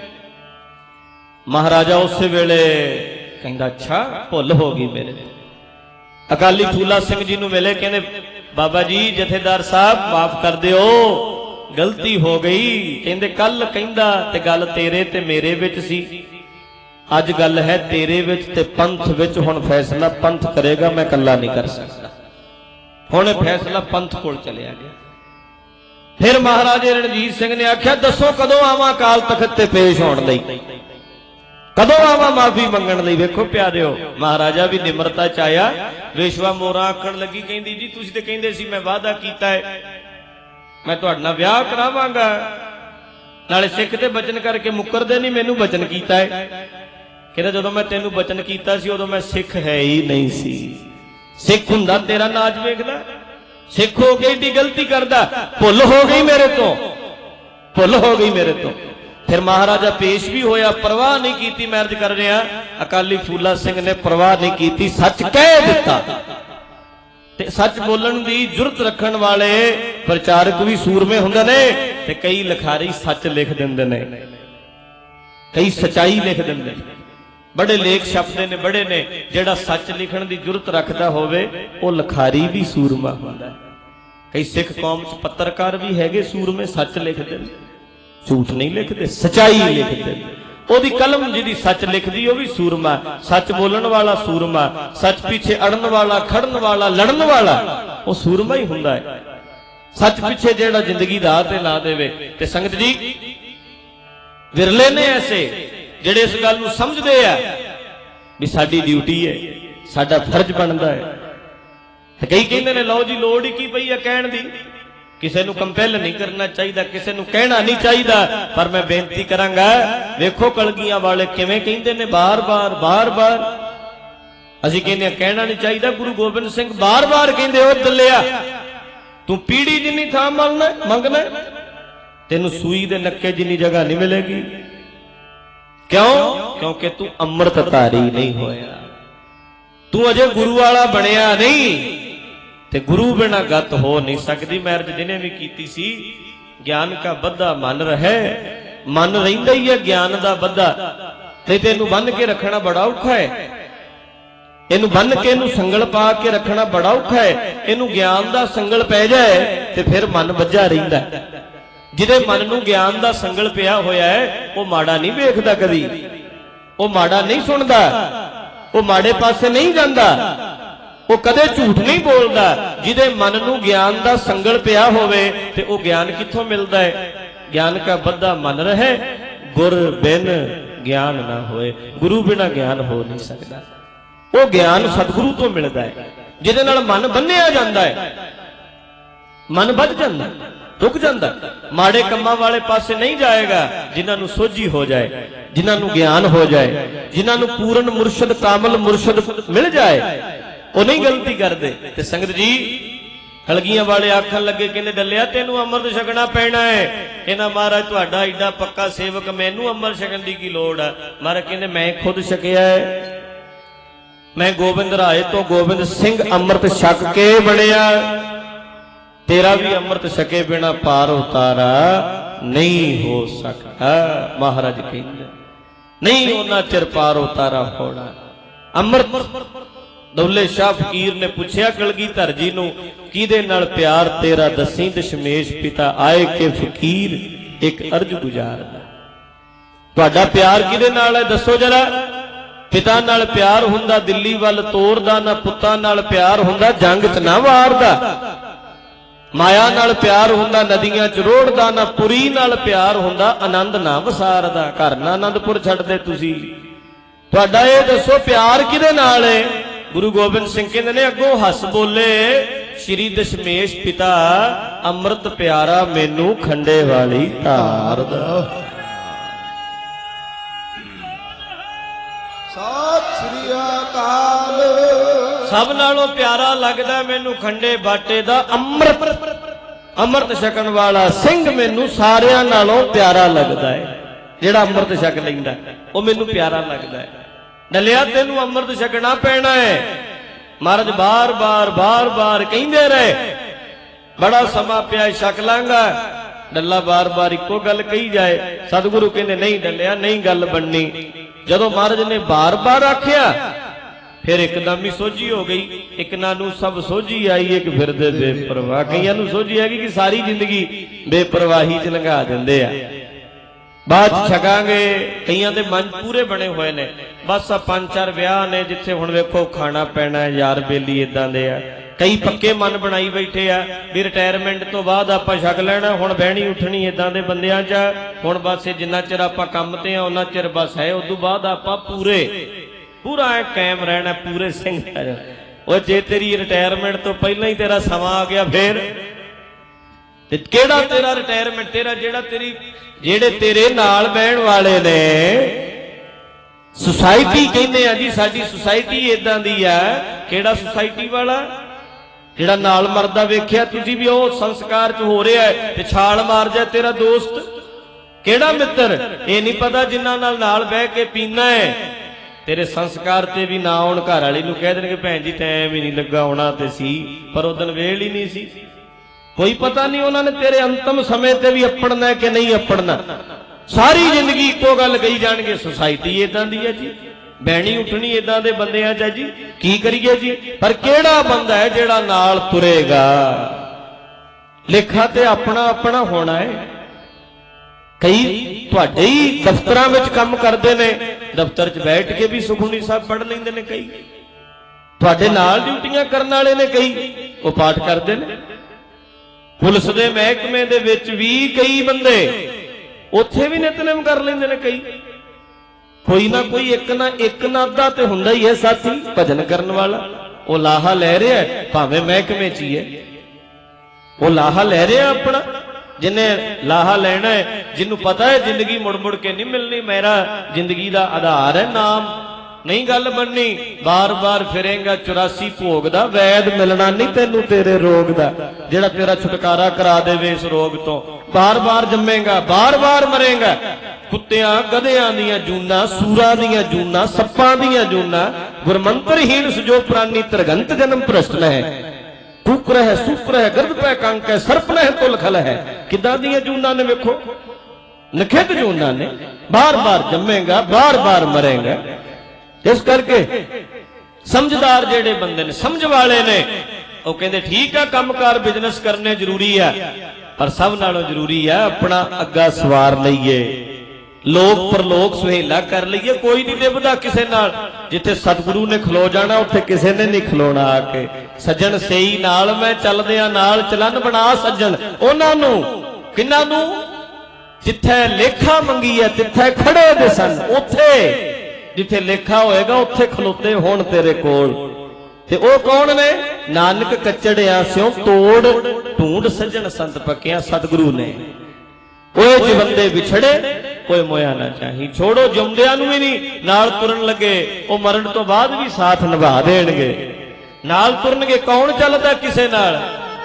ਮਹਾਰਾਜਾ ਉਸੇ ਵੇਲੇ ਕਹਿੰਦਾ ਅੱਛਾ ਭੁੱਲ ਹੋ ਗਈ ਮੇਰੇ। ਅਕਾਲੀ ਫੂਲਾ ਸਿੰਘ ਜੀ ਨੂੰ ਮਿਲੇ, ਕਹਿੰਦੇ ਬਾਬਾ ਜੀ ਜਥੇਦਾਰ ਸਾਹਿਬ ਮਾਫ ਕਰ ਦਿਓ, ਗਲਤੀ ਹੋ ਗਈ। ਕਹਿੰਦੇ ਕੱਲ ਕਹਿੰਦਾ ਤੇ ਗੱਲ ਤੇਰੇ ਤੇ ਮੇਰੇ ਵਿੱਚ ਸੀ, ਅੱਜ ਗੱਲ ਹੈ ਤੇਰੇ ਵਿੱਚ ਤੇ ਪੰਥ ਵਿੱਚ। ਹੁਣ ਫੈਸਲਾ ਪੰਥ ਕਰੇਗਾ, ਮੈਂ ਇਕੱਲਾ ਨਹੀਂ ਕਰ ਸਕਦਾ। ਹੁਣ ਇਹ ਫੈਸਲਾ ਪੰਥ ਕੋਲ ਚਲਿਆ ਗਿਆ। ਫਿਰ ਮਹਾਰਾਜੇ ਰਣਜੀਤ ਸਿੰਘ ਨੇ ਆਖਿਆ ਦੱਸੋ ਕਦੋਂ ਆਵਾਂ ਅਕਾਲ ਤਖਤ ਤੇ ਪੇਸ਼ ਹੋਣ ਲਈ, ਕਦੋਂ ਆਵਾਂ ਮਾਫੀ ਮੰਗਣ ਲਈ? ਵੇਖੋ ਪਿਆਰਿਓ, ਮਹਾਰਾਜਾ ਵੀ ਨਿਮਰਤਾ ਚ ਆਇਆ। ਵੇਸ਼ਵਾ ਮੋਰਾ ਆਖਣ ਲੱਗੀ, ਕਹਿੰਦੀ ਜੀ ਤੁਸੀਂ ਤੇ ਕਹਿੰਦੇ ਸੀ ਮੈਂ ਵਾਅਦਾ ਕੀਤਾ ਹੈ, ਮੈਂ ਤੁਹਾਡੇ ਨਾਲ ਵਿਆਹ ਕਰਾਵਾਂਗਾ, ਨਾਲੇ ਸਿੱਖ ਤੇ ਬਚਨ ਕਰਕੇ ਮੁੱਕਰਦੇ ਨਹੀਂ, ਮੈਨੂੰ ਬਚਨ ਕੀਤਾ ਹੈ। ਕਹਿੰਦਾ ਜਦੋਂ ਮੈਂ ਤੈਨੂੰ ਬਚਨ ਕੀਤਾ ਸੀ ਉਦੋਂ ਮੈਂ ਸਿੱਖ ਹੈ ਹੀ ਨਹੀਂ ਸੀ। ਸਿੱਖ ਹੁੰਦਾ ਤੇਰਾ ਨਾਚ ਵੇਖਦਾ? ਸਿੱਖ ਹੋ ਕੇ ਏਡੀ ਗਲਤੀ ਕਰਦਾ? ਭੁੱਲ ਹੋ ਗਈ ਮੇਰੇ ਤੋਂ, ਭੁੱਲ ਹੋ ਗਈ ਮੇਰੇ ਤੋਂ। ਫਿਰ ਮਹਾਰਾਜਾ ਪੇਸ਼ ਵੀ ਹੋਇਆ, ਪਰਵਾਹ ਨਹੀਂ ਕੀਤੀ। ਮੈਂ ਅਰਜ਼ ਕਰ ਰਿਹਾ, ਅਕਾਲੀ ਫੂਲਾ ਸਿੰਘ ਨੇ ਪਰਵਾਹ ਨਹੀਂ ਕੀਤੀ, ਸੱਚ ਕਹਿ ਦਿੱਤਾ। ਤੇ ਸੱਚ ਬੋਲਣ ਦੀ ਜੁਰਤ ਰੱਖਣ ਵਾਲੇ ਪ੍ਰਚਾਰਕ ਵੀ ਸੂਰਮੇ ਹੁੰਦੇ ਨੇ, ਤੇ ਕਈ ਲਿਖਾਰੀ ਸੱਚ ਲਿਖ ਦਿੰਦੇ ਨੇ, ਕਈ ਸਚਾਈ ਲਿਖ ਦਿੰਦੇ ਨੇ। ਬੜੇ ਲੇਖ ਛਪਦੇ ਨੇ, ਬੜੇ ਨੇ। ਜਿਹੜਾ ਸੱਚ ਲਿਖਣ ਦੀ ਜੁਰਤ ਰੱਖਦਾ ਹੋਵੇ ਉਹ ਲਿਖਾਰੀ ਵੀ ਸੂਰਮਾ ਹੁੰਦਾ। ਕਈ ਸਿੱਖ ਕੌਮ 'ਚ ਪੱਤਰਕਾਰ ਵੀ ਹੈਗੇ ਸੂਰਮੇ, ਸੱਚ ਲਿਖਦੇ ਨੇ, ਝੂਠ ਨਹੀਂ ਲਿਖਦੇ, ਸਚਾਈ ਲਿਖਦੇ ਨੇ। ਉਹਦੀ ਕਲਮ ਜਿਹਦੀ ਸੱਚ ਲਿਖਦੀ ਉਹ ਵੀ ਸੂਰਮਾ। ਸੱਚ ਬੋਲਣ ਵਾਲਾ ਸੂਰਮਾ, ਸੱਚ ਪਿੱਛੇ ਅੜਨ ਵਾਲਾ, ਖੜਨ ਵਾਲਾ, ਲੜਨ ਵਾਲਾ, ਉਹ ਸੂਰਮਾ ਹੀ ਹੁੰਦਾ ਹੈ। ਸੱਚ ਪਿੱਛੇ ਜਿਹੜਾ ਜ਼ਿੰਦਗੀ ਦਾ ਤੇ ਲਾ ਦੇਵੇ। ਤੇ ਸੰਗਤ ਜੀ ਵਿਰਲੇ ਨੇ ਐਸੇ ਜਿਹੜੇ ਇਸ ਗੱਲ ਨੂੰ ਸਮਝਦੇ ਆ ਵੀ ਸਾਡੀ ਡਿਊਟੀ ਹੈ, ਸਾਡਾ ਫਰਜ਼ ਬਣਦਾ ਹੈ। ਤੇ ਕਈ ਕਹਿੰਦੇ ਨੇ ਲਓ ਜੀ ਲੋੜ ਹੀ ਕੀ ਪਈ ਹੈ ਕਹਿਣ ਦੀ, ਕਿਸੇ ਨੂੰ ਕੰਪੈਲ ਨਹੀਂ ਕਰਨਾ ਚਾਹੀਦਾ, ਕਿਸੇ ਨੂੰ ਕਹਿਣਾ ਨਹੀਂ ਚਾਹੀਦਾ। ਪਰ ਮੈਂ ਬੇਨਤੀ ਕਰਾਂਗਾ, ਵੇਖੋ ਕਲਗੀਆਂ ਵਾਲੇ ਕਿਵੇਂ ਕਹਿੰਦੇ ਨੇ ਬਾਰ-ਬਾਰ ਬਾਰ-ਬਾਰ। ਅਸੀਂ ਕਹਿੰਦੇ ਕਹਿਣਾ ਨਹੀਂ ਚਾਹੀਦਾ, ਗੁਰੂ ਗੋਬਿੰਦ ਸਿੰਘ ਬਾਰ-ਬਾਰ ਕਹਿੰਦੇ ਉਹ ਦੱਲਿਆ ਤੂੰ ਪੀੜੀ ਜਿੰਨੀ ਥਾਂ ਮੰਗਣਾ, ਤੈਨੂੰ ਸੂਈ ਦੇ ਨੱਕੇ ਜਿੰਨੀ ਜਗ੍ਹਾ ਨਹੀਂ ਮਿਲੇਗੀ। ਕਿਉਂ? ਕਿਉਂਕਿ ਤੂੰ ਅੰਮ੍ਰਿਤ ਧਾਰੀ ਨਹੀਂ ਹੋਇਆ, ਤੂੰ ਅਜੇ ਗੁਰੂ ਵਾਲਾ ਬਣਿਆ ਨਹੀਂ, ਤੇ ਗੁਰੂ ਬਿਨਾਂ ਗਤ ਹੋ ਨਹੀਂ ਸਕਦੀ। ਮੈਰਿਜ ਜਿਹਨੇ ਵੀ ਕੀਤੀ ਸੀ, ਗਿਆਨ ਕਾ ਬੱਧਾ ਮਨ ਰਹੇ, ਮਨ ਰਹਿੰਦਾ ਹੀ ਹੈ ਗਿਆਨ ਦਾ ਬੱਧਾ। ਤੇ ਤੈਨੂੰ ਬੰਨ ਕੇ ਰੱਖਣਾ ਬੜਾ ਔਖਾ ਹੈ, ਇਹਨੂੰ ਬੰਨ ਕੇ ਇਹਨੂੰ ਸੰਗਲ ਪਾ ਕੇ ਰੱਖਣਾ ਬੜਾ ਔਖਾ ਹੈ। ਇਹਨੂੰ ਗਿਆਨ ਦਾ ਸੰਗਲ ਪੈ ਜਾਏ ਤੇ ਫਿਰ ਮਨ ਵੱਜਾ ਰਹਿੰਦਾ। ਜਿਹਦੇ ਮਨ ਨੂੰ ਗਿਆਨ ਦਾ ਸੰਗਲ ਪਿਆ ਹੋਇਆ ਹੈ, ਉਹ ਮਾੜਾ ਨਹੀਂ ਵੇਖਦਾ ਕਦੀ, ਉਹ ਮਾੜਾ ਨਹੀਂ ਸੁਣਦਾ, ਉਹ ਮਾੜੇ ਪਾਸੇ ਨਹੀਂ ਜਾਂਦਾ, ਉਹ ਕਦੇ ਝੂਠ ਨਹੀਂ ਬੋਲਦਾ। ਜਿਹਦੇ ਮਨ ਨੂੰ ਗਿਆਨ ਦਾ ਸੰਗਲ ਪਿਆ ਹੋਵੇ ਤੇ ਉਹ ਗਿਆਨ ਕਿੱਥੋਂ ਮਿਲਦਾ ਹੈ? ਗਿਆਨ ਕਾ ਬੱਧਾ ਮਨ ਰਹੇ, ਗੁਰ ਬਿਨ ਗਿਆਨ ਨਾ ਹੋਏ। ਗੁਰੂ ਬਿਨਾ ਗਿਆਨ ਹੋ ਨਹੀਂ ਸਕਦਾ। ਉਹ ਗਿਆਨ ਸਤਿਗੁਰੂ ਤੋਂ ਮਿਲਦਾ ਹੈ, ਜਿਹਦੇ ਨਾਲ ਮਨ ਬੰਨਿਆ ਜਾਂਦਾ ਹੈ, ਮਨ ਵੱਜ ਜਾਂਦਾ, ਰੁਕ ਜਾਂਦਾ, ਮਾੜੇ ਕੰਮਾਂ ਵਾਲੇ ਪਾਸੇ ਨਹੀਂ ਜਾਏਗਾ। ਜਿਨ੍ਹਾਂ ਨੂੰ ਸੋਝੀ ਹੋ ਜਾਏ, ਜਿਨ੍ਹਾਂ ਨੂੰ ਗਿਆਨ ਹੋ ਜਾਏ, ਜਿਨ੍ਹਾਂ ਨੂੰ ਪੂਰਨ ਮੁਰਸ਼ਦ ਕਾਮਲ ਮੁਰਸ਼ਦ ਮਿਲ ਜਾਏ, ਉਹ ਨਹੀਂ ਗਲਤੀ ਕਰਦੇ। ਤੇ ਸੰਗਤ ਜੀ, ਕਲਗੀਆਂ ਵਾਲੇ ਆਖਣ ਲੱਗੇ, ਕਹਿੰਦੇ ਡੱਲਿਆ ਤੈਨੂੰ ਅੰਮ੍ਰਿਤ ਛਕਣਾ ਪੈਣਾ ਹੈ। ਇਹਨਾਂ ਮਹਾਰਾਜ ਤੁਹਾਡਾ ਏਡਾ ਪੱਕਾ ਸੇਵਕ, ਮੈਨੂੰ ਅੰਮ੍ਰਿਤ ਛਕਣ ਦੀ ਕੀ ਲੋੜ ਹੈ? ਮਹਾਰਾਜ ਕਹਿੰਦੇ ਮੈਂ ਖੁਦ ਛਕਿਆ ਹੈ, ਮੈਂ ਗੋਬਿੰਦ ਰਾਏ ਤੋਂ ਗੋਬਿੰਦ ਸਿੰਘ ਅੰਮ੍ਰਿਤ ਛਕ ਕੇ ਬਣਿਆ, ਤੇਰਾ ਵੀ ਅੰਮ੍ਰਿਤ ਛਕੇ ਬਿਨਾ ਪਾਰ ਉਤਾਰਾ ਨਹੀਂ ਹੋ ਸਕਦਾ। ਮਹਾਰਾਜ ਕਹਿੰਦੇ ਨਹੀਂ ਉਹਨਾਂ ਚਿਰ ਪਾਰ ਉਤਾਰਾ ਹੋਣਾ। ਅੰਮ੍ਰਿਤ ਦੌਲੇ ਸ਼ਾਹ ਫਕੀਰ ਨੇ ਪੁੱਛਿਆ ਕਲਗੀਧਰ ਜੀ ਨੂੰ, ਕਿਹਦੇ ਨਾਲ ਪਿਆਰ ਤੇਰਾ ਦੱਸੀ ਦਸ਼ਮੇਸ਼ ਪਿਤਾ ਆਏ ਕੇ ਫਕੀਰ ਇੱਕ ਅਰਜ ਗੁਜ਼ਾਰਦਾ। ਤੁਹਾਡਾ ਪਿਆਰ ਕਿਹਦੇ ਨਾਲ ਹੈ ਦੱਸੋ ਜਰਾ। ਪਿਤਾ ਨਾਲ ਪਿਆਰ ਹੁੰਦਾ ਦਿੱਲੀ ਵੱਲ ਤੋਰਦਾ, ਨਾ ਪੁੱਤਾਂ ਨਾਲ ਪਿਆਰ ਹੁੰਦਾ ਜੰਗ 'ਚ ਨਾ ਵਾਰਦਾ। ਮਾਇਆ ਨਾਲ ਪਿਆਰ ਹੁੰਦਾ ਨਦੀਆਂ 'ਚ ਰੋੜਦਾ, ਨਾ ਪੁਰੀ ਨਾਲ ਪਿਆਰ ਹੁੰਦਾ ਆਨੰਦ ਨਾ ਵਸਾਰਦਾ। ਘਰ ਨਾ ਆਨੰਦਪੁਰ ਛੱਡਦੇ ਤੁਸੀਂ। ਤੁਹਾਡਾ ਇਹ ਦੱਸੋ ਪਿਆਰ ਕਿਹਦੇ ਨਾਲ ਹੈ? ਗੁਰੂ ਗੋਬਿੰਦ ਸਿੰਘ ਕਹਿੰਦੇ ਨੇ ਅੱਗੋਂ ਹੱਸ ਬੋਲੇ, ਸ਼੍ਰੀ ਦਸ਼ਮੇਸ਼ ਪਿਤਾ ਅੰਮ੍ਰਿਤ ਪਿਆਰਾ ਮੈਨੂੰ ਖੰਡੇ ਵਾਲੀ ਧਾਰ ਦਾ। ਸਤਿ ਸ੍ਰੀ ਅਕਾਲ। ਸਭ ਨਾਲੋਂ ਪਿਆਰਾ ਲੱਗਦਾ ਮੈਨੂੰ ਖੰਡੇ ਬਾਟੇ ਦਾ ਅੰਮ੍ਰਿਤ। ਅੰਮ੍ਰਿਤ ਛਕਣ ਵਾਲਾ ਸਿੰਘ ਮੈਨੂੰ ਸਾਰਿਆਂ ਨਾਲੋਂ ਪਿਆਰਾ ਲੱਗਦਾ ਹੈ। ਜਿਹੜਾ ਅੰਮ੍ਰਿਤ ਛਕ ਲੈਂਦਾ ਉਹ ਮੈਨੂੰ ਪਿਆਰਾ ਲੱਗਦਾ ਹੈ। ਡੱਲਿਆ ਤੈਨੂੰ ਅੰਮ੍ਰਿਤ ਛਕਣਾ ਪੈਣਾ ਹੈ। ਮਹਾਰਾਜ ਬਾਰ-ਬਾਰ ਬਾਰ-ਬਾਰ ਕਹਿੰਦੇ ਰਹੇ, ਬੜਾ ਸਮਾਂ ਪਿਆ ਛਕ ਲਾਂਗਾ। ਡੱਲਾ ਬਾਰ-ਬਾਰ ਇੱਕੋ ਗੱਲ ਕਹੀ ਜਾਏ। ਸਤਿਗੁਰੂ ਕਹਿੰਦੇ ਨਹੀਂ ਡੱਲਿਆ, ਨਹੀਂ ਗੱਲ ਬਣਨੀ। ਜਦੋਂ ਮਹਾਰਾਜ ਨੇ ਬਾਰ-ਬਾਰ ਆਖਿਆ, ਫਿਰ ਇੱਕਦਮ ਹੀ ਸੋਝੀ ਹੋ ਗਈ। ਇੱਕ ਨਾ ਨੂੰ ਸਭ ਸੋਝੀ ਆਈ, ਇੱਕ ਫਿਰਦੇ ਬੇਪਰਵਾਹ। ਕਈਆਂ ਨੂੰ ਸੋਝੀ ਹੈਗੀ ਕਿ ਸਾਰੀ ਜ਼ਿੰਦਗੀ ਬੇਪਰਵਾਹੀ 'ਚ ਲੰਘਾ ਦਿੰਦੇ ਆ, ਬਾਅਦ 'ਚ ਛਕਾਂਗੇ। ਕਈਆਂ ਦੇ ਮਨ ਪੂਰੇ ਬਣੇ ਹੋਏ ਨੇ। ਬਸ ਆ 5-4 ਵਿਆਹ ਨੇ ਜਿੱਥੇ ਹੁਣ ਵੇਖੋ ਖਾਣਾ ਪੈਣਾ, ਯਾਰ ਬੇਲੀ ਇਦਾਂ ਦੇ ਆ। ਕਈ ਪੱਕੇ ਮਨ ਬਣਾਈ ਬੈਠੇ ਆ ਵੀ ਰਿਟਾਇਰਮੈਂਟ ਤੋਂ ਬਾਅਦ ਆਪਾਂ ਛਕ ਲੈਣਾ, ਹੁਣ ਬਹਿਣੀ ਉੱਠਣੀ ਇਦਾਂ ਦੇ ਬੰਦਿਆਂ 'ਚ। ਹੁਣ ਬਸ ਜਿੰਨਾ ਚਿਰ ਆਪਾਂ ਕੰਮ ਤੇ ਆ ਉਹਨਾਂ ਚਿਰ ਬਸ ਹੈ, ਉਦੋਂ ਬਾਅਦ ਆਪਾਂ ਪੂਰਾ ਐ ਕਾਇਮ ਰਹਿਣਾ, ਪੂਰੇ ਸਿੰਘ। ਉਹ ਜੇ ਤੇਰੀ ਰਿਟਾਇਰਮੈਂਟ ਤੋਂ ਪਹਿਲਾਂ ਹੀ ਤੇਰਾ ਸਮਾਂ ਆ ਗਿਆ, ਫੇਰ ਤੇ ਕਿਹੜਾ ਤੇਰਾ ਰਿਟਾਇਰਮੈਂਟ? ਤੇਰਾ ਜਿਹੜੇ ਤੇਰੇ ਨਾਲ ਬਹਿਣ ਵਾਲੇ ਨੇ, ਸੁਸਾਇਟੀ ਕਹਿੰਦੇ ਆ ਜੀ, ਸਾਡੀ ਸੁਸਾਇਟੀ ਇਦਾਂ ਦੀ ਆ। ਕਿਹੜਾ ਸੁਸਾਇਟੀ ਵਾਲਾ? ਜਿਹੜਾ ਨਾਲ ਮਰਦਾ ਵੇਖਿਆ ਤੁਸੀਂ ਵੀ ਉਹ ਸੰਸਕਾਰ 'ਚ ਹੋ ਰਿਹਾ ਤੇ ਛਾਲ ਮਾਰ ਜਾ ਤੇਰਾ ਦੋਸਤ। ਕਿਹੜਾ ਮਿੱਤਰ? ਇਹ ਨਹੀਂ ਪਤਾ ਜਿਨ੍ਹਾਂ ਨਾਲ ਬਹਿ ਕੇ ਪੀਣਾ ਹੈ, ਤੇਰੇ ਸੰਸਕਾਰ ਤੇ ਵੀ ਨਾ ਆਉਣ। ਘਰ ਵਾਲੀ ਨੂੰ ਕਹਿ ਦੇਣਗੇ ਭੈਣ ਜੀ ਟਾਈਮ ਹੀ ਨਹੀਂ ਲੱਗਾ, ਆਉਣਾ ਤੇ ਸੀ ਪਰ ਉਦੋਂ ਵੇਲ ਹੀ ਨਹੀਂ ਸੀ। ਕੋਈ ਪਤਾ ਨਹੀਂ ਉਹਨਾਂ ਨੇ ਤੇਰੇ ਅੰਤਮ ਸਮੇਂ ਤੇ ਵੀ ਆਪੜਨਾ ਕਿ ਨਹੀਂ ਆਪੜਨਾ। ਸਾਰੀ ਜ਼ਿੰਦਗੀ ਇੱਕੋ ਗੱਲ ਕਹੀ ਜਾਣਗੇ, ਸੁਸਾਇਟੀ ਇਦਾਂ ਦੀ ਹੈ ਜੀ, ਬਹਿਣੀ ਉੱਠਣੀ ਇਦਾਂ ਦੇ ਬੰਦਿਆਂ 'ਚ ਜੀ, ਕੀ ਕਰੀਏ ਜੀ। ਪਰ ਕਿਹੜਾ ਬੰਦਾ ਹੈ ਜਿਹੜਾ ਨਾਲ ਤੁਰੇਗਾ? ਲੇਖਾ ਤੇ ਆਪਣਾ ਆਪਣਾ ਹੋਣਾ ਹੈ। ਕਈ ਤੁਹਾਡੇ ਹੀ ਦਫ਼ਤਰਾਂ ਵਿੱਚ ਕੰਮ ਕਰਦੇ ਨੇ, ਦਫ਼ਤਰ 'ਚ ਬੈਠ ਕੇ ਵੀ ਸੁਖਮਨੀ ਸਾਹਿਬ ਪੜ੍ਹ ਲੈਂਦੇ ਨੇ। ਕਈ ਤੁਹਾਡੇ ਨਾਲ ਡਿਊਟੀਆਂ ਕਰਨ ਵਾਲੇ ਨੇ, ਕਈ ਉਹ ਪਾਠ ਕਰਦੇ ਨੇ। ਪੁਲਿਸ ਦੇ ਮਹਿਕਮੇ ਦੇ ਵਿੱਚ ਵੀ ਕਈ ਬੰਦੇ ਉੱਥੇ ਵੀ ਨਿਤਨੇਮ ਕਰ ਲੈਂਦੇ ਨੇ ਕਈ। ਕੋਈ ਨਾ ਕੋਈ ਇੱਕ ਨਾ ਅੱਧਾ ਤੇ ਹੁੰਦਾ ਹੀ ਹੈ ਸਾਥੀ ਭਜਨ ਕਰਨ ਵਾਲਾ। ਉਹ ਲਾਹਾ ਲੈ ਰਿਹਾ ਭਾਵੇਂ ਮਹਿਕਮੇ 'ਚ ਹੀ ਹੈ, ਉਹ ਲਾਹਾ ਲੈ ਰਿਹਾ ਆਪਣਾ। ਜਿਹਨੇ ਲਾਹਾ ਲੈਣਾ ਹੈ, ਜਿਹਨੂੰ ਪਤਾ ਹੈ ਜ਼ਿੰਦਗੀ ਮੁੜ ਮੁੜ ਕੇ ਨਹੀਂ ਮਿਲਣੀ, ਮੇਰਾ ਜ਼ਿੰਦਗੀ ਦਾ ਆਧਾਰ ਹੈ ਨਾਮ, ਨਹੀਂ ਗੱਲ ਬਣਨੀ। ਬਾਰ-ਬਾਰ ਫਿਰੇਗਾ 84 ਭੋਗ ਦਾ, ਵੈਦ ਮਿਲਣਾ ਨਹੀਂ ਤੈਨੂੰ ਤੇਰੇ ਰੋਗ ਦਾ, ਜਿਹੜਾ ਤੇਰਾ ਛੁਟਕਾਰਾ ਕਰਾ ਦੇਵੇ ਇਸ ਰੋਗ ਤੋਂ। ਬਾਰ-ਬਾਰ ਜੰਮੇਗਾ, ਬਾਰ-ਬਾਰ ਮਰੇਗਾ। ਕੁੱਤਿਆਂ ਗਧਿਆਂ ਦੀਆਂ ਜੂਨਾਂ, ਸੂਰਾਂ ਦੀਆਂ ਜੂਨਾਂ, ਸੱਪਾਂ ਦੀਆਂ ਜੂਨਾਂ, ਗੁਰਮੰਤਰਹੀਣ ਸਜੋ ਪ੍ਰਾਨੀ ਤਰਗੰਤ ਜਨਮ ਭ੍ਰਸ਼ਟ ਹੈ। ਕੁਕਰ ਹੈ, ਸੁਕਰ ਹੈ, ਗਰਦ ਪੈ ਕੰਕ ਹੈ, ਸਰਪਨ ਹੈ, ਤੁਲਖਲ ਹੈ। ਕਿੱਦਾਂ ਦੀਆਂ ਜੂਨਾਂ ਨੇ ਵੇਖੋ, ਨਖਿੱਧ ਜੂਨਾਂ ਨੇ। ਬਾਰ-ਬਾਰ ਜੰਮੇਗਾ, ਬਾਰ-ਬਾਰ ਮਰੇਗਾ। ਇਸ ਕਰਕੇ ਸਮਝਦਾਰ ਜਿਹੜੇ ਬੰਦੇ ਨੇ, ਸਮਝ ਵਾਲੇ ਨੇ, ਉਹ ਕਹਿੰਦੇ ਠੀਕ ਆ ਕੰਮਕਾਰ ਬਿਜ਼ਨਸ ਕਰਨੇ ਜ਼ਰੂਰੀ ਆ, ਪਰ ਸਭ ਨਾਲੋਂ ਜ਼ਰੂਰੀ ਆ ਆਪਣਾ ਅੱਗਾ ਸਵਾਰ ਲਈਏ, ਲੋਕ ਪਰਲੋਕ ਸੁਹੇਲਾ ਕਰ ਲਈਏ। ਕੋਈ ਨਹੀਂ ਨਿਭਦਾ ਕਿਸੇ ਨਾਲ। ਜਿੱਥੇ ਸਤਿਗੁਰੂ ਨੇ ਖਲੋ ਜਾਣਾ ਉੱਥੇ ਕਿਸੇ ਨੇ ਨਹੀਂ ਖਲੋਣਾ ਆ ਕੇ। ਸੱਜਣ ਸਹੀ ਨਾਲ ਮੈਂ ਚੱਲਦਿਆਂ ਨਾਲ ਚਲਨ ਬਣਾ ਸੱਜਣ ਉਹਨਾਂ ਨੂੰ, ਕਿੰਨਾਂ ਨੂੰ? ਜਿੱਥੇ ਲੇਖਾ ਮੰਗੀ ਹੈ ਤਿੱਥੇ ਖੜੇ ਦੇ ਸਨ। ਉੱਥੇ ਜਿੱਥੇ ਲੇਖਾ ਹੋਏਗਾ ਉੱਥੇ ਖਲੋਤੇ ਹੋਣ ਤੇਰੇ ਕੋਲ। ਤੇ ਉਹ ਕੌਣ ਨੇ? ਨਾਨਕ ਕੱਚੜਿਆਂ ਸਿਓ ਤੋੜ ਢੂੰਡ ਸੱਜਣ ਸੰਤ ਪੱਕਿਆਂ ਸਤਿਗੁਰੂ ਨੇ। ਓਏ ਜਵੰਦੇ ਵਿਛੜੇ ਕੋਈ ਮੋਇਆ ਨਾ ਚਾਹੀ। ਛੋੜੋ ਜਿਉਂਦਿਆਂ ਨੂੰ ਵੀ ਨਹੀਂ, ਨਾਲ ਤੁਰਨ ਲੱਗੇ ਉਹ ਮਰਨ ਤੋਂ ਬਾਅਦ ਵੀ ਸਾਥ ਨਿਭਾ ਦੇਣਗੇ, ਨਾਲ ਤੁਰਨਗੇ। ਕੌਣ ਚੱਲਦਾ ਕਿਸੇ ਨਾਲ?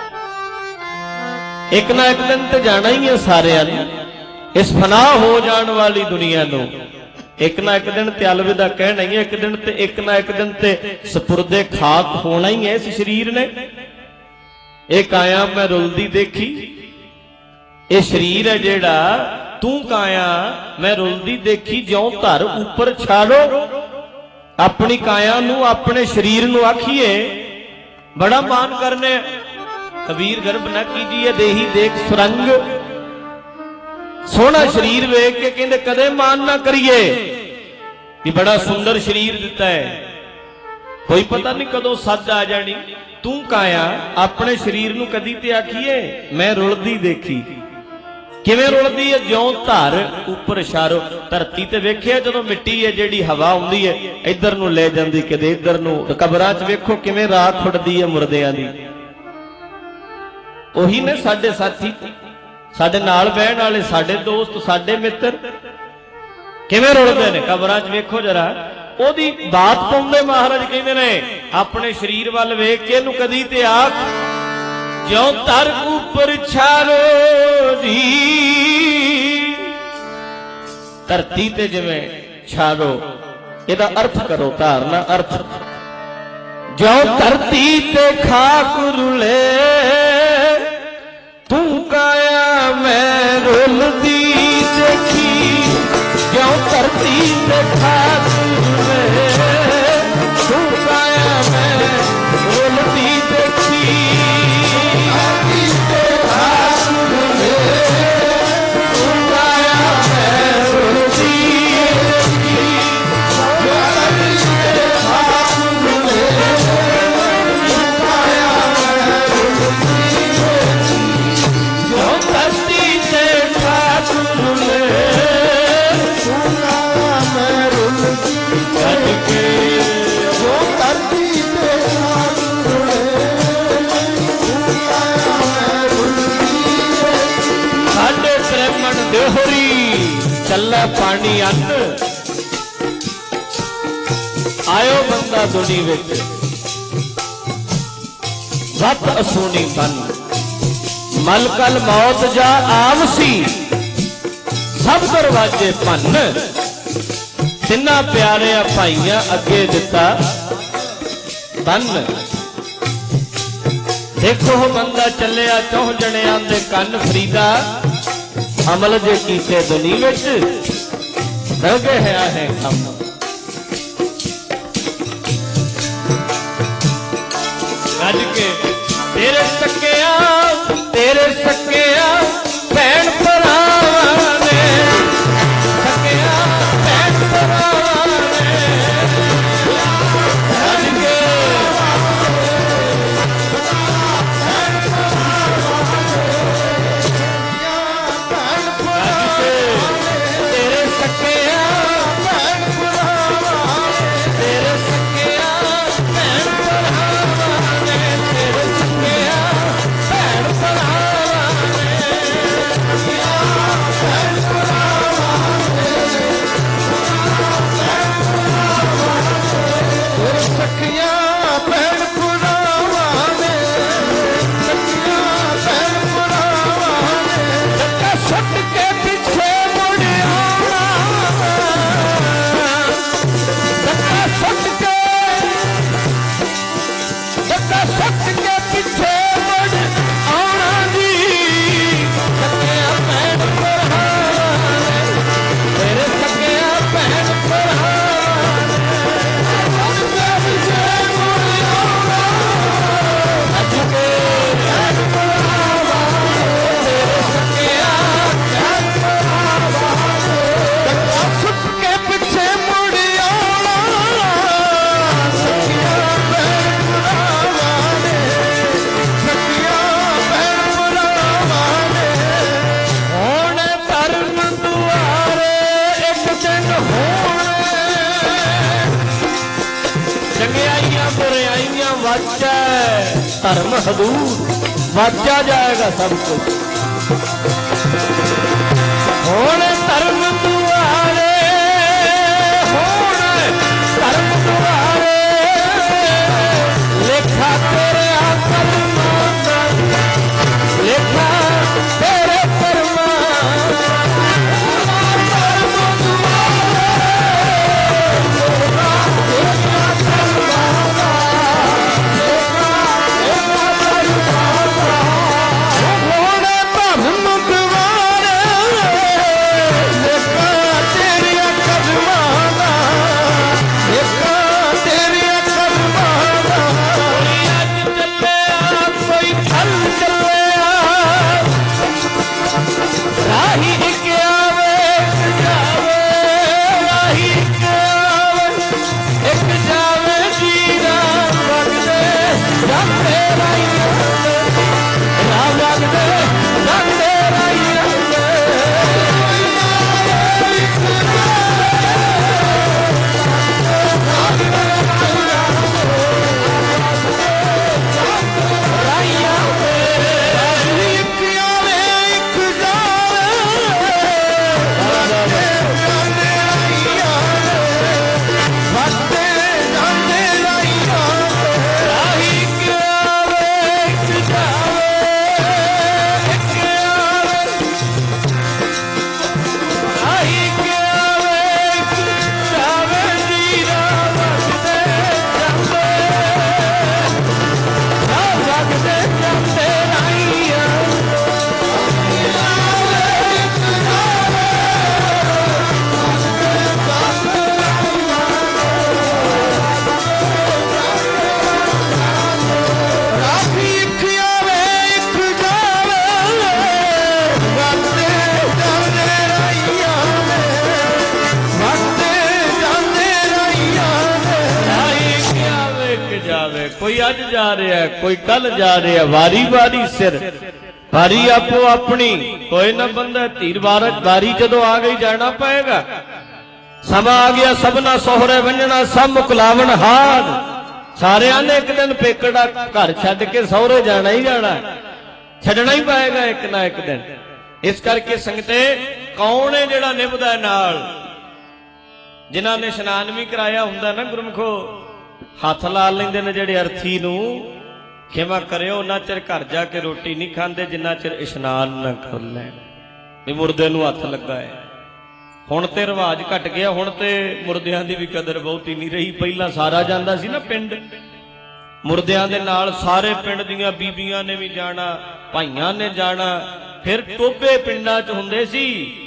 ਇੱਕ ਨਾ ਇੱਕ ਦਿਨ ਤੇ ਜਾਣਾ ਹੀ ਹੈ ਸਾਰਿਆਂ ਨੇ, ਇਸ ਫਨਾਹ ਹੋ ਜਾਣ ਵਾਲੀ ਦੁਨੀਆ ਨੂੰ। ਇੱਕ ਨਾ ਇੱਕ ਦਿਨ ਤੇ ਅਲਵਿਦਾ ਕਹਿਣਾ ਹੀ ਹੈ, ਇੱਕ ਨਾ ਇੱਕ ਦਿਨ ਤੇ ਸਪੁਰਦੇ ਖਾਕ ਹੋਣਾ ਹੀ ਹੈ ਇਸ ਸਰੀਰ ਨੇ। ਇਹ ਕਾਇਆ ਮੈਂ ਰੁਲਦੀ ਦੇਖੀ, ਇਹ ਸਰੀਰ ਹੈ ਜਿਹੜਾ ਤੂੰ ਕਾਇਆ ਮੈਂ ਰੁਲਦੀ ਦੇਖੀ, ਜਿਉਂ ਧਰ ਉੱਪਰ ਛਾੜੋ। ਆਪਣੀ ਕਾਇਆ ਨੂੰ, ਆਪਣੇ ਸਰੀਰ ਨੂੰ ਆਖੀਏ ਬੜਾ ਮਾਨ ਕਰਨੇ। ਕਬੀਰ ਗਰਭ ਨਾ ਕੀਜੀਏ ਦੇਹੀ ਦੇਖ ਸੁਰੰਗ। ਸੋਹਣਾ ਸਰੀਰ ਵੇਖ ਕੇ ਕਹਿੰਦੇ ਕਦੇ ਮਾਨ ਨਾ ਕਰੀਏ ਕਿ ਬੜਾ ਸੁੰਦਰ ਸਰੀਰ ਦਿੱਤਾ ਹੈ, ਕੋਈ ਪਤਾ ਨਹੀਂ ਕਦੋਂ ਸੱਜ ਆ ਜਾਣੀ। ਤੂੰ ਕਾਇਆ ਆਪਣੇ ਸਰੀਰ ਨੂੰ ਕਦੀ ਤੇ ਆਖੀਏ ਮੈਂ ਰੁਲਦੀ ਦੇਖੀ। ਕਿਵੇਂ ਰੁਲਦੀ ਹੈ? ਜਿਉਂ ਧਰ ਉੱਪਰ ਇਸ਼ਾਰੋ। ਧਰਤੀ ਤੇ ਵੇਖਿਆ ਜਦੋਂ ਮਿੱਟੀ ਹੈ ਜਿਹੜੀ ਹਵਾ ਆਉਂਦੀ ਹੈ ਇੱਧਰ ਨੂੰ ਲੈ ਜਾਂਦੀ, ਕਦੇ ਇੱਧਰ ਨੂੰ। ਕਬਰਾਂ 'ਚ ਵੇਖੋ ਕਿਵੇਂ ਰਾਖ ਉੱਡਦੀ ਹੈ ਮੁਰਦਿਆਂ ਦੀ। ਉਹੀ ਨੇ ਸਾਡੇ ਸਾਥੀ, ਸਾਡੇ ਨਾਲ ਬਹਿਣ ਵਾਲੇ, ਸਾਡੇ ਦੋਸਤ, ਸਾਡੇ ਮਿੱਤਰ, ਕਿਵੇਂ ਰੁਲਦੇ ਨੇ ਕਬਰਾਂ 'ਚ। ਵੇਖੋ ਜਰਾ, ਉਹਦੀ ਬਾਤ ਪਾਉਂਦੇ ਮਹਾਰਾਜ ਕਹਿੰਦੇ ਨੇ ਆਪਣੇ ਸਰੀਰ ਵੱਲ ਵੇਖ ਕੇ ਇਹਨੂੰ ਕਦੀ ਤੇ ਆਖ ਜਿਉਂ ਧਰ ਉੱਪਰ ਛਾਰੋ ਜੀ। ਧਰਤੀ ਤੇ ਜਿਵੇਂ ਛਾਰੋ, ਇਹਦਾ ਅਰਥ ਕਰੋ, ਧਾਰਨਾ ਅਰਥ। ਜਿਉਂ ਧਰਤੀ ਤੇ ਖਾਕ ਰੁਲੇ, ਤੂੰ ਕਾਇਆ ਮੈਂ ਰੁਲਦੀ ਦੇਖੀ। ਜਿਉਂ ਧਰਤੀ ਤੇ ਖਾਕ ਰੁਲੇ, ਤੂੰ ਕਾਇਆ ਮੈਂ ਰੁਲਦੀ ਦੇਖੀ। ਚੱਲਾ ਪਾਣੀ ਅੰਨ ਆਇਓ ਬੰਦਾ ਦੁਨੀ ਵਿੱਚ, ਵਤ ਅਸੂਨੀ ਬਨ। ਮਲ ਕਲ ਮੌਤ ਜਾ ਆਵਸੀ, ਸਭ ਦਰਵਾਜੇ ਭੰਨ। ਤਿੰਨਾਂ ਪਿਆਰਿਆਂ ਭਾਈਆਂ ਅੱਗੇ ਦਿੱਤਾ ਬੰਨ। ਦੇਖੋ ਬੰਦਾ ਚੱਲਿਆ ਚੌਹ ਜਣਿਆਂ ਦੇ ਕੰਨ ਫਰੀਦਾ। ਅਮਲ ਜੇ ਕੀਤੇ ਦੁਨੀ ਵਿੱਚ ਰਹਿ ਗਿਆ ਹੈ ਕੰਮ। ਗੱਜ ਕੇ ਤੇਰੇ ਸੱਕਿਆ ਭੈਣ ਭਰਾਵਾਂ ਨੇ, ਸੱਕਿਆ ਭੈਣ ਭਰਾਵਾਂ ਨੇ। ਗੱਜ ਕੇ ਭੈਣ ਭਰਾਵਾਂ ਨੇ, ਸਖੀਆਂ ਭੈਣ ਭਰਾਵਾਂ ਨੇ, ਸਖੀਆਂ ਭੈਣ ਭਰਾਵਾਂ ਨੇ, ਧੱਕਾ ਸੁੱਟ ਕੇ ਪਿੱਛੇ ਮੁੜ ਆਉਣਾ, ਧੱਕਾ ਸੁੱਟ ਕੇ ਪਿੱਛੇ ਮੁੜ ਆਉਣਾ ਜੀ। ਸਖੀਆਂ ਭੈਣ ਭਰਾਵਾਂ ਨੇ, ਮੇਰੇ ਸਖੀਆਂ ਭੈਣ ਭਰਾਵਾਂ ਨੇ, ਅੱਜ ਕੇ ਸੁੱਟ ਕੇ ਪਿੱਛੇ ਮੁੜ ਆਉਣਾ, ਸਖੀਆਂ ਭੈਣ ਭਰਾਵਾਂ ਨੇ, ਸਖੀਆਂ ਭੈਣ ਭਰਾਵਾਂ ਨੇ। ਹੁਣ ਧਰਮ ਦੁਆਰੇ ਇੱਕ ਦਿਨ ਹੋਣੇ, ਚੰਗਿਆਈਆਂ ਬੁਰਾਈਆਂ ਵਾਚੈ ਧਰਮ ਹਦੂਰ, ਵਾਚਾ ਜਾਏਗਾ ਸਭ ਕੁਝ। ਹੁਣ ਧਰਮ ਦੁਆਰੇ, ਹੁਣ ਧਰਮ ਦੁਆਰੇ, ਲੇਖਾ ਤੇਰੇ ਕਰਮਾਂ ਦਾ, ਲੇਖਾ ਤੇਰੇ ਕਰਮਾਂ ਹੁਣ ਧਰਮ ਦੁਆਰੇ, ਲੇਖਾਂ ਤੇਰੀਆਂ ਕਰਮਾਂ ਦਾ, ਲੇਖਾਂ ਤੇਰੀਆਂ ਕਰਮਾਂ ਦਾ। ਕੋਈ ਅੱਜ ਚੱਲਿਆ, ਕੋਈ ਕੱਲ ਚੱਲਿਆ, ਰਾਹੀ ਇੱਕ ਆਵੇ ਇੱਕ ਜਾਵੇ, ਰਾਹੀ ਇੱਕ ਆਵੇ ਇੱਕ ਜਾਵੇ, ਜੀਰਾ ਵਗਦੇ ਜਾਂਦੇ ਰਾਹੀਆਂ ਦੇ, ਰਾਹ ਵਗਦੇ ਜਾਂਦੇ ਰਾਹੀਆਂ ਦੇ। ਇੱਕ ਆਵੇ ਇੱਕ ਜਾਵੇ, ਵੱਧਦੇ ਜਾਂਦੇ ਰਾਹੀਆਂ ਦੇ, ਵੱਧਦੇ ਜਾਂਦੇ ਰਾਹੀਆਂ ਦੇ। ਰਾਹੀ ਇੱਕ ਆਵੇ ਇੱਕ ਜਾਵੇ, ਇੱਕ ਆਵੇ, ਰਾਹੀ ਇੱਕ ਆਵੇ ਇੱਕ ਜਾਵੇ, ਜੀਰਾ ਵਗਦੇ ਜਾਂਦੇ, ਰਾਹ ਵਗਦੇ ਜਾਂਦੇ ਰਾਹੀਆਂ ਰਾਹੀ ਇੱਕ ਆਵੇ ਇੱਕ ਜਾਵੇ, ਵੱਧਦੇ ਜਾਂਦੇ ਰਾਹੀਆਂ ਦੇ, ਵੱਧਦੇ ਜਾਂਦੇ ਰਾਹੀਆਂ ਦੇ। ਰਾਹੀ ਇੱਕ ਆਵੇ ਇੱਕ ਜਾਵੇ, ਕੋਈ ਅੱਜ ਜਾ ਰਿਹਾ, ਕੋਈ ਕੱਲ ਜਾ ਰਿਹਾ, ਵਾਰੀ ਵਾਰੀ ਸਿਰ, ਵਾਰੀ ਆਪੋ ਆਪਣੀ, ਕੋਈ ਨਾ ਬੰਦਾ ਧੀਰ ਵਾਰੀ ਜਦੋਂ ਆ ਗਈ ਜਾਣਾ ਪਏਗਾ। ਸਮਾਂ ਆ ਗਿਆ ਸਭਨਾ ਸੋਹਰੇ ਵੰਜਣਾ, ਸਭ ਮੁਕਲਾਵਣ ਹਾਰ। ਸਾਰਿਆਂ ਨੇ ਇੱਕ ਦਿਨ ਪੇਕੜਾ ਘਰ ਛੱਡ ਕੇ ਸਹੁਰੇ ਜਾਣਾ ਹੀ ਜਾਣਾ, ਛੱਡਣਾ ਹੀ ਪਏਗਾ ਇੱਕ ਨਾ ਇੱਕ ਦਿਨ। ਇਸ ਕਰਕੇ ਸੰਗਤੇ, ਕੌਣ ਹੈ ਜਿਹੜਾ ਨਿਭਦਾ ਨਾਲ? ਜਿਨ੍ਹਾਂ ਨੇ ਇਸ਼ਨਾਨ ਵੀ ਕਰਾਇਆ ਹੁੰਦਾ ਨਾ ਗੁਰਮਖੋ, ਹੱਥ ਲਾ ਲੈਂਦੇ ਨੇ ਜਿਹੜੇ ਅਰਥੀ ਨੂੰ। ਖਿਮਾ ਕਰਿਓ, ਉਹਨਾਂ ਚਿਰ ਘਰ ਜਾ ਕੇ ਰੋਟੀ ਨਹੀਂ ਖਾਂਦੇ ਜਿੰਨਾ ਚਿਰ ਇਸ਼ਨਾਨ ਨਾ ਕਰ ਲੈਣ, ਵੀ ਮੁਰਦੇ ਨੂੰ ਹੱਥ ਲੱਗਾ ਹੈ। ਹੁਣ ਤੇ ਰਿਵਾਜ ਘਟ ਗਿਆ, ਹੁਣ ਤੇ ਮੁਰਦਿਆਂ ਦੀ ਵੀ ਕਦਰ ਬਹੁਤੀ ਨਹੀਂ ਰਹੀ। ਪਹਿਲਾਂ ਸਾਰਾ ਜਾਂਦਾ ਸੀ ਨਾ ਪਿੰਡ, ਮੁਰਦਿਆਂ ਦੇ ਨਾਲ ਸਾਰੇ ਪਿੰਡ ਦੀਆਂ ਬੀਬੀਆਂ ਨੇ ਵੀ ਜਾਣਾ, ਭਾਈਆਂ ਨੇ ਜਾਣਾ। ਫਿਰ ਟੋਬੇ ਪਿੰਡਾਂ 'ਚ ਹੁੰਦੇ ਸੀ,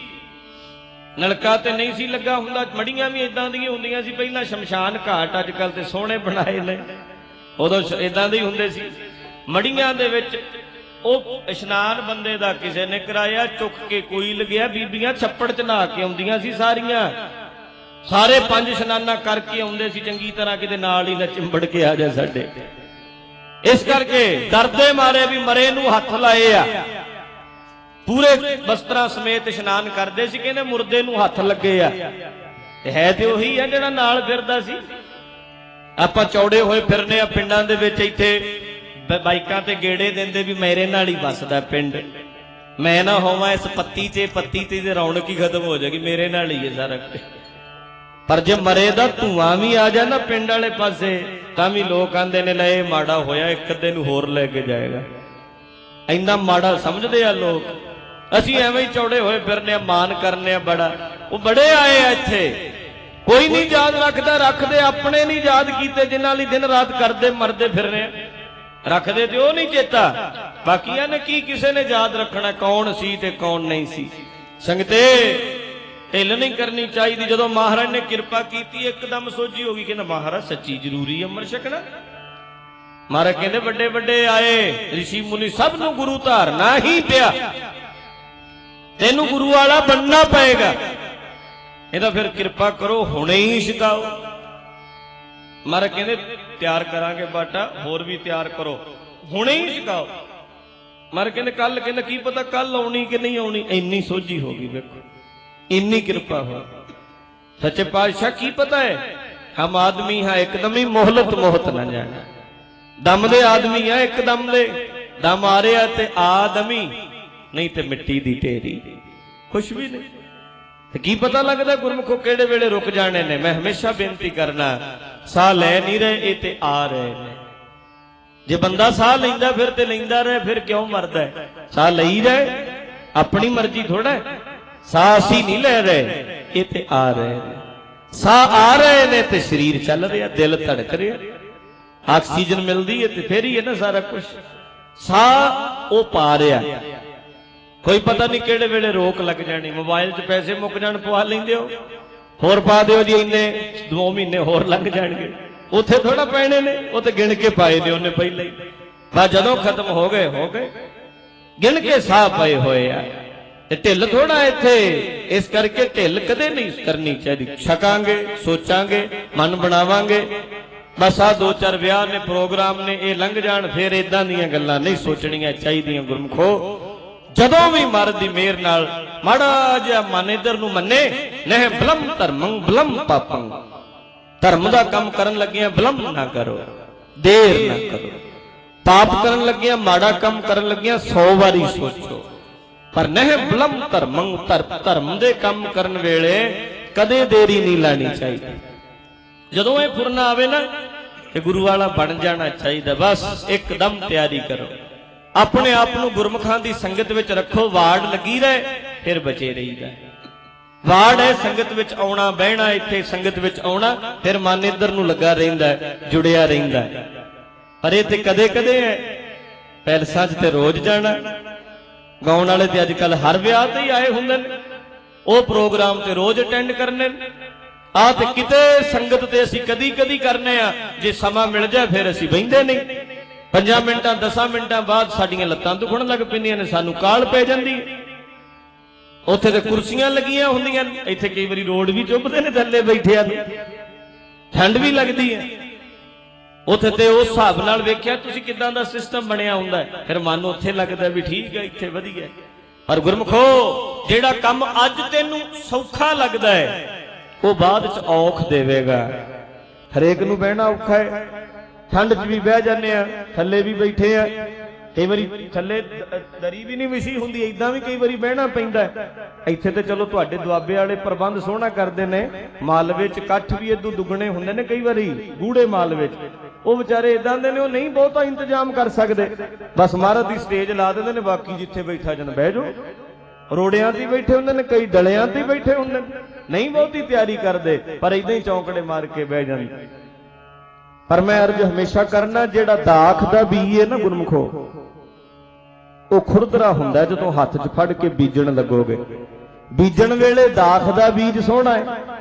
ਨਲਕਾ ਤੇ ਨਹੀਂ ਸੀ ਲੱਗਾ ਹੁੰਦਾ, ਮੜੀਆਂ ਵੀ ਇਦਾਂ ਦੀਆਂ ਹੁੰਦੀਆਂ ਸੀ ਪਹਿਲਾਂ। ਸ਼ਮਸ਼ਾਨ ਘਾਟ ਅੱਜ ਕੱਲ ਤੇ ਸੋਹਣੇ ਬਣਾਏ ਨੇ, ਉਦੋਂ ਇਦਾਂ ਦੇ ਹੀ ਹੁੰਦੇ ਸੀ। ਮੜੀਆਂ ਦੇ ਵਿੱਚ ਉਹ ਇਸ਼ਨਾਨ ਬੰਦੇ ਦਾ ਕਿਸੇ ਨੇ ਕਰਾਇਆ, ਚੁੱਕ ਕੇ ਕੋਈ ਲਗਿਆ, ਬੀਬੀਆਂ ਛੱਪੜ 'ਚ ਨਹਾ ਕੇ ਆਉਂਦੀਆਂ ਸੀ ਸਾਰੀਆਂ, ਸਾਰੇ 5 ਇਸ਼ਨਾਨਾਂ ਕਰਕੇ ਆਉਂਦੇ ਸੀ ਚੰਗੀ ਤਰ੍ਹਾਂ, ਕਿਤੇ ਨਾਲ ਹੀ ਨਾ ਚਿੰਬੜ ਕੇ ਆ ਜਾ ਸਾਡੇ। ਇਸ ਕਰਕੇ ਡਰਦੇ ਮਾਰੇ ਵੀ ਮਰੇ ਨੂੰ ਹੱਥ ਲਾਏ ਆ, ਪੂਰੇ ਵਸਤਰਾਂ ਸਮੇਤ ਇਸ਼ਨਾਨ ਕਰਦੇ ਸੀ, ਕਹਿੰਦੇ ਮੁਰਦੇ ਨੂੰ ਹੱਥ ਲੱਗੇ ਆ। ਤੇ ਹੈ ਤੇ ਉਹੀ ਆ ਜਿਹੜਾ ਨਾਲ ਫਿਰਦਾ ਸੀ। ਆਪਾਂ ਚੌੜੇ ਹੋਏ ਫਿਰਨੇ ਆ ਪਿੰਡਾਂ ਦੇ ਵਿੱਚ, ਇੱਥੇ ਬਾਈਕਾਂ ਤੇ ਗੇੜੇ ਦਿੰਦੇ ਵੀ ਮੇਰੇ ਨਾਲ ਹੀ ਵੱਸਦਾ ਪਿੰਡ, ਮੈਂ ਨਾ ਹੋਵਾਂ ਇਸ ਪੱਤੀ ਤੇ ਤੇ ਰੌਣਕ ਹੀ ਖਤਮ ਹੋ ਜਾਏਗੀ, ਮੇਰੇ ਨਾਲ ਹੀ ਹੈ ਸਾਰਾ। ਪਰ ਜੇ ਮਰੇ ਦਾ ਧੂਆਂ ਵੀ ਆ ਜਾ ਨਾ ਪਿੰਡ ਵਾਲੇ ਪਾਸੇ, ਤਾਂ ਵੀ ਲੋਕ ਆਂਦੇ ਨੇ ਲੈ ਇਹ ਮਾੜਾ ਹੋਇਆ, ਇੱਕ ਅੱਧੇ ਨੂੰ ਹੋਰ ਲੈ ਕੇ ਜਾਏਗਾ। ਇੰਨਾ ਮਾੜਾ ਸਮਝਦੇ ਆ ਲੋਕ। ਅਸੀਂ ਐਵੇਂ ਹੀ ਚੌੜੇ ਹੋਏ ਫਿਰਨੇ ਆ, ਮਾਨ ਕਰਨੇ ਆ ਬੜਾ। ਉਹ ਬੜੇ ਆਏ ਆ ਇੱਥੇ, ਕੋਈ ਨਹੀਂ ਯਾਦ ਰੱਖਦਾ। ਰੱਖਦੇ ਆਪਣੇ ਨਹੀਂ ਯਾਦ ਕੀਤੇ ਜਿਨ੍ਹਾਂ ਲਈ ਦਿਨ ਰਾਤ ਕਰਦੇ ਮਰਦੇ ਫਿਰ ਰਹੇ ਆ। ਰੱਖਦੇ ਤੇ ਉਹ ਨਹੀਂ ਚੇਤਾ, ਬਾਕੀਆਂ ਨੇ ਕੀ ਕਿਸੇ ਨੇ ਯਾਦ ਰੱਖਣਾ ਕੌਣ ਸੀ ਤੇ ਕੌਣ ਨਹੀਂ ਸੀ। ਸੰਗਤੇ ਢਿੱਲ ਨਹੀਂ ਕਰਨੀ ਚਾਹੀਦੀ। ਜਦੋਂ ਮਹਾਰਾਜ ਨੇ ਕਿਰਪਾ ਕੀਤੀ ਇੱਕਦਮ ਸੋਝੀ ਹੋ ਗਈ, ਕਹਿੰਦਾ ਮਹਾਰਾਜ ਸੱਚੀ ਜ਼ਰੂਰੀ ਅੰਮ੍ਰਿਤ ਛਕਣਾ। ਮਹਾਰਾਜ ਕਹਿੰਦੇ ਵੱਡੇ ਵੱਡੇ ਆਏ ਰਿਸ਼ੀ ਮੁਨੀ ਸਭ ਨੂੰ ਗੁਰੂ ਧਾਰਨਾ ਹੀ ਪਿਆ, ਤੈਨੂੰ ਗੁਰੂ ਵਾਲਾ ਬਣਨਾ ਪਏਗਾ। ਇਹਦਾ ਫਿਰ ਕਿਰਪਾ ਕਰੋ ਹੁਣੇ ਹੀ ਛਕਾਓ। ਮਹਾਰਾਜ ਕਹਿੰਦੇ ਤਿਆਰ ਕਰਾਂਗੇ ਬਾਟਾ, ਹੋਰ ਵੀ ਤਿਆਰ ਕਰੋ, ਹੁਣੇ ਹੀ ਛਕਾਓ। ਮਹਾਰਾਜ ਕਹਿੰਦੇ ਕੱਲ, ਕਹਿੰਦਾ ਕੀ ਪਤਾ ਕੱਲ ਆਉਣੀ ਕਿ ਨਹੀਂ ਆਉਣੀ। ਇੰਨੀ ਸੋਝੀ ਹੋ ਗਈ, ਵੇਖੋ ਇੰਨੀ ਕਿਰਪਾ ਹੋ। ਸੱਚੇ ਪਾਤਸ਼ਾਹ ਕੀ ਪਤਾ ਹੈ, ਹਮ ਆਦਮੀ ਹਾਂ ਇੱਕਦਮ ਹੀ ਮੋਹਲਤ ਮੋਹਤ ਨਾ ਜਾਣਾ। ਦਮ ਦੇ ਆਦਮੀ ਆ, ਇੱਕਦਮ ਦੇ ਦਮ ਆ ਰਿਹਾ ਤੇ ਆਦਮੀ ਨਹੀਂ ਤੇ ਮਿੱਟੀ ਦੀ ਢੇਰੀ, ਕੁਛ ਵੀ ਨਹੀਂ। ਤੇ ਕੀ ਪਤਾ ਲੱਗਦਾ ਗੁਰਮੁਖੋ ਕਿਹੜੇ ਵੇਲੇ ਰੁਕ ਜਾਣੇ ਨੇ। ਮੈਂ ਹਮੇਸ਼ਾ ਬੇਨਤੀ ਕਰਨਾ, ਸਾਹ ਲੈ ਨਹੀਂ ਰਹੇ ਇਹ ਤੇ ਆ ਰਹੇ ਨੇ। ਜੇ ਬੰਦਾ ਸਾਹ ਲੈਂਦਾ ਫਿਰ ਤੇ ਲੈਂਦਾ ਰਹੇ, ਫਿਰ ਕਿਉਂ ਮਰਦਾ? ਸਾਹ ਲਈ ਜਾਏ, ਆਪਣੀ ਮਰਜ਼ੀ ਥੋੜਾ। ਸਾਹ ਅਸੀਂ ਨਹੀਂ ਲੈ ਰਹੇ, ਇਹ ਤੇ ਆ ਰਹੇ ਨੇ। ਸਾਹ ਆ ਰਹੇ ਨੇ ਤੇ ਸਰੀਰ ਚੱਲ ਰਿਹਾ, ਦਿਲ ਧੜਕ ਰਿਹਾ, ਆਕਸੀਜਨ ਮਿਲਦੀ ਹੈ ਤੇ ਫਿਰ ਹੀ ਹੈ ਨਾ ਸਾਰਾ ਕੁਝ। ਸਾਹ ਉਹ ਪਾ ਰਿਹਾ, ਕੋਈ ਪਤਾ ਨਹੀਂ ਕਿਹੜੇ ਵੇਲੇ ਰੋਕ ਲੱਗ ਜਾਣੀ। ਮੋਬਾਈਲ 'ਚ ਪੈਸੇ ਮੁੱਕ ਜਾਣ, ਪਵਾ ਲੈਂਦੇ ਹੋ, ਹੋਰ ਪਾ ਦਿਓ ਜੀ, ਇੰਨੇ 2 ਮਹੀਨੇ ਹੋਰ ਲੰਘ ਜਾਣਗੇ। ਉੱਥੇ ਥੋੜਾ ਪੈਣੇ ਨੇ, ਉਹ ਤੇ ਗਿਣ ਕੇ ਪਾਏ ਨੇ ਉਹਨੇ ਪਹਿਲਾਂ ਹੀ। ਬਸ ਜਦੋਂ ਖਤਮ ਹੋ ਗਏ ਹੋ ਗਏ, ਗਿਣ ਕੇ ਸਾਹ ਪਏ ਹੋਏ ਆ। ਤੇ ਢਿੱਲ ਥੋੜਾ ਇੱਥੇ, ਇਸ ਕਰਕੇ ਢਿੱਲ ਕਦੇ ਨਹੀਂ ਕਰਨੀ ਚਾਹੀਦੀ। ਛਕਾਂਗੇ, ਸੋਚਾਂਗੇ, ਮਨ ਬਣਾਵਾਂਗੇ। ਬਸ ਆ 2-4 ਵਿਆਹ ਨੇ, ਪ੍ਰੋਗਰਾਮ ਨੇ, ਇਹ ਲੰਘ ਜਾਣ, ਫਿਰ ਇਦਾਂ ਦੀਆਂ ਗੱਲਾਂ ਨਹੀਂ ਸੋਚਣੀਆਂ ਚਾਹੀਦੀਆਂ। ਗੁਰਮੁਖੋ ਜਦੋਂ ਵੀ ਮਹਾਰਾਜ ਦੀ ਮਿਹਰ ਨਾਲ ਮਾੜਾ ਜਿਹਾ ਮਨ ਇਧਰ ਨੂੰ ਮੰਨੇ, ਨਹਿ ਬਲਮ ਧਰਮੰ ਬਲਮ ਪਾਪੰ। ਧਰਮ ਦਾ ਕੰਮ ਕਰਨ ਲੱਗਿਆ ਬਲਮ ਨਾ ਕਰੋ, ਦੇਰ ਨਾ ਕਰੋ। ਪਾਪ ਕਰਨ ਲੱਗਿਆ, ਮਾੜਾ ਕੰਮ ਕਰਨ ਲੱਗਿਆ 100 ਵਾਰੀ ਸੋਚੋ, ਪਰ ਨਹਿ ਬਲਮ ਧਰਮੰ। ਧਰਮ ਦੇ ਕੰਮ ਕਰਨ ਵੇਲੇ ਕਦੇ ਦੇਰੀ ਨਹੀਂ ਲਾਣੀ ਚਾਹੀਦੀ। ਜਦੋਂ ਇਹ ਫੁਰਨਾ ਆਵੇ ਨਾ ਤੇ ਗੁਰੂ ਵਾਲਾ ਬਣ ਜਾਣਾ ਚਾਹੀਦਾ। ਬਸ ਇੱਕਦਮ ਤਿਆਰੀ ਕਰੋ, ਆਪਣੇ ਆਪ ਨੂੰ ਗੁਰਮੁਖਾਂ ਦੀ ਸੰਗਤ ਵਿੱਚ ਰੱਖੋ। ਵਾੜ ਲੱਗੀ ਰਹੇ ਫਿਰ ਬਚੇ ਰਹੀਦਾ। ਵਾੜ ਹੈ ਸੰਗਤ ਵਿੱਚ ਆਉਣਾ, ਬਹਿਣਾ, ਇੱਥੇ ਸੰਗਤ ਵਿੱਚ ਆਉਣਾ, ਫਿਰ ਮਨ ਇੱਧਰ ਨੂੰ ਲੱਗਾ ਰਹਿੰਦਾ, ਜੁੜਿਆ ਰਹਿੰਦਾ। ਪਰ ਇਹ ਤੇ ਕਦੇ ਕਦੇ ਹੈ। ਪੈਲਸਾਂ 'ਚ ਤੇ ਰੋਜ਼ ਜਾਣਾ, ਗਾਉਣ ਵਾਲੇ ਤੇ ਅੱਜ ਕੱਲ ਹਰ ਵਿਆਹ ਤੇ ਹੀ ਆਏ ਹੁੰਦੇ ਨੇ, ਉਹ ਪ੍ਰੋਗਰਾਮ ਤੇ ਰੋਜ਼ ਅਟੈਂਡ ਕਰਨੇ ਨੇ। ਆ ਤੇ ਕਿਤੇ ਸੰਗਤ ਤੇ ਅਸੀਂ ਕਦੀ ਕਦੀ ਕਰਨੇ ਆ, ਜੇ ਸਮਾਂ ਮਿਲ ਜਾਏ ਫਿਰ ਅਸੀਂ ਬਹਿੰਦੇ ਨਹੀਂ। 5 ਮਿੰਟਾਂ 10 ਮਿੰਟਾਂ ਬਾਅਦ ਸਾਡੀਆਂ ਲੱਤਾਂ ਦੁਖਣ ਲੱਗ ਪੈਂਦੀਆਂ ਨੇ, ਸਾਨੂੰ ਕਾਹਲ ਪੈ ਜਾਂਦੀ। ਉੱਥੇ ਤੇ ਕੁਰਸੀਆਂ ਲੱਗੀਆਂ ਹੁੰਦੀਆਂ ਨੇ, ਇੱਥੇ ਕਈ ਵਾਰੀ ਰੋਡ ਵੀ ਚੁੱਭਦੇ ਨੇ ਥੱਲੇ ਬੈਠਿਆਂ ਨੂੰ, ਠੰਡ ਵੀ ਲੱਗਦੀ ਹੈ। ਉੱਥੇ ਤੇ ਉਸ ਹਿਸਾਬ ਨਾਲ ਵੇਖਿਆ ਤੁਸੀਂ ਕਿਦਾਂ ਦਾ ਸਿਸਟਮ ਬਣਿਆ ਹੁੰਦਾ, ਫਿਰ ਮਨ ਉੱਥੇ ਲੱਗਦਾ ਵੀ ਠੀਕ ਹੈ, ਇੱਥੇ ਵਧੀਆ। ਪਰ ਗੁਰਮੁਖੋ ਜਿਹੜਾ ਕੰਮ ਅੱਜ ਤੈਨੂੰ ਸੌਖਾ ਲੱਗਦਾ ਹੈ ਉਹ ਬਾਅਦ ਚ ਔਖ ਦੇਵੇਗਾ। ਹਰੇਕ ਨੂੰ ਬਹਿਣਾ ਔਖਾ ਹੈ, ਠੰਡ 'ਚ ਵੀ ਬਹਿ ਜਾਂਦੇ ਆ, ਥੱਲੇ ਵੀ ਬੈਠੇ ਆ, ਕਈ ਵਾਰੀ ਥੱਲੇ ਦਰੀ ਵੀ ਨਹੀਂ ਵਿਛੀ ਹੁੰਦੀ, ਏਦਾਂ ਵੀ ਕਈ ਵਾਰੀ ਬਹਿਣਾ ਪੈਂਦਾ। ਇੱਥੇ ਤੇ ਚਲੋ ਤੁਹਾਡੇ ਦੁਆਬੇ ਵਾਲੇ ਪ੍ਰਬੰਧ ਸੋਹਣਾ ਕਰਦੇ ਨੇ, ਮਾਲਵੇ 'ਚ ਇਕੱਠ ਵੀ ਇਦੋਂ ਦੁੱਗਣੇ ਹੁੰਦੇ ਨੇ ਕਈ ਵਾਰੀ, ਗੂੜੇ ਮਾਲਵੇ 'ਚ ਉਹ ਵਿਚਾਰੇ ਇਦਾਂ ਦੇ ਨੇ, ਉਹ ਨਹੀਂ ਬਹੁਤਾ ਇੰਤਜ਼ਾਮ ਕਰ ਸਕਦੇ, ਬਸ ਮਹਾਰਾਜ ਦੀ ਸਟੇਜ ਲਾ ਦਿੰਦੇ ਨੇ, ਬਾਕੀ ਜਿੱਥੇ ਬੈਠਾ ਜਨ ਬਹਿ ਜਾਓ। ਰੋੜਿਆਂ ਤੇ ਬੈਠੇ ਹੁੰਦੇ ਨੇ, ਕਈ ਡਲਿਆਂ ਤੇ ਬੈਠੇ ਹੁੰਦੇ ਨੇ, ਨਹੀਂ ਬਹੁਤੀ ਤਿਆਰੀ ਕਰਦੇ, ਪਰ ਇਦਾਂ ਹੀ ਚੌਂਕੜੇ ਮਾਰ ਕੇ ਬਹਿ ਜਾਂਦੇ। ਪਰ ਮੈਂ ਅਰਜ਼ ਹਮੇਸ਼ਾ ਕਰਨਾ, ਜਿਹੜਾ ਦਾਖ ਦਾ ਬੀਜ ਹੈ ਨਾ ਗੁਰਮੁਖੋ, ਉਹ ਖੁਰਦਰਾ ਹੁੰਦਾ ਜਦੋਂ ਹੱਥ 'ਚ ਫੜ ਕੇ ਬੀਜਣ ਲੱਗੋਗੇ। ਬੀਜਣ ਵੇਲੇ ਦਾਖ ਦਾ ਬੀਜ ਸੋਹਣਾ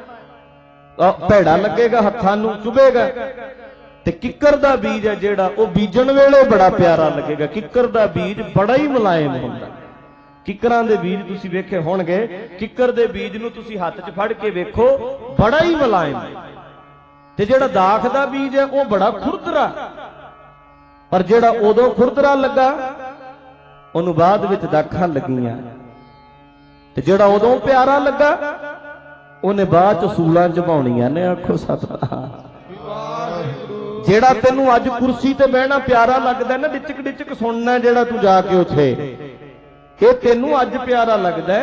ਹੈ, ਭੈੜਾ ਲੱਗੇਗਾ, ਹੱਥਾਂ ਨੂੰ ਚੁਭੇਗਾ। ਤੇ ਕਿੱਕਰ ਦਾ ਬੀਜ ਹੈ ਜਿਹੜਾ, ਉਹ ਬੀਜਣ ਵੇਲੇ ਬੜਾ ਪਿਆਰਾ ਲੱਗੇਗਾ। ਕਿੱਕਰ ਦਾ ਬੀਜ ਬੜਾ ਹੀ ਮੁਲਾਇਮ ਹੁੰਦਾ। ਕਿੱਕਰਾਂ ਦੇ ਬੀਜ ਤੁਸੀਂ ਵੇਖੇ ਹੋਣਗੇ, ਕਿੱਕਰ ਦੇ ਬੀਜ ਨੂੰ ਤੁਸੀਂ ਹੱਥ 'ਚ ਫੜ ਕੇ ਵੇਖੋ, ਬੜਾ ਹੀ ਮੁਲਾਇਮ। ਤੇ ਜਿਹੜਾ ਦਾਖ ਦਾ ਬੀਜ ਹੈ ਉਹ ਬੜਾ ਖੁਰਦਰਾ, ਪਰ ਜਿਹੜਾ ਉਦੋਂ ਖੁਰਦਰਾ ਲੱਗਾ ਉਹਨੂੰ ਬਾਅਦ ਵਿੱਚ ਦਾਖਾਂ ਲੱਗੀਆਂ, ਤੇ ਜਿਹੜਾ ਉਦੋਂ ਪਿਆਰਾ ਲੱਗਾ ਉਹਨੇ ਬਾਅਦ ਚ ਸੂਲਾਂ ਚਬਾਉਣੀਆਂ ਨੇ। ਆਖੋ ਸਤਿਨਾਮ। ਜਿਹੜਾ ਤੈਨੂੰ ਅੱਜ ਕੁਰਸੀ ਤੇ ਬਹਿਣਾ ਪਿਆਰਾ ਲੱਗਦਾ ਨਾ, ਡਿਚਕ ਡਿਚਕ ਸੁਣਨਾ ਜਿਹੜਾ ਤੂੰ ਜਾ ਕੇ ਉੱਥੇ, ਇਹ ਤੈਨੂੰ ਅੱਜ ਪਿਆਰਾ ਲੱਗਦਾ।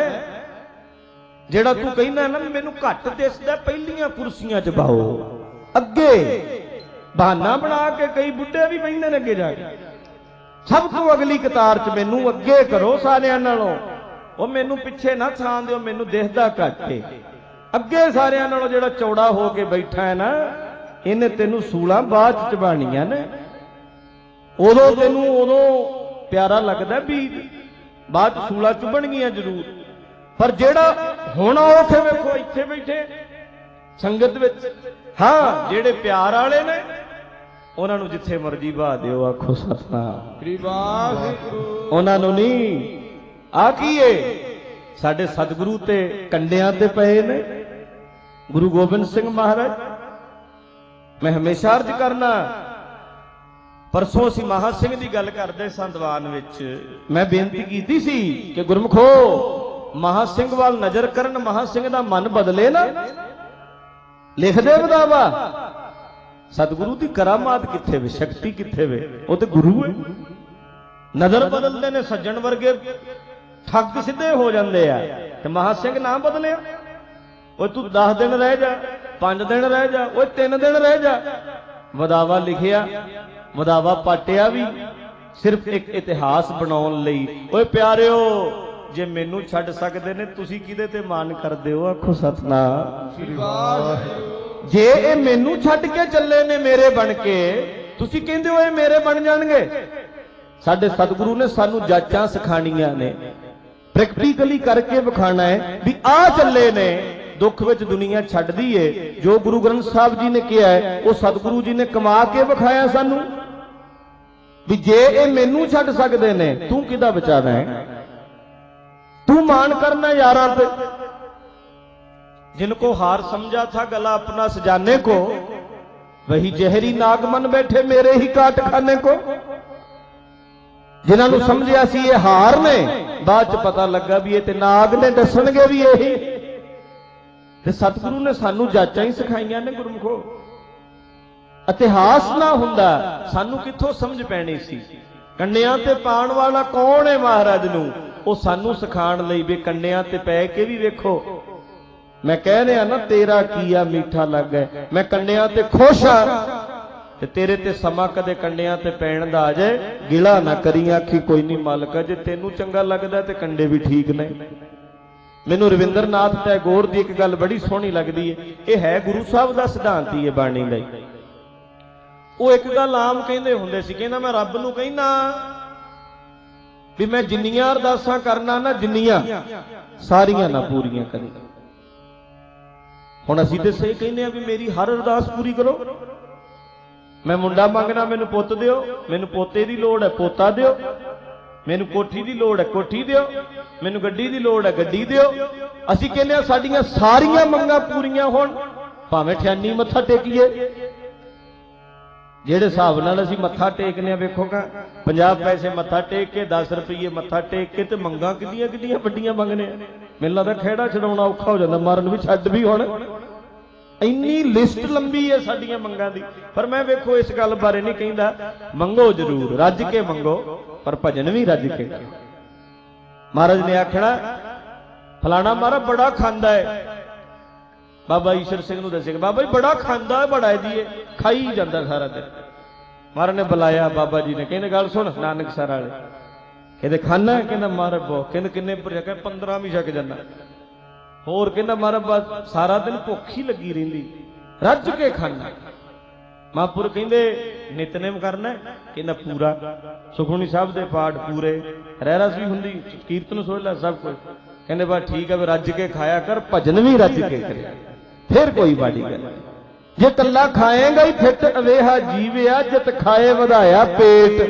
ਜਿਹੜਾ ਤੂੰ ਕਹਿੰਦਾ ਨਾ ਮੈਨੂੰ ਘੱਟ ਦਿਸਦਾ, ਪਹਿਲੀਆਂ ਕੁਰਸੀਆਂ 'ਚ ਬਾਹੋ, ਅੱਗੇ ਬਹਾਨਾ ਬਣਾ ਕੇ ਕਈ ਬੁੱਢੇ ਵੀ ਬਹਿੰਦੇ ਨੇ ਅੱਗੇ ਜਾ ਕੇ। ਸਭ ਤੋਂ ਅਗਲੀ ਕਤਾਰ 'ਚ ਮੈਨੂੰ ਅੱਗੇ ਕਰੋ ਸਾਰਿਆਂ ਨਾਲੋਂ, ਉਹ ਮੈਨੂੰ ਪਿੱਛੇ ਨਾ ਥਾਂ ਦਿਓ, ਮੈਨੂੰ ਦਿਖਦਾ ਘੱਟ ਏ। ਅੱਗੇ ਸਾਰਿਆਂ ਨਾਲੋਂ ਜਿਹੜਾ ਚੌੜਾ ਹੋ ਕੇ ਬੈਠਾ ਹੈ ਨਾ, ਇਹਨੇ ਤੈਨੂੰ ਸੂਲਾਂ ਬਾਅਦ 'ਚ ਚਬਾਣੀਆਂ ਨੇ। ਉਦੋਂ ਤੈਨੂੰ ਪਿਆਰਾ ਲੱਗਦਾ ਵੀ ਬਾਅਦ 'ਚ ਸੂਲਾਂ ਚੁਭਣਗੀਆਂ ਜ਼ਰੂਰ, ਪਰ ਜਿਹੜਾ ਹੁਣ ਉੱਥੇ ਵੇਖੋ ਇੱਥੇ ਬੈਠੇ ਸੰਗਤ ਵਿੱਚ, ਹਾਂ ਜਿਹੜੇ ਪਿਆਰ ਵਾਲੇ ਨੇ ਉਹਨਾਂ ਨੂੰ ਜਿੱਥੇ ਮਰਜੀ ਬਹਾ ਦਿਓ, ਆਖੋ ਸਤਨਾਮ ਸ੍ਰੀ ਵਾਹਿਗੁਰੂ। ਉਹਨਾਂ ਨੂੰ ਨਹੀਂ। ਆ ਕੀ ਏ? ਸਾਡੇ ਸਤਿਗੁਰੂ ਤੇ ਕੰਡਿਆਂ ਤੇ ਪਏ ਨੇ ਗੁਰੂ ਗੋਬਿੰਦ ਸਿੰਘ ਮਹਾਰਾਜ। ਮੈਂ ਹਮੇਸ਼ਾ ਅਰਜ਼ ਕਰਨਾ, ਪਰਸੋਂ ਅਸੀਂ ਮਹਾ ਸਿੰਘ ਦੀ ਗੱਲ ਕਰਦੇ ਸਾਂ ਦੀਵਾਨ ਵਿੱਚ, ਮੈਂ ਬੇਨਤੀ ਕੀਤੀ ਸੀ ਕਿ ਗੁਰਮਖੋ ਮਹਾ ਸਿੰਘ ਵੱਲ ਨਜ਼ਰ ਕਰਨ, ਮਹਾ ਸਿੰਘ ਦਾ ਮਨ ਬਦਲੇ ਨਾ। ਲਿਖਦੇ ਬਦਾਵਾ ਸਤਿਗੁਰੂ ਦੀ ਕਰਾਮਾਤ ਕਿੱਥੇ ਵੇ, ਸ਼ਕਤੀ ਕਿੱਥੇ ਵੇ? ਉਹ ਤੇ ਗੁਰੂ ਹੈ। ਨਜ਼ਰ ਬਦਲਦੇ ਨੇ ਸੱਜਣ ਵਰਗੇ ਠੱਗ ਸਿੱਧੇ ਹੋ ਜਾਂਦੇ ਆ, ਤੇ ਮਹਾ ਸਿੰਘ ਨਾ ਬਦਲਿਆ। ਓਏ ਤੂੰ 10 ਦਿਨ ਰਹਿ ਜਾ, 5 ਦਿਨ ਰਹਿ ਜਾ, ਓਏ 3 ਦਿਨ ਰਹਿ ਜਾ। ਵਦਾਵਾ ਲਿਖਿਆ, ਵਦਾਵਾ ਪਾਟਿਆ ਵੀ ਸਿਰਫ ਇੱਕ ਇਤਿਹਾਸ ਬਣਾਉਣ ਲਈ। ਓਏ ਪਿਆਰਿਓ, ਜੇ ਮੈਨੂੰ ਛੱਡ ਸਕਦੇ ਨੇ, ਤੁਸੀਂ ਕਿਹਦੇ ਤੇ ਮਾਨ ਕਰਦੇ ਹੋ? ਆਖੋ ਸਤਨਾਮ ਸ੍ਰੀ ਵਾਹਿਗੁਰੂ। ਜੇ ਇਹ ਮੈਨੂੰ ਛੱਡ ਕੇ ਚੱਲੇ ਨੇ ਮੇਰੇ ਬਣ ਕੇ, ਤੁਸੀਂ ਕਹਿੰਦੇ ਹੋ ਇਹ ਮੇਰੇ ਬਣ ਜਾਣਗੇ? ਸਾਡੇ ਸਤਿਗੁਰੂ ਨੇ ਸਾਨੂੰ ਜਾਚਾਂ ਸਿਖਾਣੀਆਂ ਨੇ, ਪ੍ਰੈਕਟੀਕਲੀ ਕਰਕੇ ਵਿਖਾਣਾ ਹੈ ਵੀ ਆ ਚੱਲੇ ਨੇ। ਦੁੱਖ ਵਿੱਚ ਦੁਨੀਆ ਛੱਡਦੀ ਏ। ਜੋ ਗੁਰੂ ਗ੍ਰੰਥ ਸਾਹਿਬ ਜੀ ਨੇ ਕਿਹਾ ਹੈ ਉਹ ਸਤਿਗੁਰੂ ਜੀ ਨੇ ਕਮਾ ਕੇ ਵਿਖਾਇਆ ਸਾਨੂੰ, ਵੀ ਜੇ ਇਹ ਮੈਨੂੰ ਛੱਡ ਸਕਦੇ ਨੇ, ਤੂੰ ਕਿਹਦਾ ਬਚਾਣਾ ਹੈ? तू मान करना यारा पे। जिनको हार समझा था गला अपना सजाने को, वही जहरी नाग मन बैठे मेरे ही काट खाने को। जिन्होंने समझिया सी ये हार ने, बाद च पता लगा भी ये ते नाग ने, दसणगे भी यही। ते सतगुरु ने सानू जाचां ही सिखाईयां ने गुरमुखो। इतिहास ना हुंदा सानू कित्थों समझ पैनी सी। कंडियां ते पाण वाला कौन है महाराज नू, ਉਹ ਸਾਨੂੰ ਸਿਖਾਣ ਲਈ ਵੀ ਕੰਡਿਆਂ ਤੇ ਪੈ ਕੇ ਵੀ ਵੇਖੋ। ਮੈਂ ਕਹਿ ਰਿਹਾ ਨਾ ਤੇਰਾ ਕੀਆ ਮਿੱਠਾ ਲੱਗਾ, ਮੈਂ ਕੰਡਿਆਂ ਤੇ ਖੁਸ਼ ਆ ਤੇ ਤੇਰੇ ਤੇ ਸਮਾਂ ਕਦੇ ਕੰਡਿਆਂ ਤੇ ਪੈਣ ਦਾ ਆ ਜਾਏ, ਗਿਲਾ ਨਾ ਕਰੀ, ਆਖੀ ਕੋਈ ਨਹੀਂ ਮਾਲਕਾ, ਜੇ ਤੈਨੂੰ ਚੰਗਾ ਲੱਗਦਾ ਤੇ ਕੰਡੇ ਵੀ ਠੀਕ ਨੇ। ਮੈਨੂੰ ਰਵਿੰਦਰਨਾਥ ਟੈਗੋਰ ਦੀ ਇੱਕ ਗੱਲ ਬੜੀ ਸੋਹਣੀ ਲੱਗਦੀ ਹੈ, ਇਹ ਹੈ ਗੁਰੂ ਸਾਹਿਬ ਦਾ ਸਿਧਾਂਤ ਹੀ ਹੈ ਬਾਣੀ ਲਈ। ਉਹ ਇੱਕ ਗੱਲ ਆਮ ਕਹਿੰਦੇ ਹੁੰਦੇ ਸੀ, ਕਹਿੰਦਾ ਮੈਂ ਰੱਬ ਨੂੰ ਕਹਿੰਦਾ ਵੀ ਮੈਂ ਜਿੰਨੀਆਂ ਅਰਦਾਸਾਂ ਕਰਨਾ ਨਾ, ਜਿੰਨੀਆਂ ਸਾਰੀਆਂ ਨਾ ਪੂਰੀਆਂ ਕਰੀ। ਹੁਣ ਅਸੀਂ ਤੇ ਸਹੀ ਕਹਿੰਦੇ ਆ ਵੀ ਮੇਰੀ ਹਰ ਅਰਦਾਸ ਪੂਰੀ ਕਰੋ। ਮੈਂ ਮੁੰਡਾ ਮੰਗਣਾ, ਮੈਨੂੰ ਪੁੱਤ ਦਿਓ, ਮੈਨੂੰ ਪੋਤੇ ਦੀ ਲੋੜ ਹੈ, ਪੋਤਾ ਦਿਓ। ਮੈਨੂੰ ਕੋਠੀ ਦੀ ਲੋੜ ਹੈ, ਕੋਠੀ ਦਿਓ। ਮੈਨੂੰ ਗੱਡੀ ਦੀ ਲੋੜ ਹੈ, ਗੱਡੀ ਦਿਓ। ਅਸੀਂ ਕਹਿੰਦੇ ਆ ਸਾਡੀਆਂ ਸਾਰੀਆਂ ਮੰਗਾਂ ਪੂਰੀਆਂ ਹੋਣ, ਭਾਵੇਂ ਠਿਆਨੀ ਮੱਥਾ ਟੇਕੀਏ। ਜਿਹੜੇ ਹਿਸਾਬ ਨਾਲ ਅਸੀਂ ਮੱਥਾ ਟੇਕਨੇ ਆ, ਵੇਖੋਗਾ 50 ਪੈਸੇ ਮੱਥਾ ਟੇਕ ਕੇ, 10 ਰੁਪਏ ਮੱਥਾ ਟੇਕ ਕੇ, ਤੇ ਮੰਗਾਂ ਕਿੰਨੀਆਂ ਕਿੰਨੀਆਂ ਵੱਡੀਆਂ ਮੰਗਨੇ ਆ। ਮੈਨੂੰ ਲੱਗਦਾ ਖਹਿੜਾ ਛਡਾਉਣਾ ਔਖਾ ਹੋ ਜਾਂਦਾ, ਮਾਰਨ ਵੀ ਛੱਡ ਵੀ ਹੁਣ। ਇੰਨੀ ਲਿਸਟ ਲੰਬੀ ਹੈ ਸਾਡੀਆਂ ਮੰਗਾਂ ਦੀ। ਪਰ ਮੈਂ ਵੇਖੋ ਇਸ ਗੱਲ ਬਾਰੇ ਨਹੀਂ ਕਹਿੰਦਾ, ਮੰਗੋ ਜ਼ਰੂਰ, ਰੱਜ ਕੇ ਮੰਗੋ, ਪਰ ਭਜਨ ਵੀ ਰੱਜ ਕੇ। ਮਹਾਰਾਜ ਨੇ ਆਖਣਾ ਫਲਾਣਾ ਮਹਾਰਾਜ ਬੜਾ ਖਾਂਦਾ ਹੈ, ਬਾਬਾ ਈਸ਼ਰ ਸਿੰਘ ਨੂੰ ਦੱਸੇਗਾ ਬਾਬਾ ਜੀ ਬੜਾ ਖਾਂਦਾ, ਬੜਾ ਜੀ ਖਾਈ ਜਾਂਦਾ ਸਾਰਾ ਦਿਨ। ਮਹਾਰਾਜ ਨੇ ਬੁਲਾਇਆ, ਬਾਬਾ ਜੀ ਨੇ ਕਹਿੰਦੇ ਗੱਲ ਸੁਣ ਨਾਨਕਸਰ ਵਾਲੇ, ਕਹਿੰਦੇ ਖਾਣਾ? ਕਹਿੰਦਾ ਮਹਾਰਾਜ ਬਹੁਤ। ਕਹਿੰਦੇ ਕਿੰਨੇ ਪਰ? 15 ਵੀ ਛਕ ਜਾਂਦਾ। ਹੋਰ ਕਹਿੰਦਾ ਮਹਾਰਾਜ ਬਸ ਸਾਰਾ ਦਿਨ ਭੁੱਖ ਹੀ ਲੱਗੀ ਰਹਿੰਦੀ, ਰੱਜ ਕੇ ਖਾਣਾ। ਮਹਾਂਪੁਰ ਕਹਿੰਦੇ ਨਿਤਨੇਮ ਕਰਨਾ? ਕਹਿੰਦਾ ਪੂਰਾ। ਸੁਖਮਨੀ ਸਾਹਿਬ ਦੇ ਪਾਠ ਪੂਰੇ, ਰਹਿਰਾਸ ਵੀ ਹੁੰਦੀ, ਕੀਰਤਨ ਸੋਹਿਲਾ ਸਭ ਕੁਝ। ਕਹਿੰਦੇ ਬਸ ਠੀਕ ਹੈ, ਵੀ ਰੱਜ ਕੇ ਖਾਇਆ ਕਰ, ਭਜਨ ਵੀ ਰੱਜ ਕੇ ਕਰੇ, ਫਿਰ ਕੋਈ ਬਾੜੀ ਗੱਲ। ਜੇ ਕੱਲਾ ਖਾਏਗਾ ਹੀ ਫਿੱਟ ਅਵੇਹਾ ਜੀਵਿਆ, ਜਿਤ ਖਾਏ ਵਧਾਇਆ ਪੇਟ।